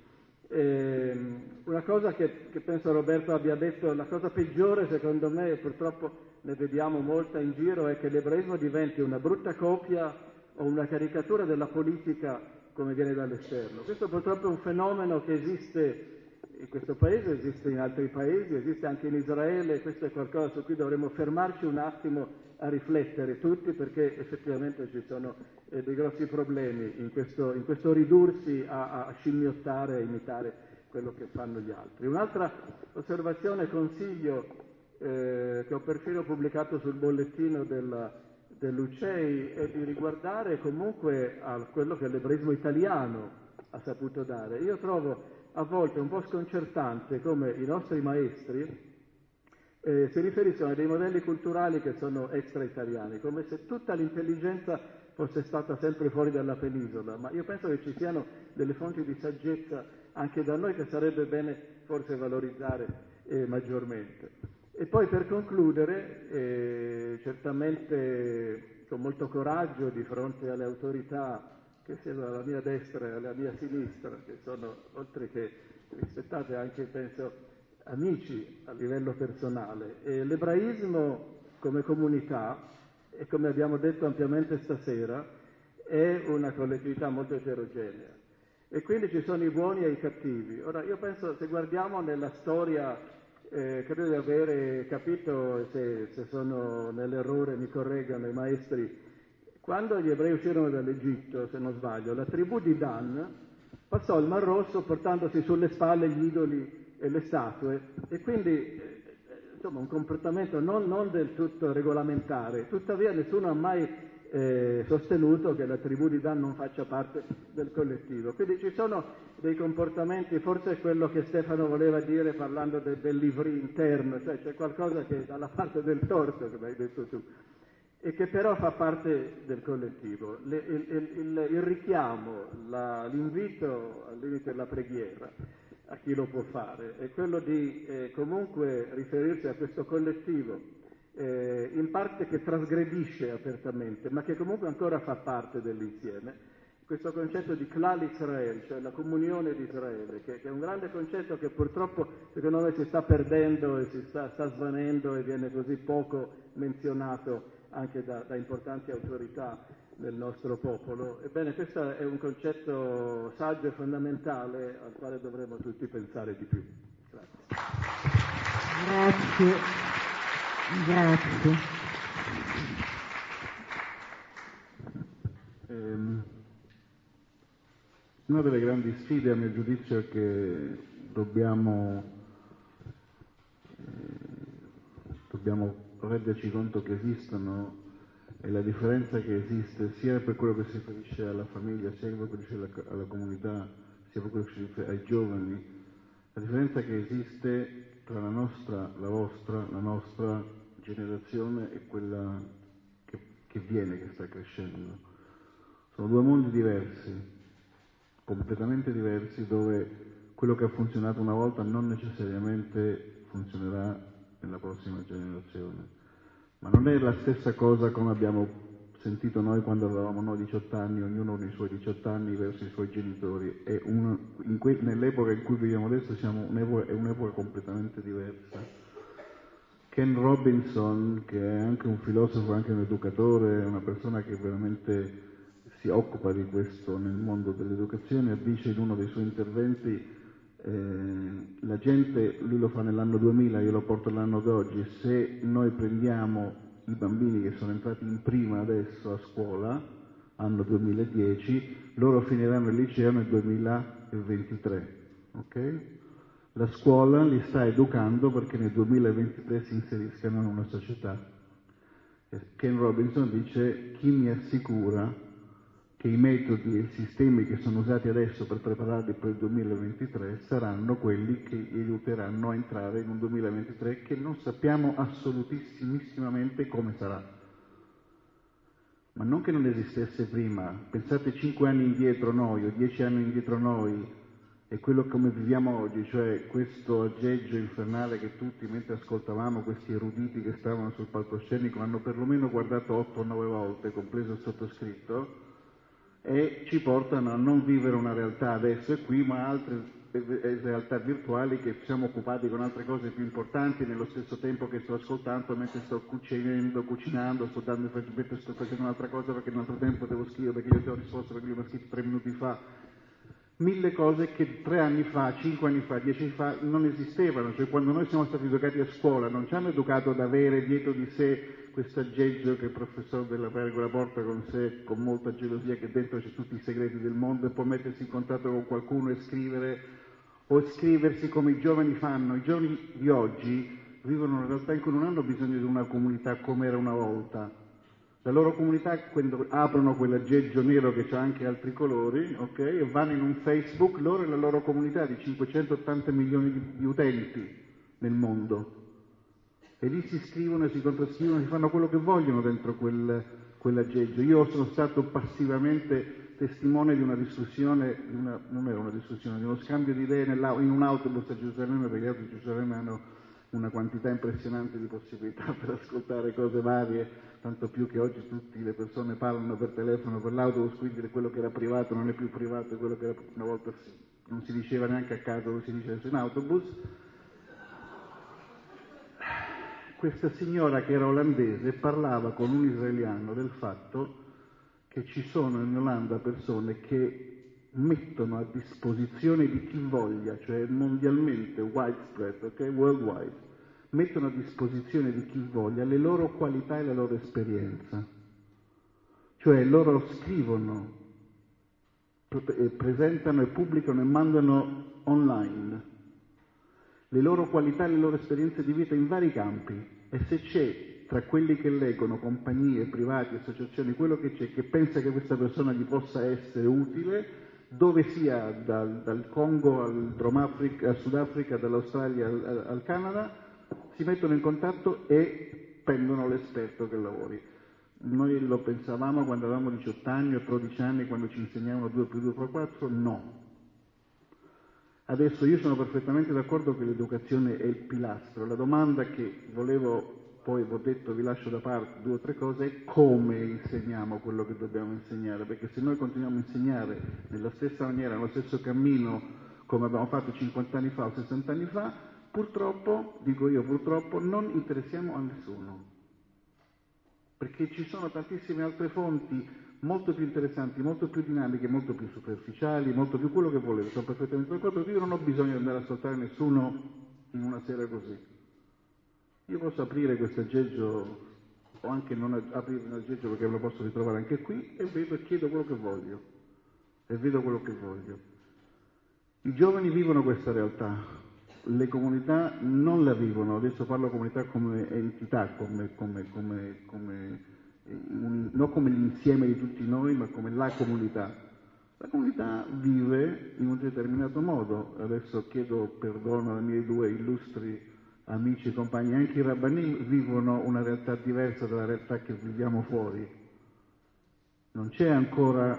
C: Una cosa che penso Roberto abbia detto, la cosa peggiore secondo me, e purtroppo ne vediamo molta in giro, è che l'ebraismo diventi una brutta copia o una caricatura della politica come viene dall'esterno. Questo purtroppo è un fenomeno che esiste in questo paese, esiste in altri paesi, esiste anche in Israele, questo è qualcosa su cui dovremmo fermarci un attimo a riflettere tutti, perché effettivamente ci sono dei grossi problemi in questo ridursi a scimmiottare e imitare quello che fanno gli altri. Un'altra osservazione, consiglio, che ho perfino pubblicato sul bollettino dell'UCEI, è di riguardare comunque a quello che l'ebraismo italiano ha saputo dare. Io trovo a volte un po' sconcertante come i nostri maestri si riferiscono a dei modelli culturali che sono extra-italiani, come se tutta l'intelligenza fosse stata sempre fuori dalla penisola, ma io penso che ci siano delle fonti di saggezza anche da noi che sarebbe bene forse valorizzare maggiormente. E poi per concludere, certamente con molto coraggio di fronte alle autorità che siano alla mia destra e alla mia sinistra, che sono, oltre che rispettate, anche penso amici a livello personale, e l'ebraismo come comunità, e come abbiamo detto ampiamente stasera, è una collettività molto eterogenea e quindi ci sono i buoni e i cattivi. Ora io penso, se guardiamo nella storia, credo di avere capito, se sono nell'errore mi correggano i maestri, quando gli ebrei uscirono dall'Egitto, se non sbaglio, la tribù di Dan passò il Mar Rosso portandosi sulle spalle gli idoli e le statue, e quindi insomma un comportamento non del tutto regolamentare. Tuttavia nessuno ha mai sostenuto che la tribù di Dan non faccia parte del collettivo. Quindi ci sono dei comportamenti, forse è quello che Stefano voleva dire parlando del livrì interno, cioè c'è qualcosa che è dalla parte del torto, come hai detto tu, e che però fa parte del collettivo. Il richiamo, l'invito al limite della preghiera a chi lo può fare è quello di comunque riferirsi a questo collettivo, in parte che trasgredisce apertamente, ma che comunque ancora fa parte dell'insieme. Questo concetto di Klal Israel, cioè la comunione di Israele, che è un grande concetto che purtroppo secondo me si sta perdendo e si sta svanendo e viene così poco menzionato anche da importanti autorità del nostro popolo. Ebbene, questo è un concetto saggio e fondamentale al quale dovremmo tutti pensare di più.
B: Grazie. Grazie.
D: Una delle grandi sfide, a mio giudizio, è che dobbiamo renderci conto che esistono, e la differenza che esiste sia per quello che si riferisce alla famiglia, sia per quello che si riferisce alla comunità, sia per quello che si riferisce ai giovani, la differenza che esiste tra la nostra generazione e quella che viene, che sta crescendo. Sono due mondi diversi, completamente diversi, dove quello che ha funzionato una volta non necessariamente funzionerà nella prossima generazione. Ma non è la stessa cosa come abbiamo sentito noi quando avevamo noi 18 anni, ognuno con i suoi 18 anni verso i suoi genitori. Nell'epoca in cui viviamo adesso è un'epoca completamente diversa. Ken Robinson, che è anche un filosofo, anche un educatore, una persona che veramente si occupa di questo nel mondo dell'educazione, dice in uno dei suoi interventi: la gente, lui lo fa nell'anno 2000, io lo porto all'anno d'oggi, se noi prendiamo i bambini che sono entrati in prima adesso a scuola, anno 2010, loro finiranno il liceo nel 2023, ok? La scuola li sta educando perché nel 2023 si inseriscano in una società. Ken Robinson dice: chi mi assicura che i metodi e i sistemi che sono usati adesso per prepararli per il 2023 saranno quelli che li aiuteranno a entrare in un 2023 che non sappiamo assolutissimamente come sarà. Ma non che non esistesse prima. Pensate 5 anni indietro noi o 10 anni indietro noi e quello come viviamo oggi, cioè questo aggeggio infernale che tutti, mentre ascoltavamo questi eruditi che stavano sul palcoscenico, hanno perlomeno guardato 8 o 9 volte, compreso il sottoscritto, e ci portano a non vivere una realtà adesso e qui, ma altre realtà virtuali che siamo occupati con altre cose più importanti nello stesso tempo che sto ascoltando, mentre sto cucinando, sto dando mentre sto facendo un'altra cosa perché nell'altro tempo devo scrivere, perché io ti ho risposto perché io l'ho scritto 3 minuti fa. 1000 cose che 3 anni fa, 5 anni fa, 10 anni fa non esistevano. Cioè, quando noi siamo stati educati a scuola non ci hanno educato ad avere dietro di sé questo aggeggio che il professor Della Pergola porta con sé con molta gelosia, che dentro c'è tutti i segreti del mondo, e può mettersi in contatto con qualcuno e scrivere o scriversi come i giovani fanno. I giovani di oggi vivono una realtà in cui non hanno bisogno di una comunità come era una volta. La loro comunità, quando aprono quell'aggeggio nero che ha anche altri colori, ok, e vanno in un Facebook, loro e la loro comunità di 580 milioni di utenti nel mondo. E lì si scrivono, si contrascrivono, si fanno quello che vogliono dentro quell'aggeggio. Io sono stato passivamente testimone di una discussione, non era una discussione, di uno scambio di idee in un autobus a Gerusalemme, perché gli autobus di Gerusalemme hanno una quantità impressionante di possibilità per ascoltare cose varie, tanto più che oggi tutte le persone parlano per telefono, per l'autobus, quindi quello che era privato non è più privato, e quello che era una volta non si diceva neanche a caso, lo si dice adesso in autobus. Questa signora, che era olandese, parlava con un israeliano del fatto che ci sono in Olanda persone che mettono a disposizione di chi voglia, cioè mondialmente, widespread, ok, worldwide, mettono a disposizione di chi voglia le loro qualità e la loro esperienza. Cioè loro scrivono, presentano e pubblicano e mandano online le loro qualità e le loro esperienze di vita in vari campi, e se c'è tra quelli che leggono, compagnie, privati, associazioni, quello che c'è che pensa che questa persona gli possa essere utile, dove sia, dal Congo al Sudafrica, dall'Australia al Canada, si mettono in contatto e prendono l'esperto che lavori. Noi lo pensavamo quando avevamo 18 anni o 12 anni, quando ci insegnavano 2 più 2 fa 4, no. Adesso io sono perfettamente d'accordo che l'educazione è il pilastro. La domanda che volevo, poi vi ho detto, vi lascio da parte 2 o 3 cose, è come insegniamo quello che dobbiamo insegnare, perché se noi continuiamo a insegnare nella stessa maniera, nello stesso cammino come abbiamo fatto 50 anni fa o 60 anni fa, purtroppo, dico io purtroppo, non interessiamo a nessuno, perché ci sono tantissime altre fonti molto più interessanti, molto più dinamiche, molto più superficiali, molto più quello che volete. Sono perfettamente d'accordo, io non ho bisogno di andare a ascoltare nessuno in una sera così. Io posso aprire questo aggeggio o anche non aprire un aggeggio, perché me lo posso ritrovare anche qui, e vedo e chiedo quello che voglio. E vedo quello che voglio. I giovani vivono questa realtà, le comunità non la vivono. Adesso parlo comunità come entità, non come l'insieme di tutti noi, ma come la comunità. La comunità vive in un determinato modo. Adesso chiedo perdono ai miei 2 illustri amici e compagni, anche i rabbanim vivono una realtà diversa dalla realtà che viviamo fuori. Non c'è ancora,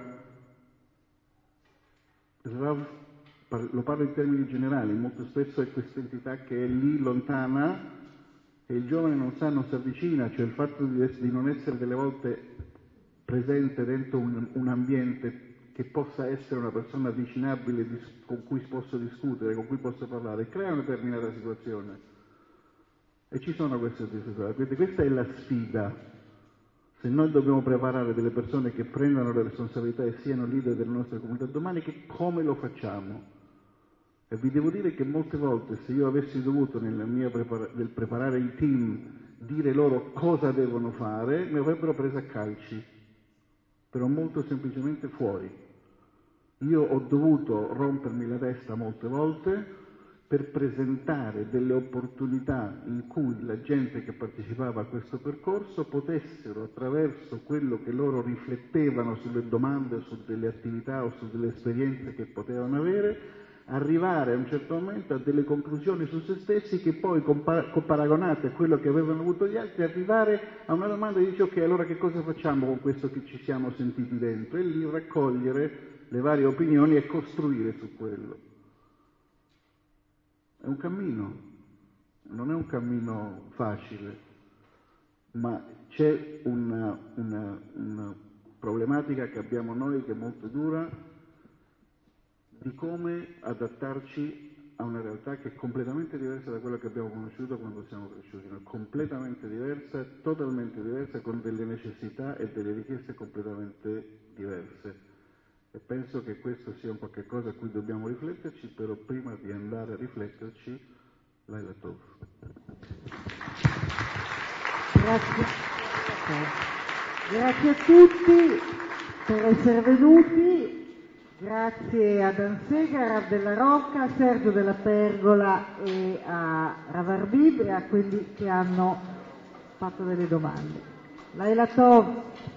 D: lo parlo in termini generali, molto spesso è questa entità che è lì lontana e il giovane non si avvicina, cioè il fatto di non essere delle volte presente dentro un ambiente che possa essere una persona avvicinabile, con cui posso discutere, con cui posso parlare, crea una determinata situazione. E ci sono queste situazioni, quindi questa è la sfida. Se noi dobbiamo preparare delle persone che prendano le responsabilità e siano leader delle nostre comunità domani, come lo facciamo? E vi devo dire che molte volte, se io avessi dovuto nel preparare i team dire loro cosa devono fare, mi avrebbero preso a calci, però molto semplicemente fuori. Io ho dovuto rompermi la testa molte volte per presentare delle opportunità in cui la gente che partecipava a questo percorso potessero, attraverso quello che loro riflettevano sulle domande, su delle attività o su delle esperienze che potevano avere, arrivare a un certo momento a delle conclusioni su se stessi che poi, paragonate a quello che avevano avuto gli altri, arrivare a una domanda e dice: ok, allora che cosa facciamo con questo che ci siamo sentiti dentro? E lì raccogliere le varie opinioni e costruire su quello. È un cammino, non è un cammino facile, ma c'è una problematica che abbiamo noi che è molto dura, di come adattarci a una realtà che è completamente diversa da quella che abbiamo conosciuto quando siamo cresciuti, no? Completamente diversa, totalmente diversa, con delle necessità e delle richieste completamente diverse. E penso che questo sia un qualche cosa a cui dobbiamo rifletterci, però prima di andare a rifletterci, Laila Tov.
B: Grazie. Grazie a tutti per essere venuti. Grazie a Dan Sega, a Rav della Rocca, a Sergio della Pergola e a Rav Arbib e a quelli che hanno fatto delle domande. Laila Tov.